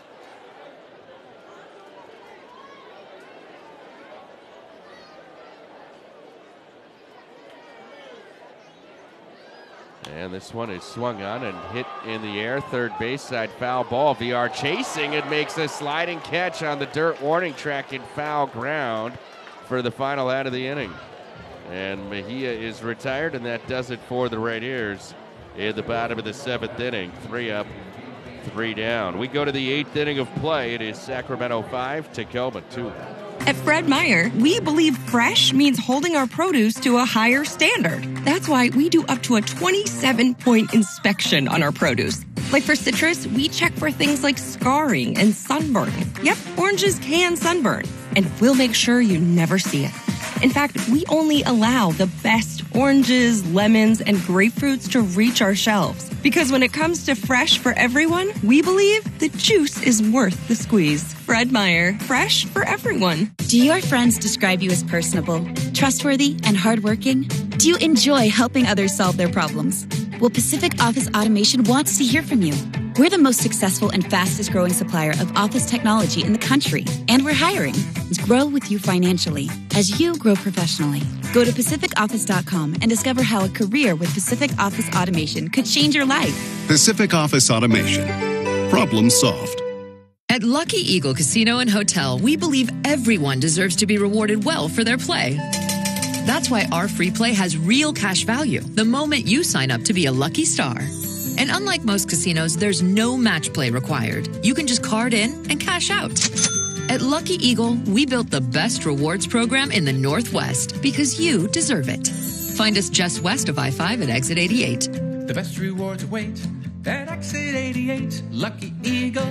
And this one is swung on and hit in the air. Third base side foul ball. V R chasing and makes a sliding catch on the dirt warning track in foul ground for the final out of the inning. And Mejia is retired, and that does it for the Rainiers in the bottom of the seventh inning. Three up, three down. We go to the eighth inning of play. It is Sacramento five, Tacoma two. At Fred Meyer, we believe fresh means holding our produce to a higher standard. That's why we do up to a twenty-seven point inspection on our produce. Like for citrus, we check for things like scarring and sunburn. Yep, oranges can sunburn, and we'll make sure you never see it. In fact, we only allow the best oranges, lemons, and grapefruits to reach our shelves. Because when it comes to fresh for everyone, we believe the juice is worth the squeeze. Fred Meyer, fresh for everyone. Do your friends describe you as personable, trustworthy, and hardworking? Do you enjoy helping others solve their problems? Well, Pacific Office Automation wants to hear from you. We're the most successful and fastest growing supplier of office technology in the country, and we're hiring to grow with you financially as you grow professionally. Go to Pacific Office dot com and discover how a career with Pacific Office Automation could change your life. Pacific Office Automation. Problem solved. At Lucky Eagle Casino and Hotel, we believe everyone deserves to be rewarded well for their play. That's why our free play has real cash value the moment you sign up to be a lucky star. And unlike most casinos, there's no match play required. You can just card in and cash out. At Lucky Eagle, we built the best rewards program in the Northwest because you deserve it. Find us just west of I five at exit eighty-eight. The best rewards await at exit eighty-eight. Lucky Eagle.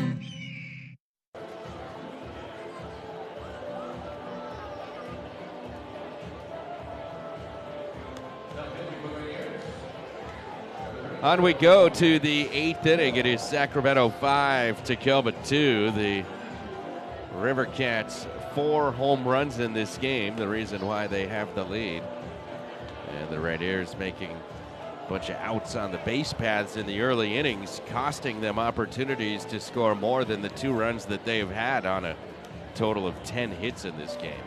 On we go to the eighth inning. It is Sacramento five, Tacoma two. The River Cats four home runs in this game, the reason why they have the lead. And the Rainiers making a bunch of outs on the base paths in the early innings, costing them opportunities to score more than the two runs that they've had on a total of ten hits in this game.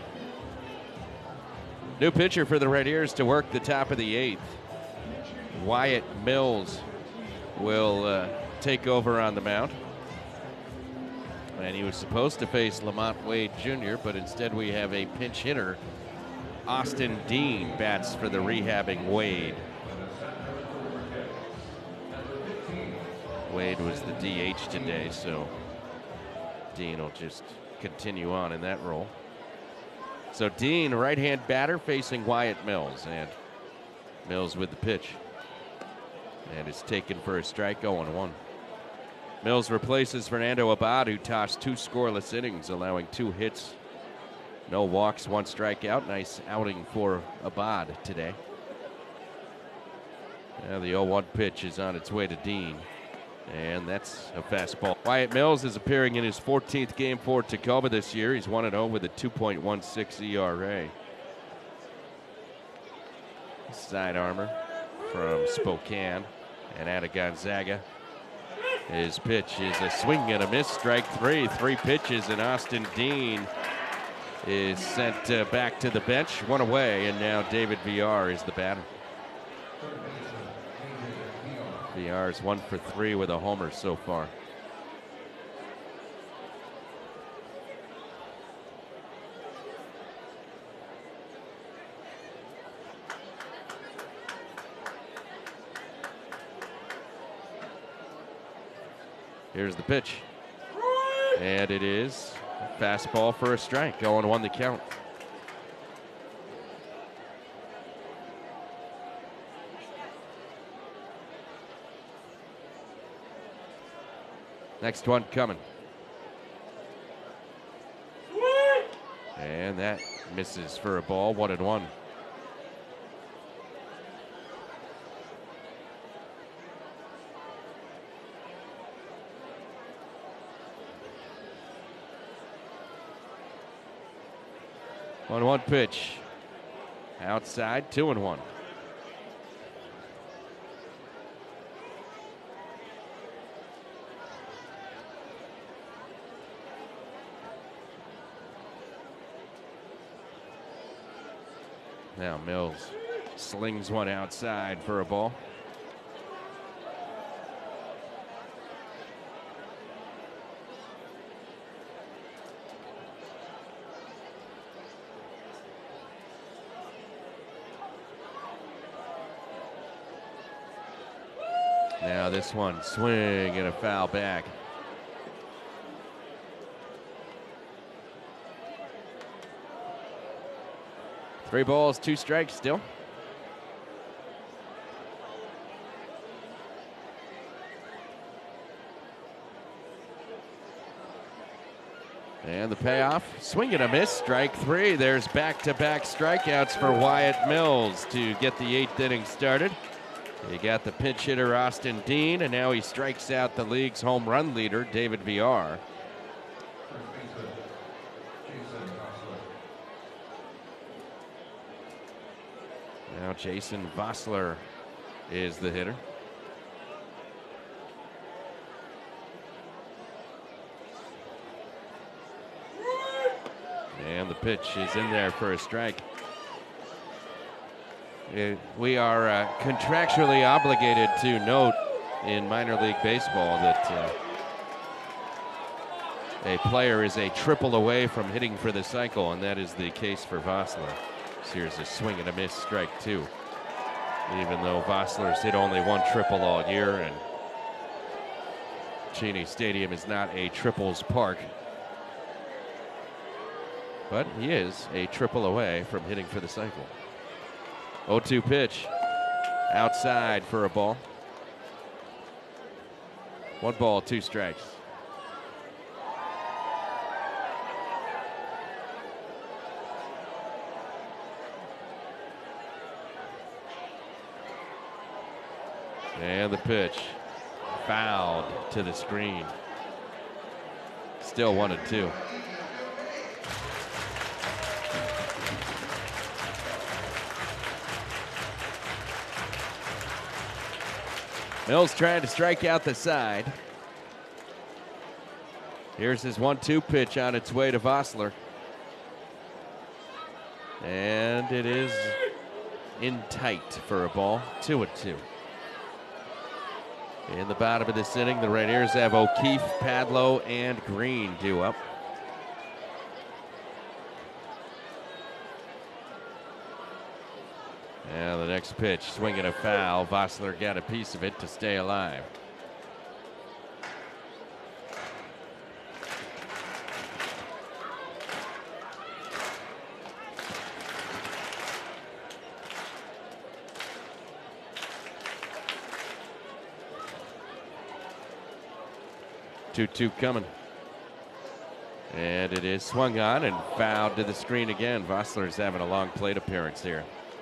New pitcher for the Rainiers to work the top of the eighth. Wyatt Mills will uh, take over on the mound. And he was supposed to face Lamont Wade Junior, but instead we have a pinch hitter. Austin Dean bats for the rehabbing Wade. Wade was the D H today, so Dean will just continue on in that role. So Dean, right-hand batter, facing Wyatt Mills, and Mills with the pitch. And is taken for a strike, oh and one. Mills replaces Fernando Abad, who tossed two scoreless innings, allowing two hits, no walks, one strikeout. Nice outing for Abad today. Now the oh one pitch is on its way to Dean, and that's a fastball. Wyatt Mills is appearing in his fourteenth game for Tacoma this year. He's one and oh with a two point one six E R A. Side armor from Spokane and out of Gonzaga. His pitch is a swing and a miss, strike three. Three pitches, and Austin Dean is sent uh, back to the bench, one away, and now David Villar is the batter. Villar is one for three with a homer so far. Here's the pitch. And it is a fastball for a strike. oh and one the count. Next one coming. And that misses for a ball, one and one. One one pitch. Outside, two and one. Now Mills slings one outside for a ball. Now this one, swing and a foul back. Three balls, two strikes still. And the payoff, swing and a miss, strike three. There's back-to-back strikeouts for Wyatt Mills to get the eighth inning started. You got the pinch hitter, Austin Dean, and now he strikes out the league's home run leader, David Villar. Now Jason Vosler is the hitter. And the pitch is in there for a strike. Uh, we are uh, contractually obligated to note in minor league baseball that uh, a player is a triple away from hitting for the cycle, and that is the case for Vosler. So here's a swing and a miss, strike two. Even though Vosler's hit only one triple all year, and Cheney Stadium is not a triples park, but he is a triple away from hitting for the cycle. oh two pitch, outside for a ball. One ball, two strikes. And the pitch, fouled to the screen. Still one and two. Mills trying to strike out the side. Here's his one two pitch on its way to Vosler. And it is in tight for a ball, two and two. In the bottom of this inning, the Rainiers have O'Keefe, Padlo, and Green due up. And the next pitch, swinging a foul. Vosler got a piece of it to stay alive. two two coming. And it is swung on and fouled to the screen again. Vosler's having a long plate appearance here.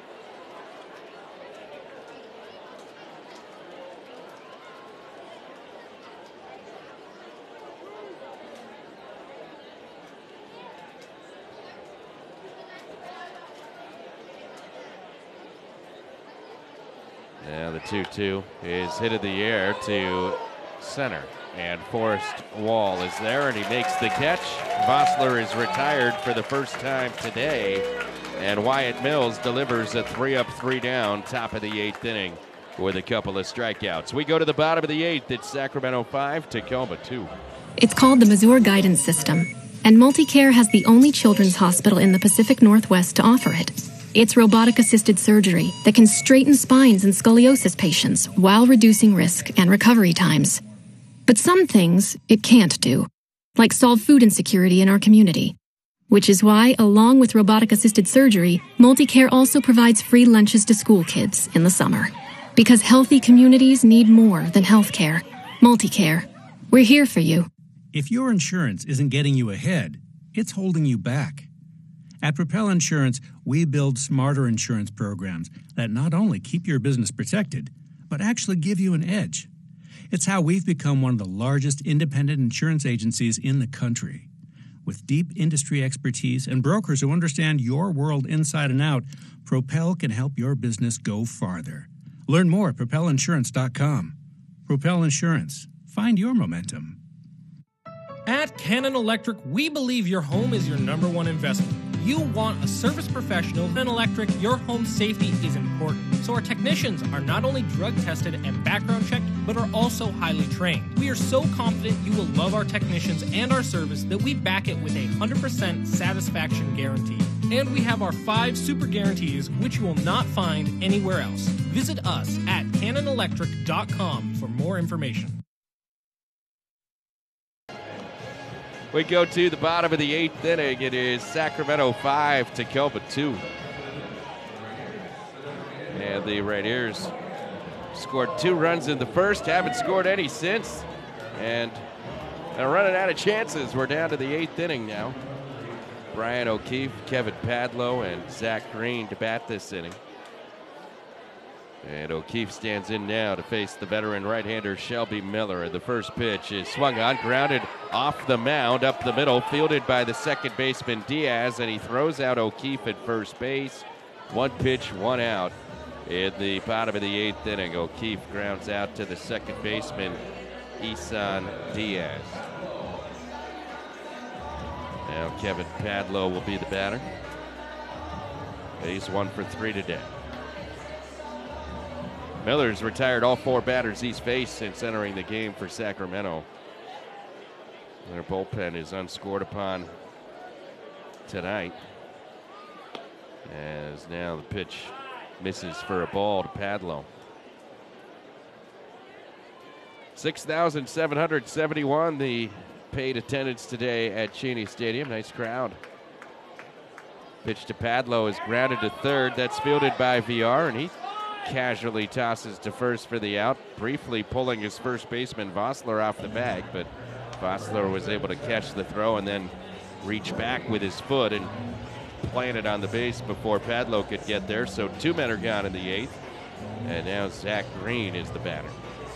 And the two two is hit in the air to center. And Forrest Wall is there, and he makes the catch. Vosler is retired for the first time today, and Wyatt Mills delivers a three up, three down, top of the eighth inning with a couple of strikeouts. We go to the bottom of the eighth. It's Sacramento five, Tacoma two. It's called the Mazur Guidance System, and MultiCare has the only children's hospital in the Pacific Northwest to offer it. It's robotic-assisted surgery that can straighten spines in scoliosis patients while reducing risk and recovery times. But some things it can't do, like solve food insecurity in our community. Which is why, along with robotic-assisted surgery, MultiCare also provides free lunches to school kids in the summer. Because healthy communities need more than healthcare. MultiCare. We're here for you. If your insurance isn't getting you ahead, it's holding you back. At Propel Insurance, we build smarter insurance programs that not only keep your business protected, but actually give you an edge. It's how we've become one of the largest independent insurance agencies in the country. With deep industry expertise and brokers who understand your world inside and out, Propel can help your business go farther. Learn more at propel insurance dot com. Propel Insurance. Find your momentum. At Cannon Electric, we believe your home is your number one investment. You want a service professional. Cannon Electric, your home safety is important. So our technicians are not only drug tested and background checked, but are also highly trained. We are so confident you will love our technicians and our service that we back it with a one hundred percent satisfaction guarantee. And we have our five super guarantees, which you will not find anywhere else. Visit us at cannon electric dot com for more information. We go to the bottom of the eighth inning. It is Sacramento five, Tacoma two. And the Rainiers scored two runs in the first, haven't scored any since. And They're running out of chances. We're down to the eighth inning now. Brian O'Keefe, Kevin Padlow, and Zach Green to bat this inning. And O'Keefe stands in now to face the veteran right-hander Shelby Miller. The first pitch is swung on, grounded off the mound, up the middle, fielded by the second baseman Diaz, and he throws out O'Keefe at first base. One pitch, one out. In the bottom of the eighth inning, O'Keefe grounds out to the second baseman Isan Diaz. Now Kevin Padlow will be the batter. He's one for three today. Miller's retired all four batters he's faced since entering the game for Sacramento. Their bullpen is unscored upon tonight. As now the pitch misses for a ball to Padlow. six thousand seven hundred seventy-one the paid attendance today at Cheney Stadium. Nice crowd. Pitch to Padlow is grounded to third. That's fielded by V R, and he casually tosses to first for the out, briefly pulling his first baseman Vossler off the bag, but Vossler was able to catch the throw and then reach back with his foot and plant it on the base before Padlow could get there. So two men are gone in the eighth, and now Zach Green is the batter.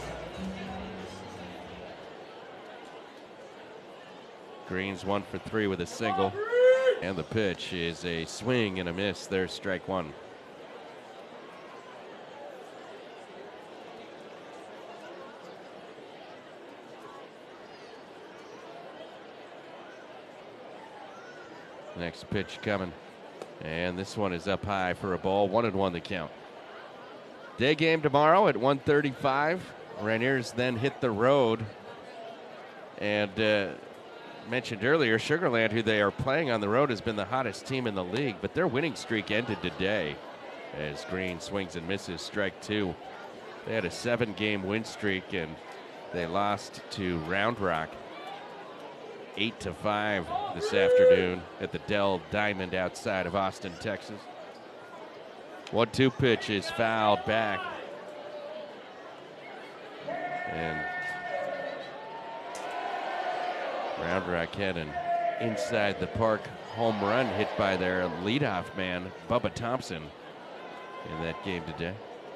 Green's one for three with a single, and the pitch is a swing and a miss. There's strike one. Next pitch coming, and this one is up high for a ball. One and one the count. Day game tomorrow at one thirty-five. Rainiers then hit the road, and uh, mentioned earlier, Sugar Land, who they are playing on the road, has been the hottest team in the league, but their winning streak ended today as Green swings and misses, strike two. They had a seven-game win streak, and they lost to Round Rock eight to five this afternoon at the Dell Diamond outside of Austin, Texas. one two pitch is fouled back. And Round Rock had an inside the park home run hit by their leadoff man, Bubba Thompson, in that game today.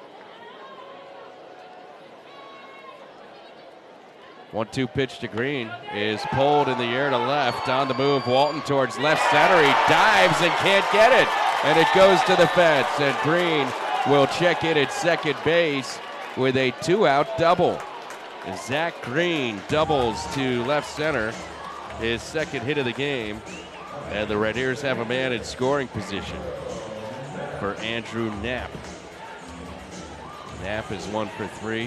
one two pitch to Green is pulled in the air to left. On the move, Walton towards left center. He dives and can't get it. And it goes to the fence. And Green will check in at second base with a two-out double. Zach Green doubles to left center, his second hit of the game. And the Rainiers have a man in scoring position for Andrew Knapp. Knapp is one for three.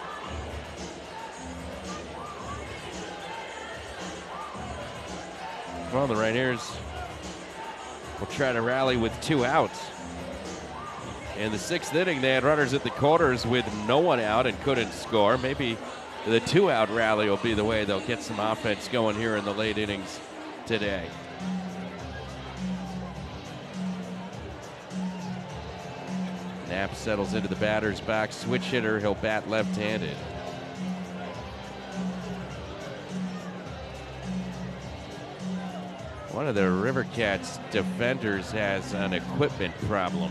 Well, the Rainiers will try to rally with two outs. In the sixth inning, they had runners at the corners with no one out and couldn't score. Maybe the two-out rally will be the way they'll get some offense going here in the late innings today. Knapp settles into the batter's box. Switch hitter, he'll bat left-handed. One of the River Cats defenders has an equipment problem.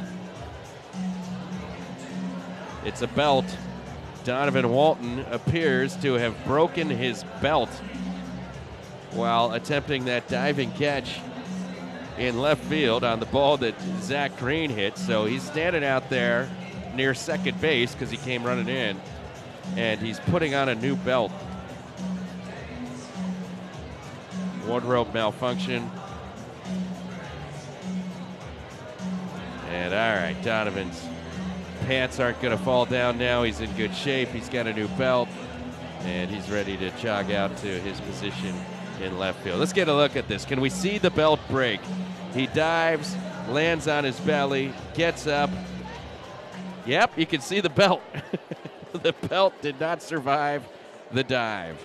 It's a belt. Donovan Walton appears to have broken his belt while attempting that diving catch in left field on the ball that Zach Green hit. So he's standing out there near second base because he came running in, and he's putting on a new belt. Wardrobe malfunction. And all right, Donovan's pants aren't going to fall down now. He's in good shape. He's got a new belt, and he's ready to jog out to his position in left field. Let's get a look at this. Can we see the belt break? He dives, lands on his belly, gets up. Yep, you can see the belt. The belt did not survive the dive.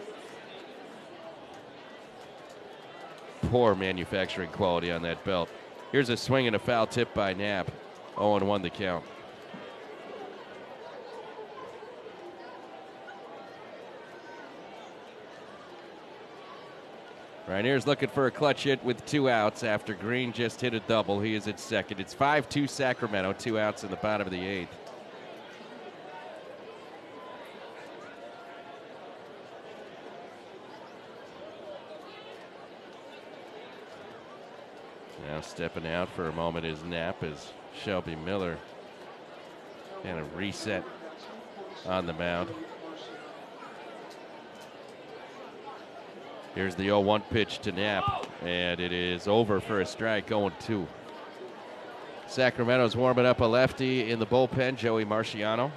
Poor manufacturing quality on that belt. Here's a swing and a foul tip by Knapp. oh and one the count. Rainier's looking for a clutch hit with two outs after Green just hit a double. He is at second. It's five two Sacramento, two outs in the bottom of the eighth. Now stepping out for a moment is Knapp as Shelby Miller kind of reset on the mound. Here's the oh one pitch to Knapp, and it is over for a strike, oh two. Sacramento's warming up a lefty in the bullpen, Joey Marciano.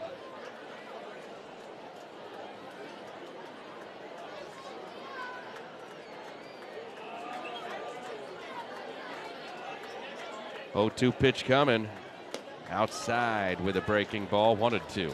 oh two pitch coming. Outside with a breaking ball, one and two.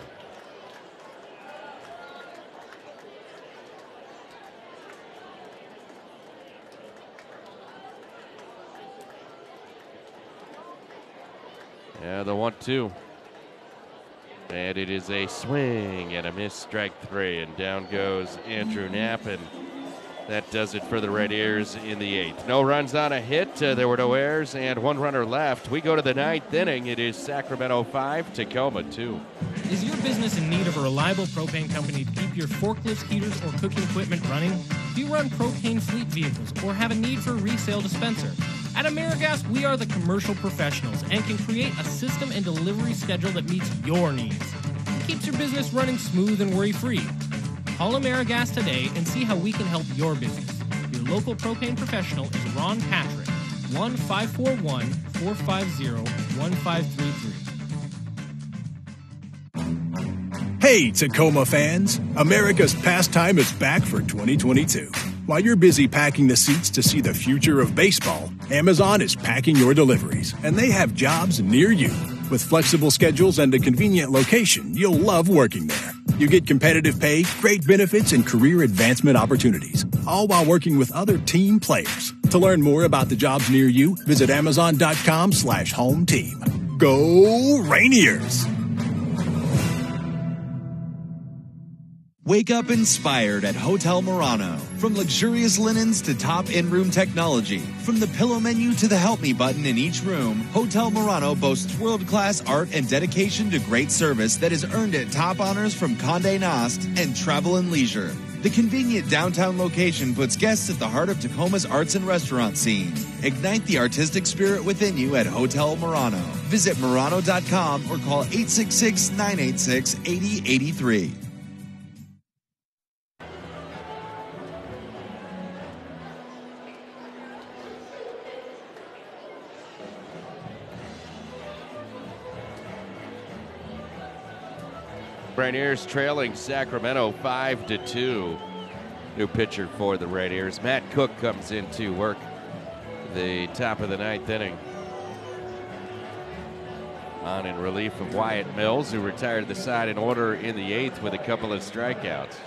Yeah, the one two. And it is a swing and a miss, strike three. And down goes Andrew Knapp, and that does it for the Red Ears in the eighth. No runs on a hit. Uh, there were no errors and one runner left. We go to the ninth inning. It is Sacramento five, Tacoma two. Is your business in need of a reliable propane company to keep your forklifts, heaters, or cooking equipment running? Do you run propane fleet vehicles or have a need for a resale dispenser? At AmeriGas, we are the commercial professionals and can create a system and delivery schedule that meets your needs. It keeps your business running smooth and worry-free. Call AmeriGas today and see how we can help your business. Your local propane professional is Ron Patrick, one five four one, four five zero, one five three three. Hey, Tacoma fans! America's Pastime is back for twenty twenty-two. While you're busy packing the seats to see the future of baseball, Amazon is packing your deliveries, and they have jobs near you. With flexible schedules and a convenient location, you'll love working there. You get competitive pay, great benefits, and career advancement opportunities, all while working with other team players. To learn more about the jobs near you, visit amazon.com slash home team. Go Rainiers! Wake up inspired at Hotel Murano. From luxurious linens to top in-room technology, from the pillow menu to the help me button in each room, Hotel Murano boasts world-class art and dedication to great service that has earned it top honors from Condé Nast and Travel and Leisure. The convenient downtown location puts guests at the heart of Tacoma's arts and restaurant scene. Ignite the artistic spirit within you at Hotel Murano. Visit Murano dot com or call eight six six, nine eight six, eight zero eight three. Rainiers trailing Sacramento five to two. New pitcher for the Rainiers. Matt Cook comes in to work the top of the ninth inning. On in relief of Wyatt Mills, who retired the side in order in the eighth with a couple of strikeouts.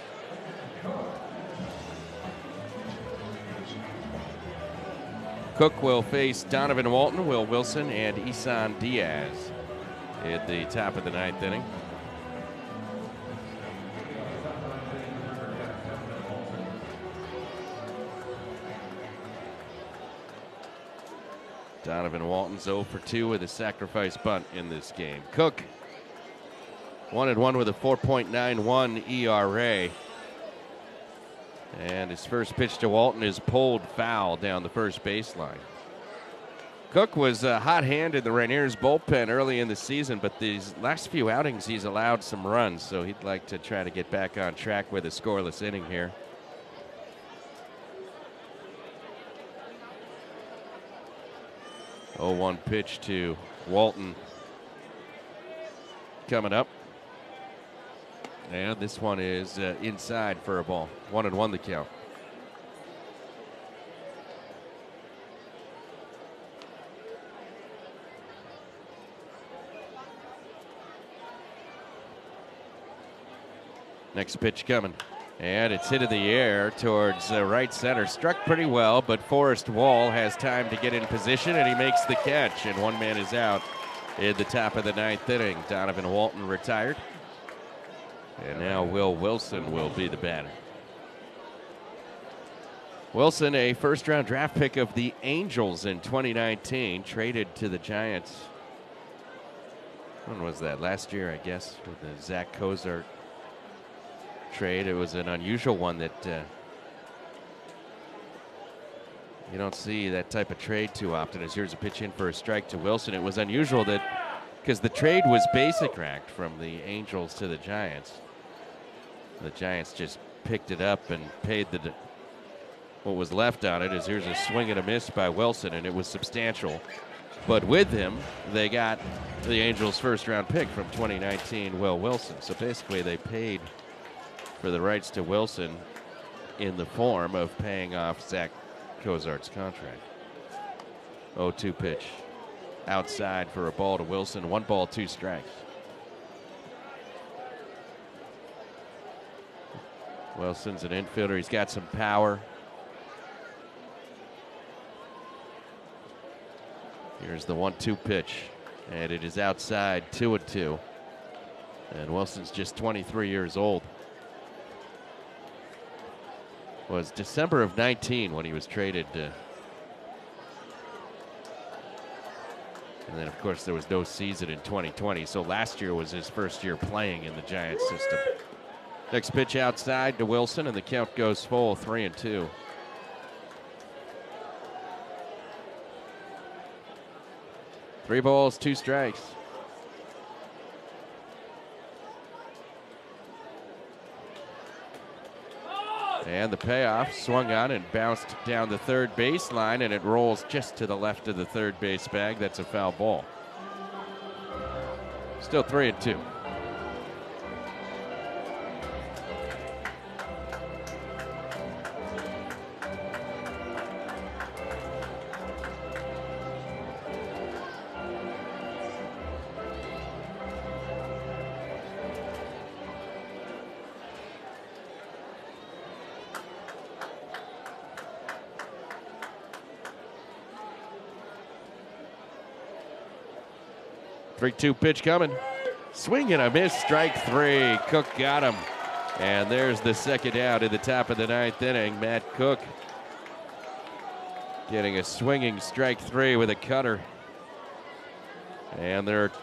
Cook will face Donovan Walton, Will Wilson, and Isan Diaz at the top of the ninth inning. Donovan Walton's oh for two with a sacrifice bunt in this game. Cook, one and one with a four point nine one E R A. And his first pitch to Walton is pulled foul down the first baseline. Cook was uh, hot hand in the Rainiers bullpen early in the season, but these last few outings he's allowed some runs, so he'd like to try to get back on track with a scoreless inning here. oh one pitch to Walton coming up. And this one is uh, inside for a ball. One and one the count. Next pitch coming. And it's hit in the air towards uh, right center. Struck pretty well, but Forrest Wall has time to get in position, and he makes the catch. And one man is out in the top of the ninth inning. Donovan Walton retired. And now Will Wilson will be the batter. Wilson, a first-round draft pick of the Angels in twenty nineteen, traded to the Giants. When was that? Last year, I guess, with the Zach Cozart trade. It was an unusual one that uh, you don't see that type of trade too often. As here's a pitch in for a strike to Wilson. It was unusual that because the trade was basic racked from the Angels to the Giants. The Giants just picked it up and paid the what was left on it. As here's a swing and a miss by Wilson, and it was substantial. But with him, they got the Angels' first-round pick from twenty nineteen, Will Wilson. So basically, they paid for the rights to Wilson in the form of paying off Zach Cozart's contract. oh two pitch. Outside for a ball to Wilson. One ball, two strikes. Wilson's an infielder. He's got some power. Here's the one two pitch, and it is outside, two and two. And Wilson's just twenty-three years old. It was December of nineteen when he was traded. Uh, and then, of course, there was no season in twenty twenty, so last year was his first year playing in the Giants system. Next pitch outside to Wilson, and the count goes full, three and two. Three balls, two strikes. And the payoff, swung on and bounced down the third baseline, and it rolls just to the left of the third base bag. That's a foul ball. Still three and two. three two pitch coming. Swing and a miss, strike three. Cook got him. And there's the second out in the top of the ninth inning. Matt Cook getting a swinging strike three with a cutter. And they're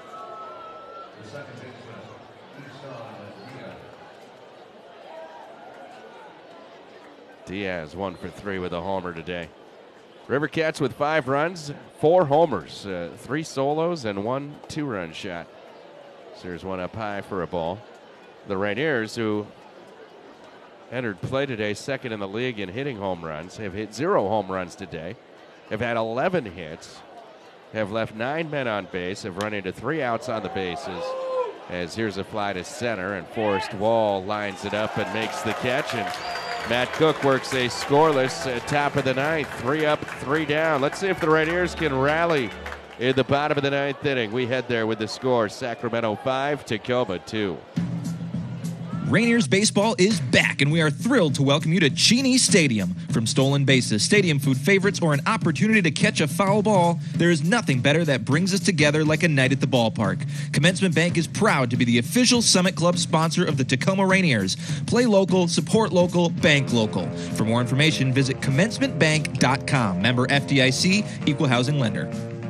Diaz one for three with a homer today. River Cats with five runs, four homers, uh, three solos, and one two-run shot. So there's one up high for a ball. The Rainiers, who entered play today second in the league in hitting home runs, have hit zero home runs today, have had eleven hits, have left nine men on base, have run into three outs on the bases. As here's a fly to center, and Forrest Wall lines it up and makes the catch, and Matt Cook works a scoreless uh, top of the ninth. Three up, three down. Let's see if the Rainiers can rally in the bottom of the ninth inning. We head there with the score. Sacramento five, Tacoma two. Rainiers baseball is back, and we are thrilled to welcome you to Cheney Stadium. From stolen bases, stadium food favorites, or an opportunity to catch a foul ball, there is nothing better that brings us together like a night at the ballpark. Commencement Bank is proud to be the official Summit Club sponsor of the Tacoma Rainiers. Play local, support local, bank local. For more information, visit commencement bank dot com. Member F D I C, Equal Housing Lender.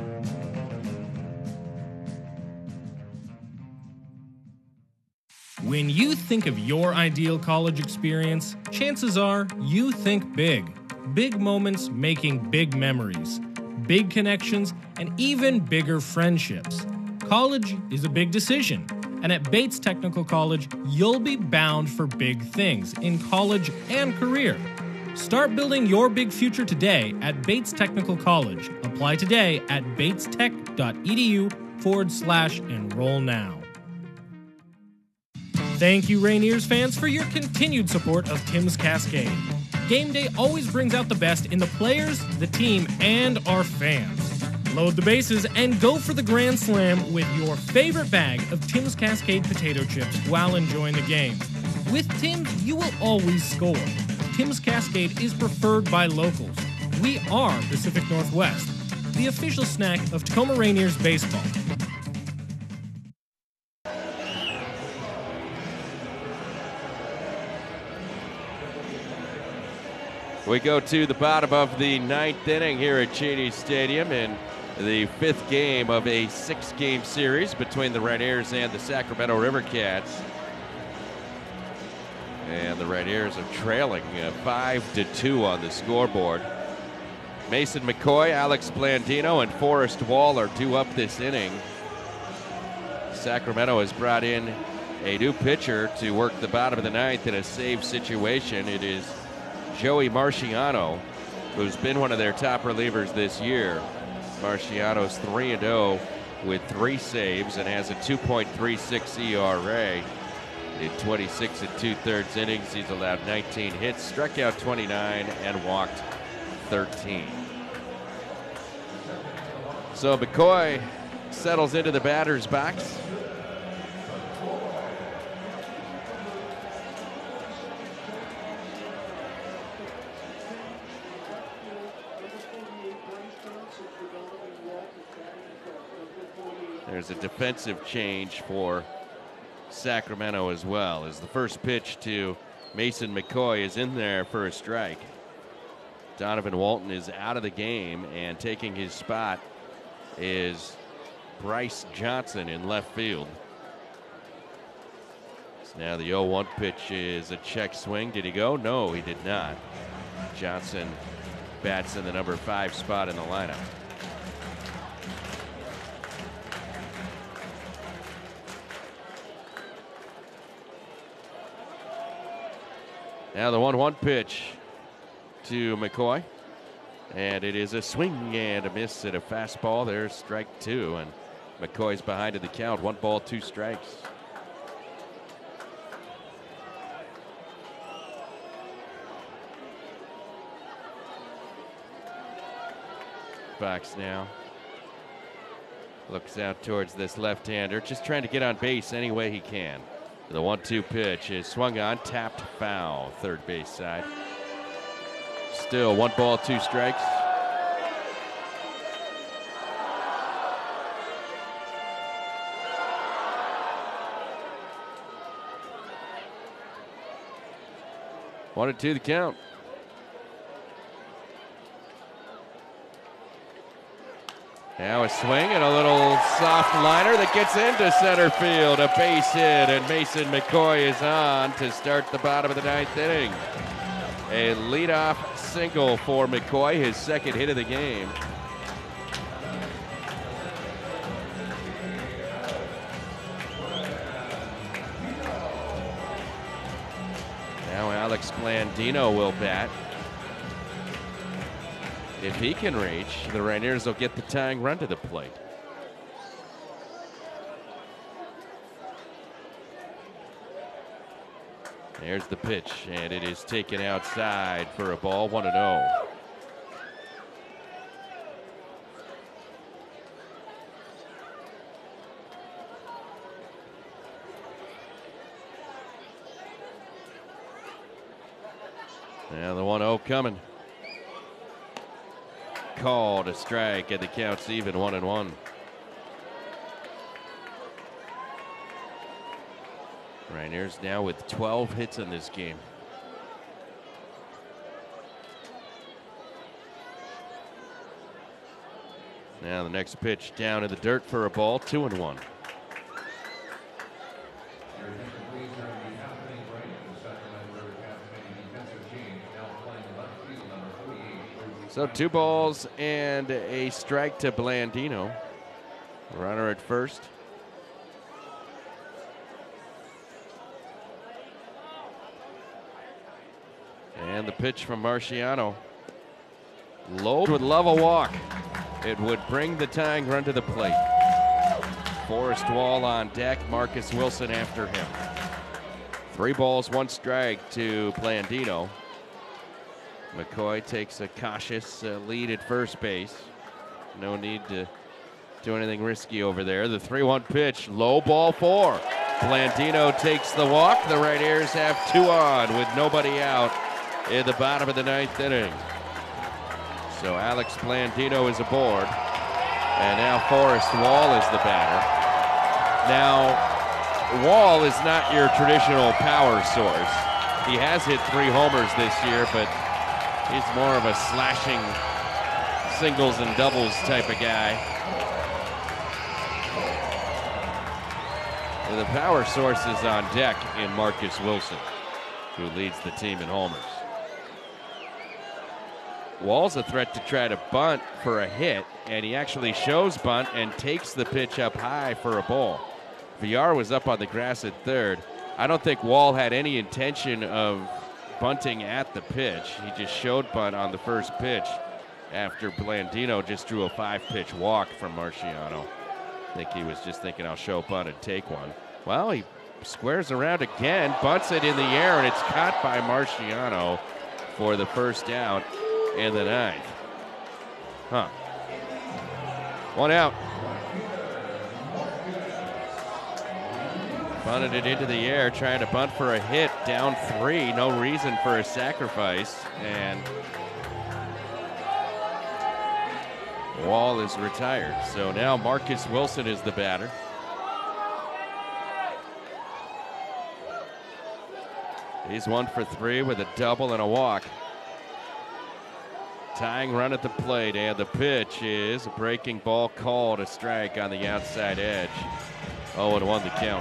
When you think of your ideal college experience, chances are you think big. Big moments making big memories, big connections, and even bigger friendships. College is a big decision, and at Bates Technical College, you'll be bound for big things in college and career. Start building your big future today at Bates Technical College. Apply today at bates-tech.edu forward slash enroll now. Thank you, Rainiers fans, for your continued support of Tim's Cascade. Game day always brings out the best in the players, the team, and our fans. Load the bases and go for the Grand Slam with your favorite bag of Tim's Cascade potato chips while enjoying the game. With Tim's, you will always score. Tim's Cascade is preferred by locals. We are Pacific Northwest, the official snack of Tacoma Rainiers baseball. We go to the bottom of the ninth inning here at Cheney Stadium in the fifth game of a six-game series between the Rainiers and the Sacramento River Cats. And the Rainiers are trailing uh, five to two on the scoreboard. Mason McCoy, Alex Blandino, and Forrest Wall are due up this inning. Sacramento has brought in a new pitcher to work the bottom of the ninth in a save situation. It is Joey Marciano, who's been one of their top relievers this year. Marciano's three and oh with three saves and has a two point three six E R A. In twenty-six and two-thirds innings, he's allowed nineteen hits, struck out twenty-nine, and walked thirteen. So McCoy settles into the batter's box. There's a defensive change for Sacramento as well, as the first pitch to Mason McCoy is in there for a strike. Donovan Walton is out of the game, and taking his spot is Bryce Johnson in left field. So now the oh one pitch is a check swing. Did he go? No, he did not. Johnson bats in the number five spot in the lineup. Now the one one pitch to McCoy. And it is a swing and a miss at a fastball. There's strike two. And McCoy's behind in the count. One ball, two strikes. Fox now looks out towards this left-hander, just trying to get on base any way he can. The one two pitch is swung on, tapped foul, third base side. Still one ball, two strikes. One and two the count. Now a swing and a little soft liner that gets into center field. A base hit, and Mason McCoy is on to start the bottom of the ninth inning. A leadoff single for McCoy, his second hit of the game. Now Alex Blandino will bat. If he can reach, the Rainiers will get the tying run to the plate. There's the pitch, and it is taken outside for a ball, one and oh. Now the one oh coming. Called a strike, and the count's even, one and one. Rainiers now with twelve hits in this game. Now the next pitch down in the dirt for a ball, two and one. So two balls and a strike to Blandino. Runner at first. And the pitch from Marciano. Low would love a walk. It would bring the tying run to the plate. Forrest Wall on deck. Marcus Wilson after him. Three balls, one strike to Blandino. McCoy takes a cautious uh, lead at first base. No need to do anything risky over there. The three one pitch, low ball four. Blandino takes the walk. The Rainiers have two on with nobody out in the bottom of the ninth inning. So Alex Blandino is aboard. And now Forrest Wall is the batter. Now, Wall is not your traditional power source. He has hit three homers this year, but He's more of a slashing singles and doubles type of guy. With the power sources on deck in Marcus Wilson, who leads the team in homers. Wall's a threat to try to bunt for a hit, and he actually shows bunt and takes the pitch up high for a ball. Villar was up on the grass at third. I don't think Wall had any intention of bunting at the pitch. He just showed bunt on the first pitch after Blandino just drew a five-pitch walk from Marciano. I think he was just thinking, I'll show bunt and take one. Well, he squares around again, bunts it in the air, and it's caught by Marciano for the first out in the ninth. Huh. One out. Bunted it into the air, trying to bunt for a hit, down three, no reason for a sacrifice, and Wall is retired. So now Marcus Wilson is the batter. He's one for three with a double and a walk. Tying run at the plate, and the pitch is a breaking ball called a strike on the outside edge. oh and one the count.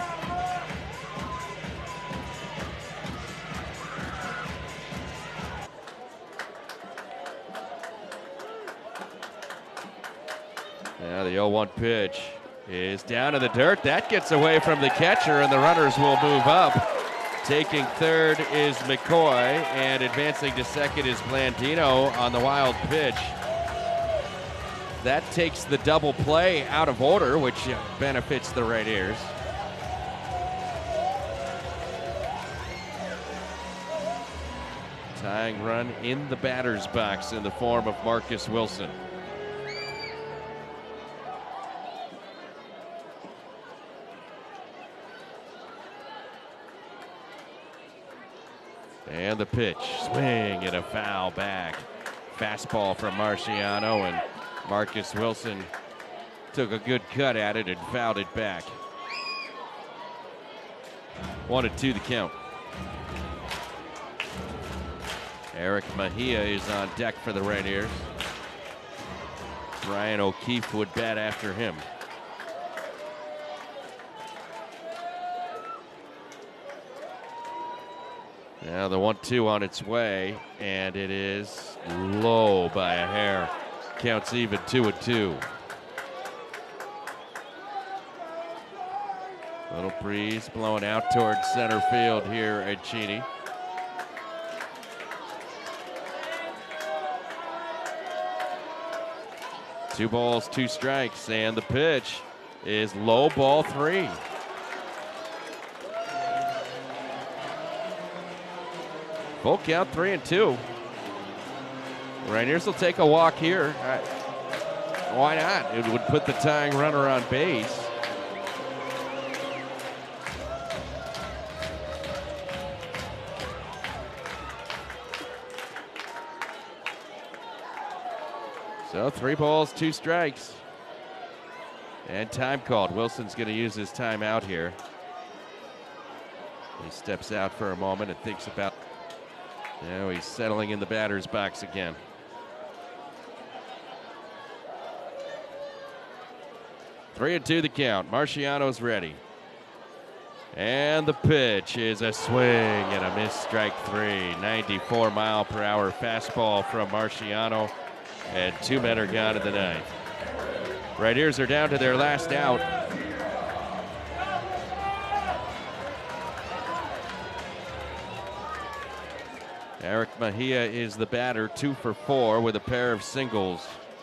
Now the oh one pitch is down in the dirt. That gets away from the catcher, and the runners will move up. Taking third is McCoy, and advancing to second is Blandino on the wild pitch. That takes the double play out of order, which benefits the right ears. Tying run in the batter's box in the form of Marcus Wilson. And the pitch, swing and a foul back. Fastball from Marciano, and Marcus Wilson took a good cut at it and fouled it back. One and two the count. Eric Mejia is on deck for the Rainiers. Brian O'Keefe would bat after him. Now the one two on its way, and it is low by a hair. Counts even, two and two. Little breeze blowing out towards center field here at Cheney. Two balls, two strikes, and the pitch is low, ball three. Full count, three and two. Rainiers will take a walk here. Uh, why not? It would put the tying runner on base. So three balls, two strikes. And time called. Wilson's going to use his timeout here. He steps out for a moment and thinks about. Now he's settling in the batter's box again. Three and two the count. Marciano's ready. And the pitch is a swing and a miss, strike three. ninety-four mile per hour fastball from Marciano. And two men are gone in the ninth. Rainiers are down to their last out. Eric Mejia is the batter, two for four with a pair of singles.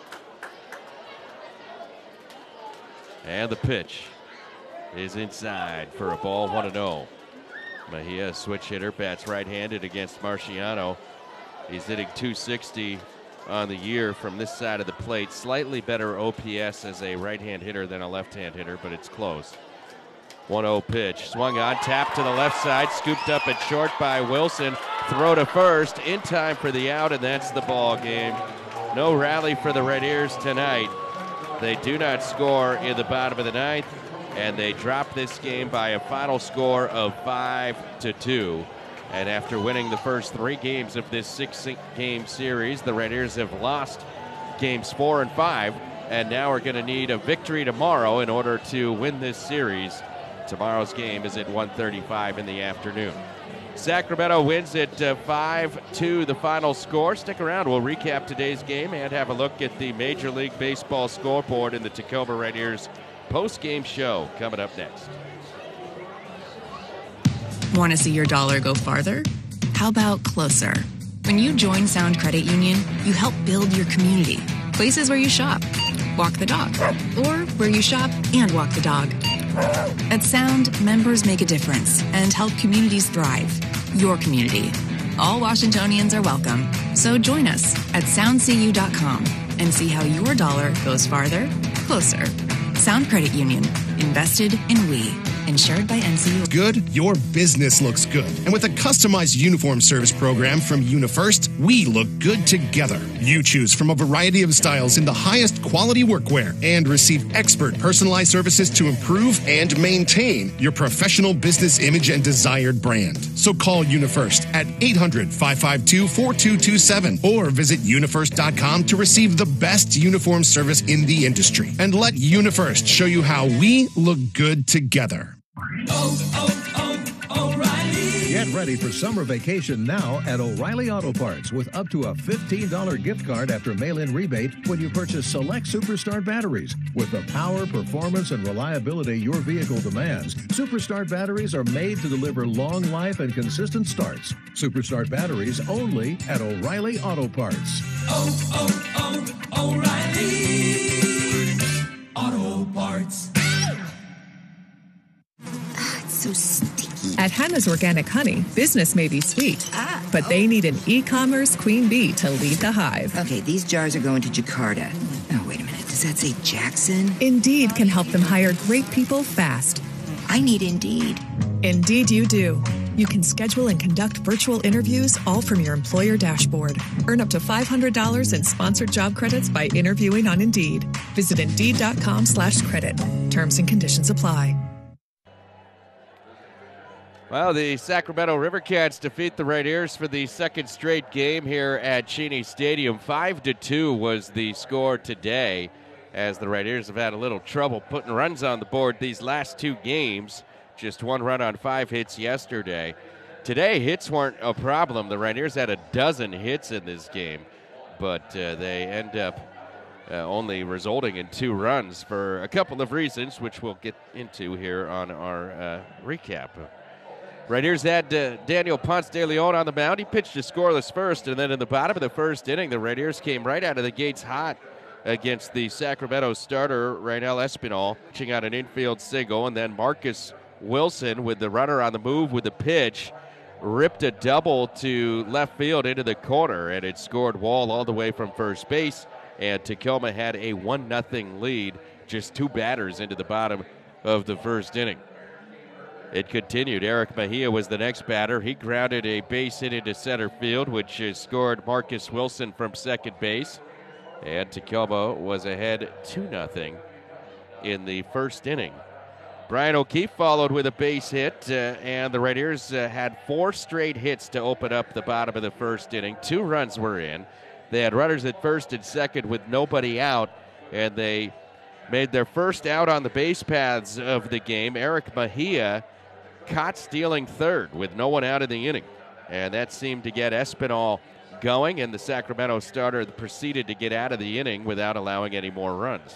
And the pitch is inside for a ball, one and oh. Mejia, a switch hitter, bats right-handed against Marciano. He's hitting two sixty on the year from this side of the plate. Slightly better O P S as a right-hand hitter than a left-hand hitter, but it's close. one oh pitch, swung on, tap to the left side, scooped up at short by Wilson. Throw to first, in time for the out, and that's the ball game. No rally for the Rainiers tonight. They do not score in the bottom of the ninth, and they drop this game by a final score of five to two. And after winning the first three games of this six-game series, the Rainiers have lost games four and five, and now are going to need a victory tomorrow in order to win this series. Tomorrow's game is at one thirty-five in the afternoon. Sacramento wins at uh, five two, the final score. Stick around. We'll recap today's game and have a look at the Major League Baseball scoreboard in the Tacoma Rainiers post-game show coming up next. Want to see your dollar go farther? How about closer? When you join Sound Credit Union, you help build your community. Places where you shop, walk the dog, or where you shop and walk the dog. At Sound, members make a difference and help communities thrive. Your community. All Washingtonians are welcome. So join us at sound c u dot com and see how your dollar goes farther, closer. Sound Credit Union. Invested in we. Insured by N C U. Good, your business looks good. And with a customized uniform service program from UniFirst, we look good together. You choose from a variety of styles in the highest quality workwear and receive expert personalized services to improve and maintain your professional business image and desired brand. So call UniFirst at eight hundred, five five two, four two two seven or visit unifirst dot com to receive the best uniform service in the industry. And let UniFirst show you how we look good together. Oh, oh, oh, O'Reilly. Get ready for summer vacation now at O'Reilly Auto Parts with up to a fifteen dollars gift card after mail-in rebate when you purchase select Superstart batteries. With the power, performance, and reliability your vehicle demands, Superstart batteries are made to deliver long life and consistent starts. Superstart batteries only at O'Reilly Auto Parts. Oh, oh, oh, O'Reilly Auto Parts. So sticky. At Hannah's Organic Honey, business may be sweet, ah, but oh. they need an e-commerce queen bee to lead the hive. Okay, these jars are going to Jakarta. Oh, wait a minute. Does that say Jackson? Indeed can help them hire great people fast. I need Indeed. Indeed you do. You can schedule and conduct virtual interviews all from your employer dashboard. Earn up to five hundred dollars in sponsored job credits by interviewing on Indeed. Visit Indeed.com slash credit. Terms and conditions apply. Well, the Sacramento Rivercats defeat the Rainiers for the second straight game here at Cheney Stadium. Five to two was the score today, as the Rainiers have had a little trouble putting runs on the board these last two games. Just one run on five hits yesterday. Today, hits weren't a problem. The Rainiers had a dozen hits in this game, but uh, they end up uh, only resulting in two runs for a couple of reasons, which we'll get into here on our uh, recap. Rainiers had uh, Daniel Ponce de Leon on the mound. He pitched a scoreless first, and then in the bottom of the first inning, the Rainiers came right out of the gates hot against the Sacramento starter, Raynel Espinal, pitching out an infield single, and then Marcus Wilson with the runner on the move with the pitch, ripped a double to left field into the corner, and it scored Wall all the way from first base, and Tacoma had a one nothing lead, just two batters into the bottom of the first inning. It continued. Eric Mejia was the next batter. He grounded a base hit into center field, which has scored Marcus Wilson from second base. And Tacoma was ahead two nothing in the first inning. Brian O'Keefe followed with a base hit, uh, and the Rainiers uh, had four straight hits to open up the bottom of the first inning. Two runs were in. They had runners at first and second with nobody out, and they made their first out on the base paths of the game. Eric Mejia caught stealing third with no one out in the inning, and that seemed to get Espinal going, and the Sacramento starter proceeded to get out of the inning without allowing any more runs.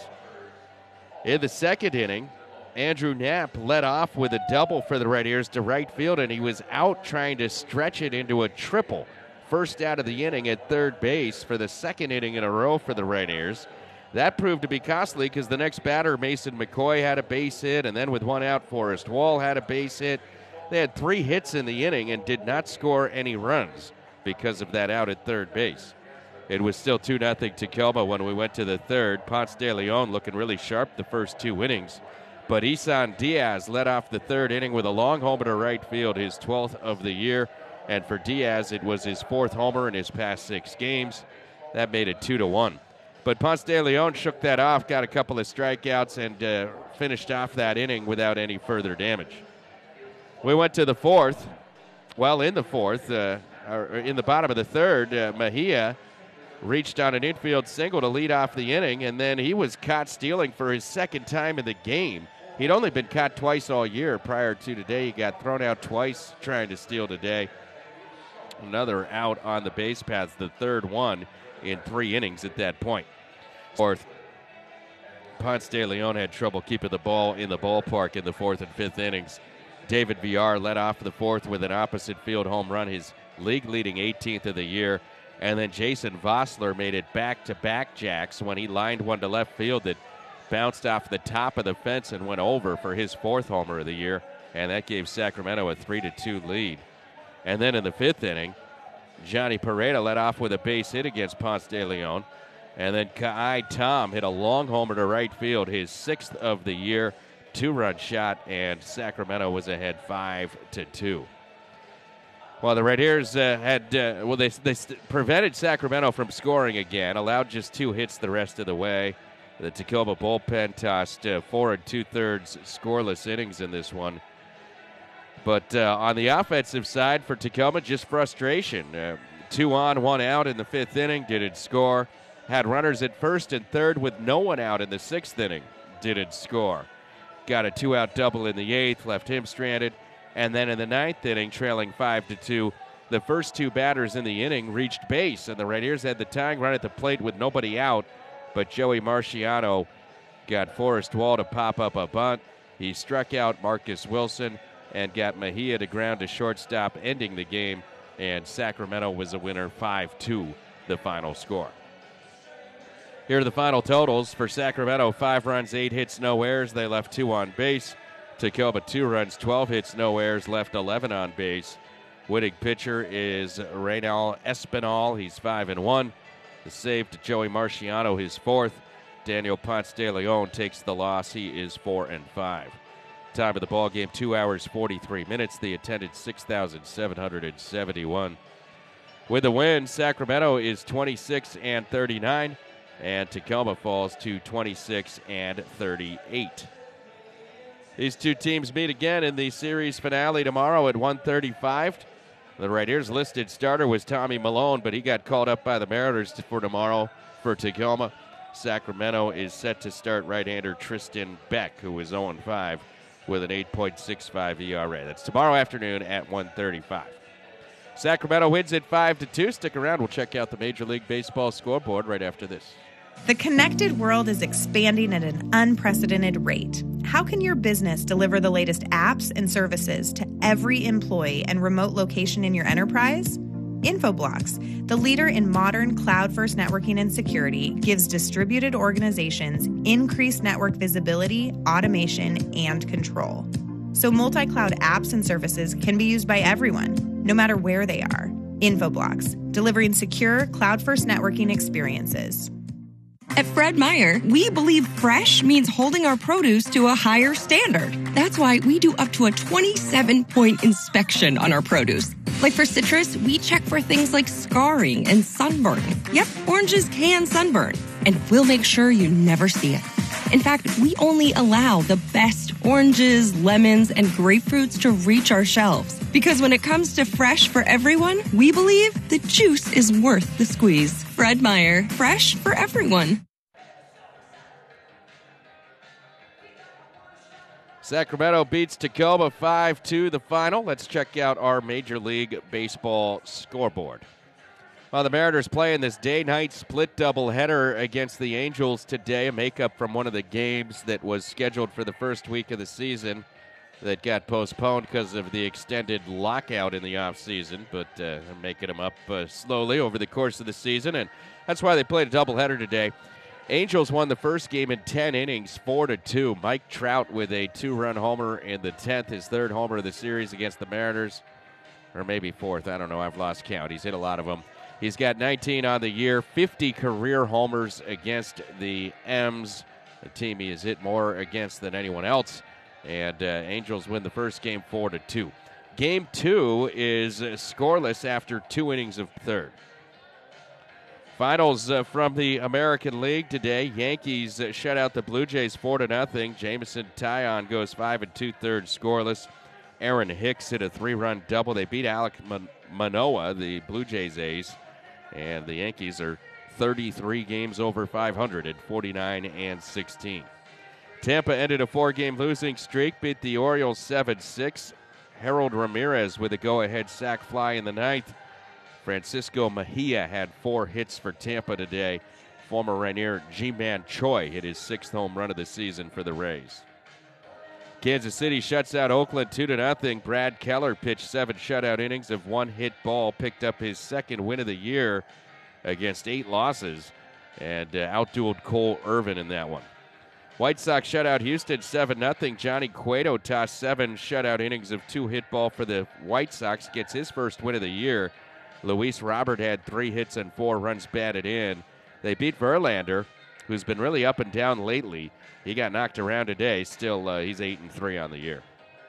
In the second inning, Andrew Knapp led off with a double for the Rainiers to right field, and he was out trying to stretch it into a triple. First out of the inning at third base for the second inning in a row for the Rainiers. That proved to be costly because the next batter, Mason McCoy, had a base hit, and then with one out, Forrest Wall had a base hit. They had three hits in the inning and did not score any runs because of that out at third base. It was still two nothing Tacoma when we went to the third. Ponce de Leon looking really sharp the first two innings. But Isan Diaz led off the third inning with a long homer to right field, his twelfth of the year. And for Diaz, it was his fourth homer in his past six games. That made it two to one. But Ponce de Leon shook that off, got a couple of strikeouts, and uh, finished off that inning without any further damage. We went to the fourth, Well, in the fourth, uh, or in the bottom of the third, uh, Mejia reached on an infield single to lead off the inning, and then he was caught stealing for his second time in the game. He'd only been caught twice all year prior to today. He got thrown out twice trying to steal today. Another out on the base paths, the third one in three innings at that point. Fourth, Ponce de Leon had trouble keeping the ball in the ballpark in the fourth and fifth innings. David Villar led off the fourth with an opposite field home run, his league-leading eighteenth of the year. And then Jason Vossler made it back-to-back jacks when he lined one to left field that bounced off the top of the fence and went over for his fourth homer of the year, and that gave Sacramento a three to two lead. And then in the fifth inning, Johnny Pereda led off with a base hit against Ponce de Leon, and then Kai Tom hit a long homer to right field, his sixth of the year, two-run shot, and Sacramento was ahead five to two. Well, the Red Ears uh, had, uh, well, they, they st- prevented Sacramento from scoring again, allowed just two hits the rest of the way. The Tacoma bullpen tossed uh, four and two-thirds scoreless innings in this one. But uh, on the offensive side for Tacoma, just frustration. Uh, two on, one out in the fifth inning, didn't score. Had runners at first and third with no one out in the sixth inning, didn't score. Got a two-out double in the eighth, left him stranded. And then in the ninth inning, trailing five to two, the first two batters in the inning reached base, and the Red Ears had the tying run at the plate with nobody out, but Joey Marciano got Forrest Wall to pop up a bunt. He struck out Marcus Wilson and got Mejia to ground to shortstop, ending the game, and Sacramento was a winner five two, the final score. Here are the final totals for Sacramento: five runs, eight hits, no errors. They left two on base. Tacoma, two runs, twelve hits, no errors, left eleven on base. Winning pitcher is Reynal Espinal. He's five and one. The save to Joey Marciano, his fourth. Daniel Ponce de Leon takes the loss. He is four and five. Time of the ball game, two hours, forty-three minutes. The attended six thousand seven hundred seventy-one. With the win, Sacramento is twenty-six and thirty-nine, and Tacoma falls to twenty-six and thirty-eight. These two teams meet again in the series finale tomorrow at one thirty-five. The Red Ears listed starter was Tommy Malone, but he got called up by the Mariners for tomorrow for Tacoma. Sacramento is set to start right-hander Tristan Beck, who is oh and five with an eight point six five E R A. That's tomorrow afternoon at one thirty-five. Sacramento wins at five to two. Stick around. We'll check out the Major League Baseball scoreboard right after this. The connected world is expanding at an unprecedented rate. How can your business deliver the latest apps and services to every employee and remote location in your enterprise? Infoblox, the leader in modern cloud-first networking and security, gives distributed organizations increased network visibility, automation, and control. So multi-cloud apps and services can be used by everyone, no matter where they are. Infoblox, delivering secure cloud-first networking experiences. At Fred Meyer, we believe fresh means holding our produce to a higher standard. That's why we do up to a twenty-seven point inspection on our produce. Like for citrus, we check for things like scarring and sunburn. Yep, oranges can sunburn, and we'll make sure you never see it. In fact, we only allow the best oranges, lemons, and grapefruits to reach our shelves. Because when it comes to fresh for everyone, we believe the juice is worth the squeeze. Fred Meyer, fresh for everyone. Sacramento beats Tacoma five two, the final. Let's check out our Major League Baseball scoreboard. Well, the Mariners playing this day-night split doubleheader against the Angels today, a makeup from one of the games that was scheduled for the first week of the season that got postponed because of the extended lockout in the offseason, but uh, making them up uh, slowly over the course of the season, and that's why they played a doubleheader today. Angels won the first game in ten innings, four to two. Mike Trout with a two-run homer in the tenth, his third homer of the series against the Mariners, or maybe fourth. I don't know. I've lost count. He's hit a lot of them. He's got nineteen on the year, fifty career homers against the M's, a team he has hit more against than anyone else. And uh, Angels win the first game four to two. Game two is uh, scoreless after two innings of third. Finals uh, from the American League today. Yankees uh, shut out the Blue Jays four to nothing. Jameson Taillon goes five and two-thirds scoreless. Aaron Hicks hit a three-run double. They beat Alek Man- Manoah, the Blue Jays ace, and the Yankees are thirty-three games over five hundred at forty-nine and sixteen. Tampa ended a four-game losing streak, beat the Orioles seven six. Harold Ramirez with a go-ahead sac fly in the ninth. Francisco Mejia had four hits for Tampa today. Former Rainier Ji-Man Choi hit his sixth home run of the season for the Rays. Kansas City shuts out Oakland two to nothing. Brad Keller pitched seven shutout innings of one hit ball, picked up his second win of the year against eight losses, and uh, outdueled Cole Irvin in that one. White Sox shut out Houston seven nothing. Johnny Cueto tossed seven shutout innings of two hit ball for the White Sox, gets his first win of the year. Luis Robert had three hits and four runs batted in. They beat Verlander, who's been really up and down lately. He got knocked around today. Still, uh, he's eight and three on the year.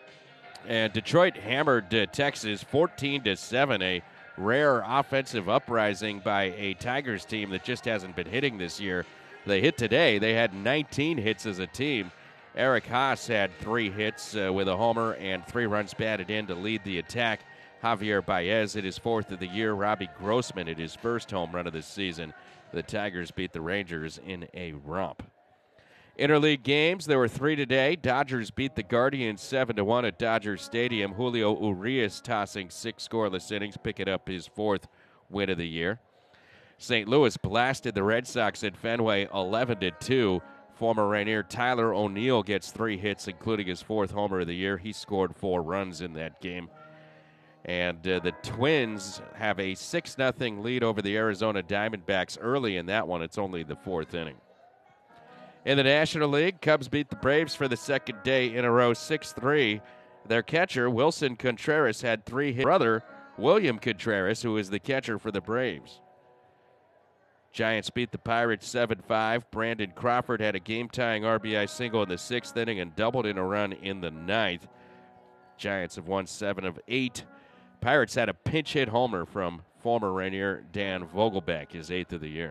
And Detroit hammered uh, Texas fourteen to seven, a rare offensive uprising by a Tigers team that just hasn't been hitting this year. They hit today. They had nineteen hits as a team. Eric Haas had three hits uh, with a homer and three runs batted in to lead the attack. Javier Baez hit his fourth of the year. Robbie Grossman hit his first home run of the season. The Tigers beat the Rangers in a romp. Interleague games, there were three today. Dodgers beat the Guardians seven to one at Dodger Stadium. Julio Urias tossing six scoreless innings, picking up his fourth win of the year. Saint Louis blasted the Red Sox at Fenway eleven to two. Former Rainier Tyler O'Neill gets three hits, including his fourth homer of the year. He scored four runs in that game. And uh, the Twins have a six nothing lead over the Arizona Diamondbacks early in that one. It's only the fourth inning. In the National League, Cubs beat the Braves for the second day in a row, six three. Their catcher, Wilson Contreras, had three hits. Brother, William Contreras, who is the catcher for the Braves. Giants beat the Pirates seven five. Brandon Crawford had a game-tying R B I single in the sixth inning and doubled in a run in the ninth. Giants have won seven of eight. Pirates had a pinch hit homer from former Rainier Dan Vogelbach, his eighth of the year.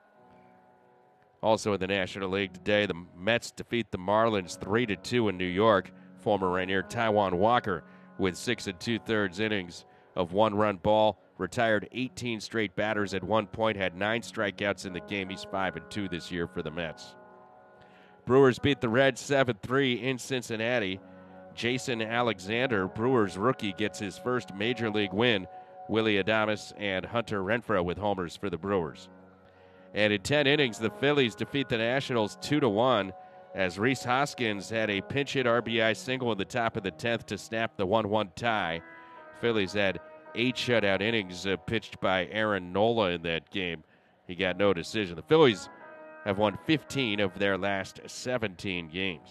Also in the National League today, the Mets defeat the Marlins three to two in New York. Former Rainier Taijuan Walker with six and two-thirds innings of one-run ball. Retired eighteen straight batters at one point, had nine strikeouts in the game. He's five and two this year for the Mets. Brewers beat the Reds seven three in Cincinnati. Jason Alexander, Brewers rookie, gets his first major league win. Willie Adames and Hunter Renfroe with homers for the Brewers. And in ten innings, the Phillies defeat the Nationals two to one as Rhys Hoskins had a pinch hit R B I single in the top of the tenth to snap the one one tie. Phillies had eight shutout innings uh, pitched by Aaron Nola in that game. He got no decision. The Phillies have won fifteen of their last seventeen games.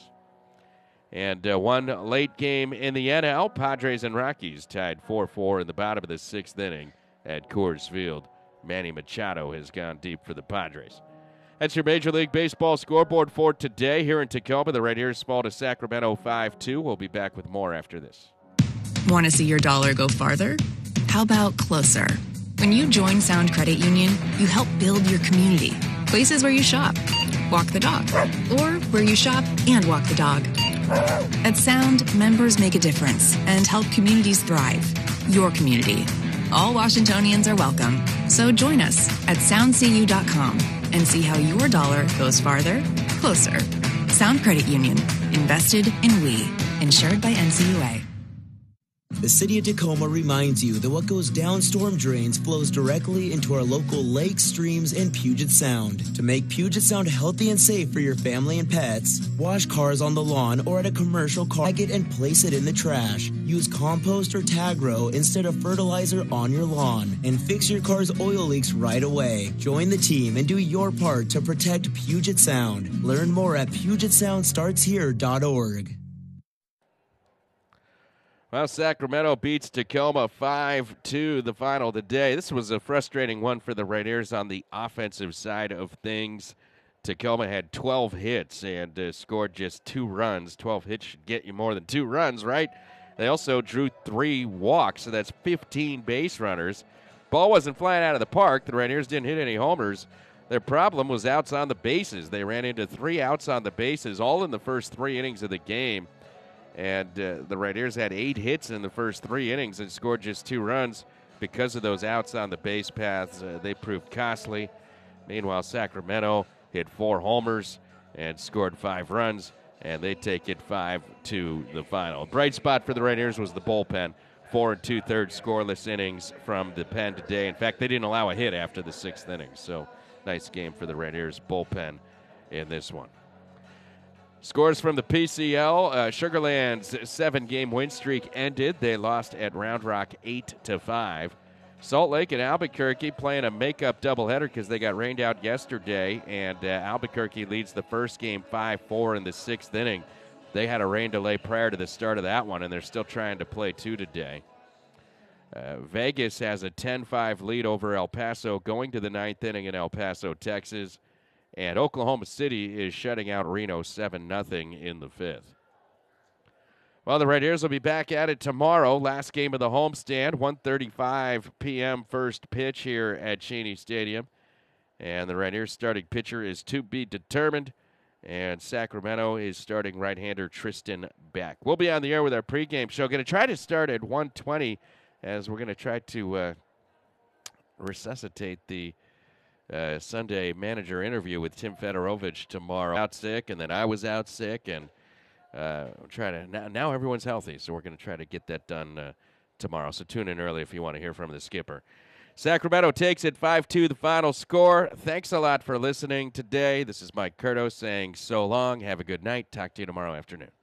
And uh, one late game in the N L, Padres and Rockies tied four four in the bottom of the sixth inning at Coors Field. Manny Machado has gone deep for the Padres. That's your Major League Baseball scoreboard for today here in Tacoma. The Rainiers fall to Sacramento five two. We'll be back with more after this. Want to see your dollar go farther? How about closer? When you join Sound Credit Union, you help build your community. Places where you shop, walk the dog, or where you shop and walk the dog. At Sound, members make a difference and help communities thrive. Your community. All Washingtonians are welcome. So join us at sound c u dot com and see how your dollar goes farther, closer. Sound Credit Union. Invested in we. Insured by N C U A. The City of Tacoma reminds you that what goes down storm drains flows directly into our local lakes, streams, and Puget Sound. To make Puget Sound healthy and safe for your family and pets, wash cars on the lawn or at a commercial car, bag it and place it in the trash. Use compost or Tagro instead of fertilizer on your lawn, and fix your car's oil leaks right away. Join the team and do your part to protect Puget Sound. Learn more at puget sound starts here dot org. Well, Sacramento beats Tacoma five two the final today. This was a frustrating one for the Rainiers on the offensive side of things. Tacoma had twelve hits and uh, scored just two runs. twelve hits should get you more than two runs, right? They also drew three walks, so that's fifteen base runners. Ball wasn't flying out of the park. The Rainiers didn't hit any homers. Their problem was outs on the bases. They ran into three outs on the bases, all in the first three innings of the game. And uh, the Rainiers had eight hits in the first three innings and scored just two runs because of those outs on the base paths. Uh, they proved costly. Meanwhile, Sacramento hit four homers and scored five runs, and they take it five to the final. Bright spot for the Rainiers was the bullpen. Four and two-thirds scoreless innings from the pen today. In fact, they didn't allow a hit after the sixth inning, so nice game for the Rainiers bullpen in this one. Scores from the P C L. Uh, Sugar Land's seven-game win streak ended. They lost at Round Rock eight to five. Salt Lake and Albuquerque playing a makeup doubleheader because they got rained out yesterday, and uh, Albuquerque leads the first game five four in the sixth inning. They had a rain delay prior to the start of that one, and they're still trying to play two today. Uh, Vegas has a ten five lead over El Paso going to the ninth inning in El Paso, Texas. And Oklahoma City is shutting out Reno seven nothing in the fifth. Well, the Rainiers will be back at it tomorrow. Last game of the homestand, one thirty-five p.m. first pitch here at Cheney Stadium. And the Rainiers starting pitcher is to be determined. And Sacramento is starting right-hander Tristan Beck. We'll be on the air with our pregame show. Going to try to start at one twenty as we're going to try to uh, resuscitate the uh, Sunday manager interview with Tim Fedorovich tomorrow. Out sick, and then I was out sick, and uh, try to now, now everyone's healthy, so we're going to try to get that done uh, tomorrow. So tune in early if you want to hear from the skipper. Sacramento takes it five two, the final score. Thanks a lot for listening today. This is Mike Curto saying so long. Have a good night. Talk to you tomorrow afternoon.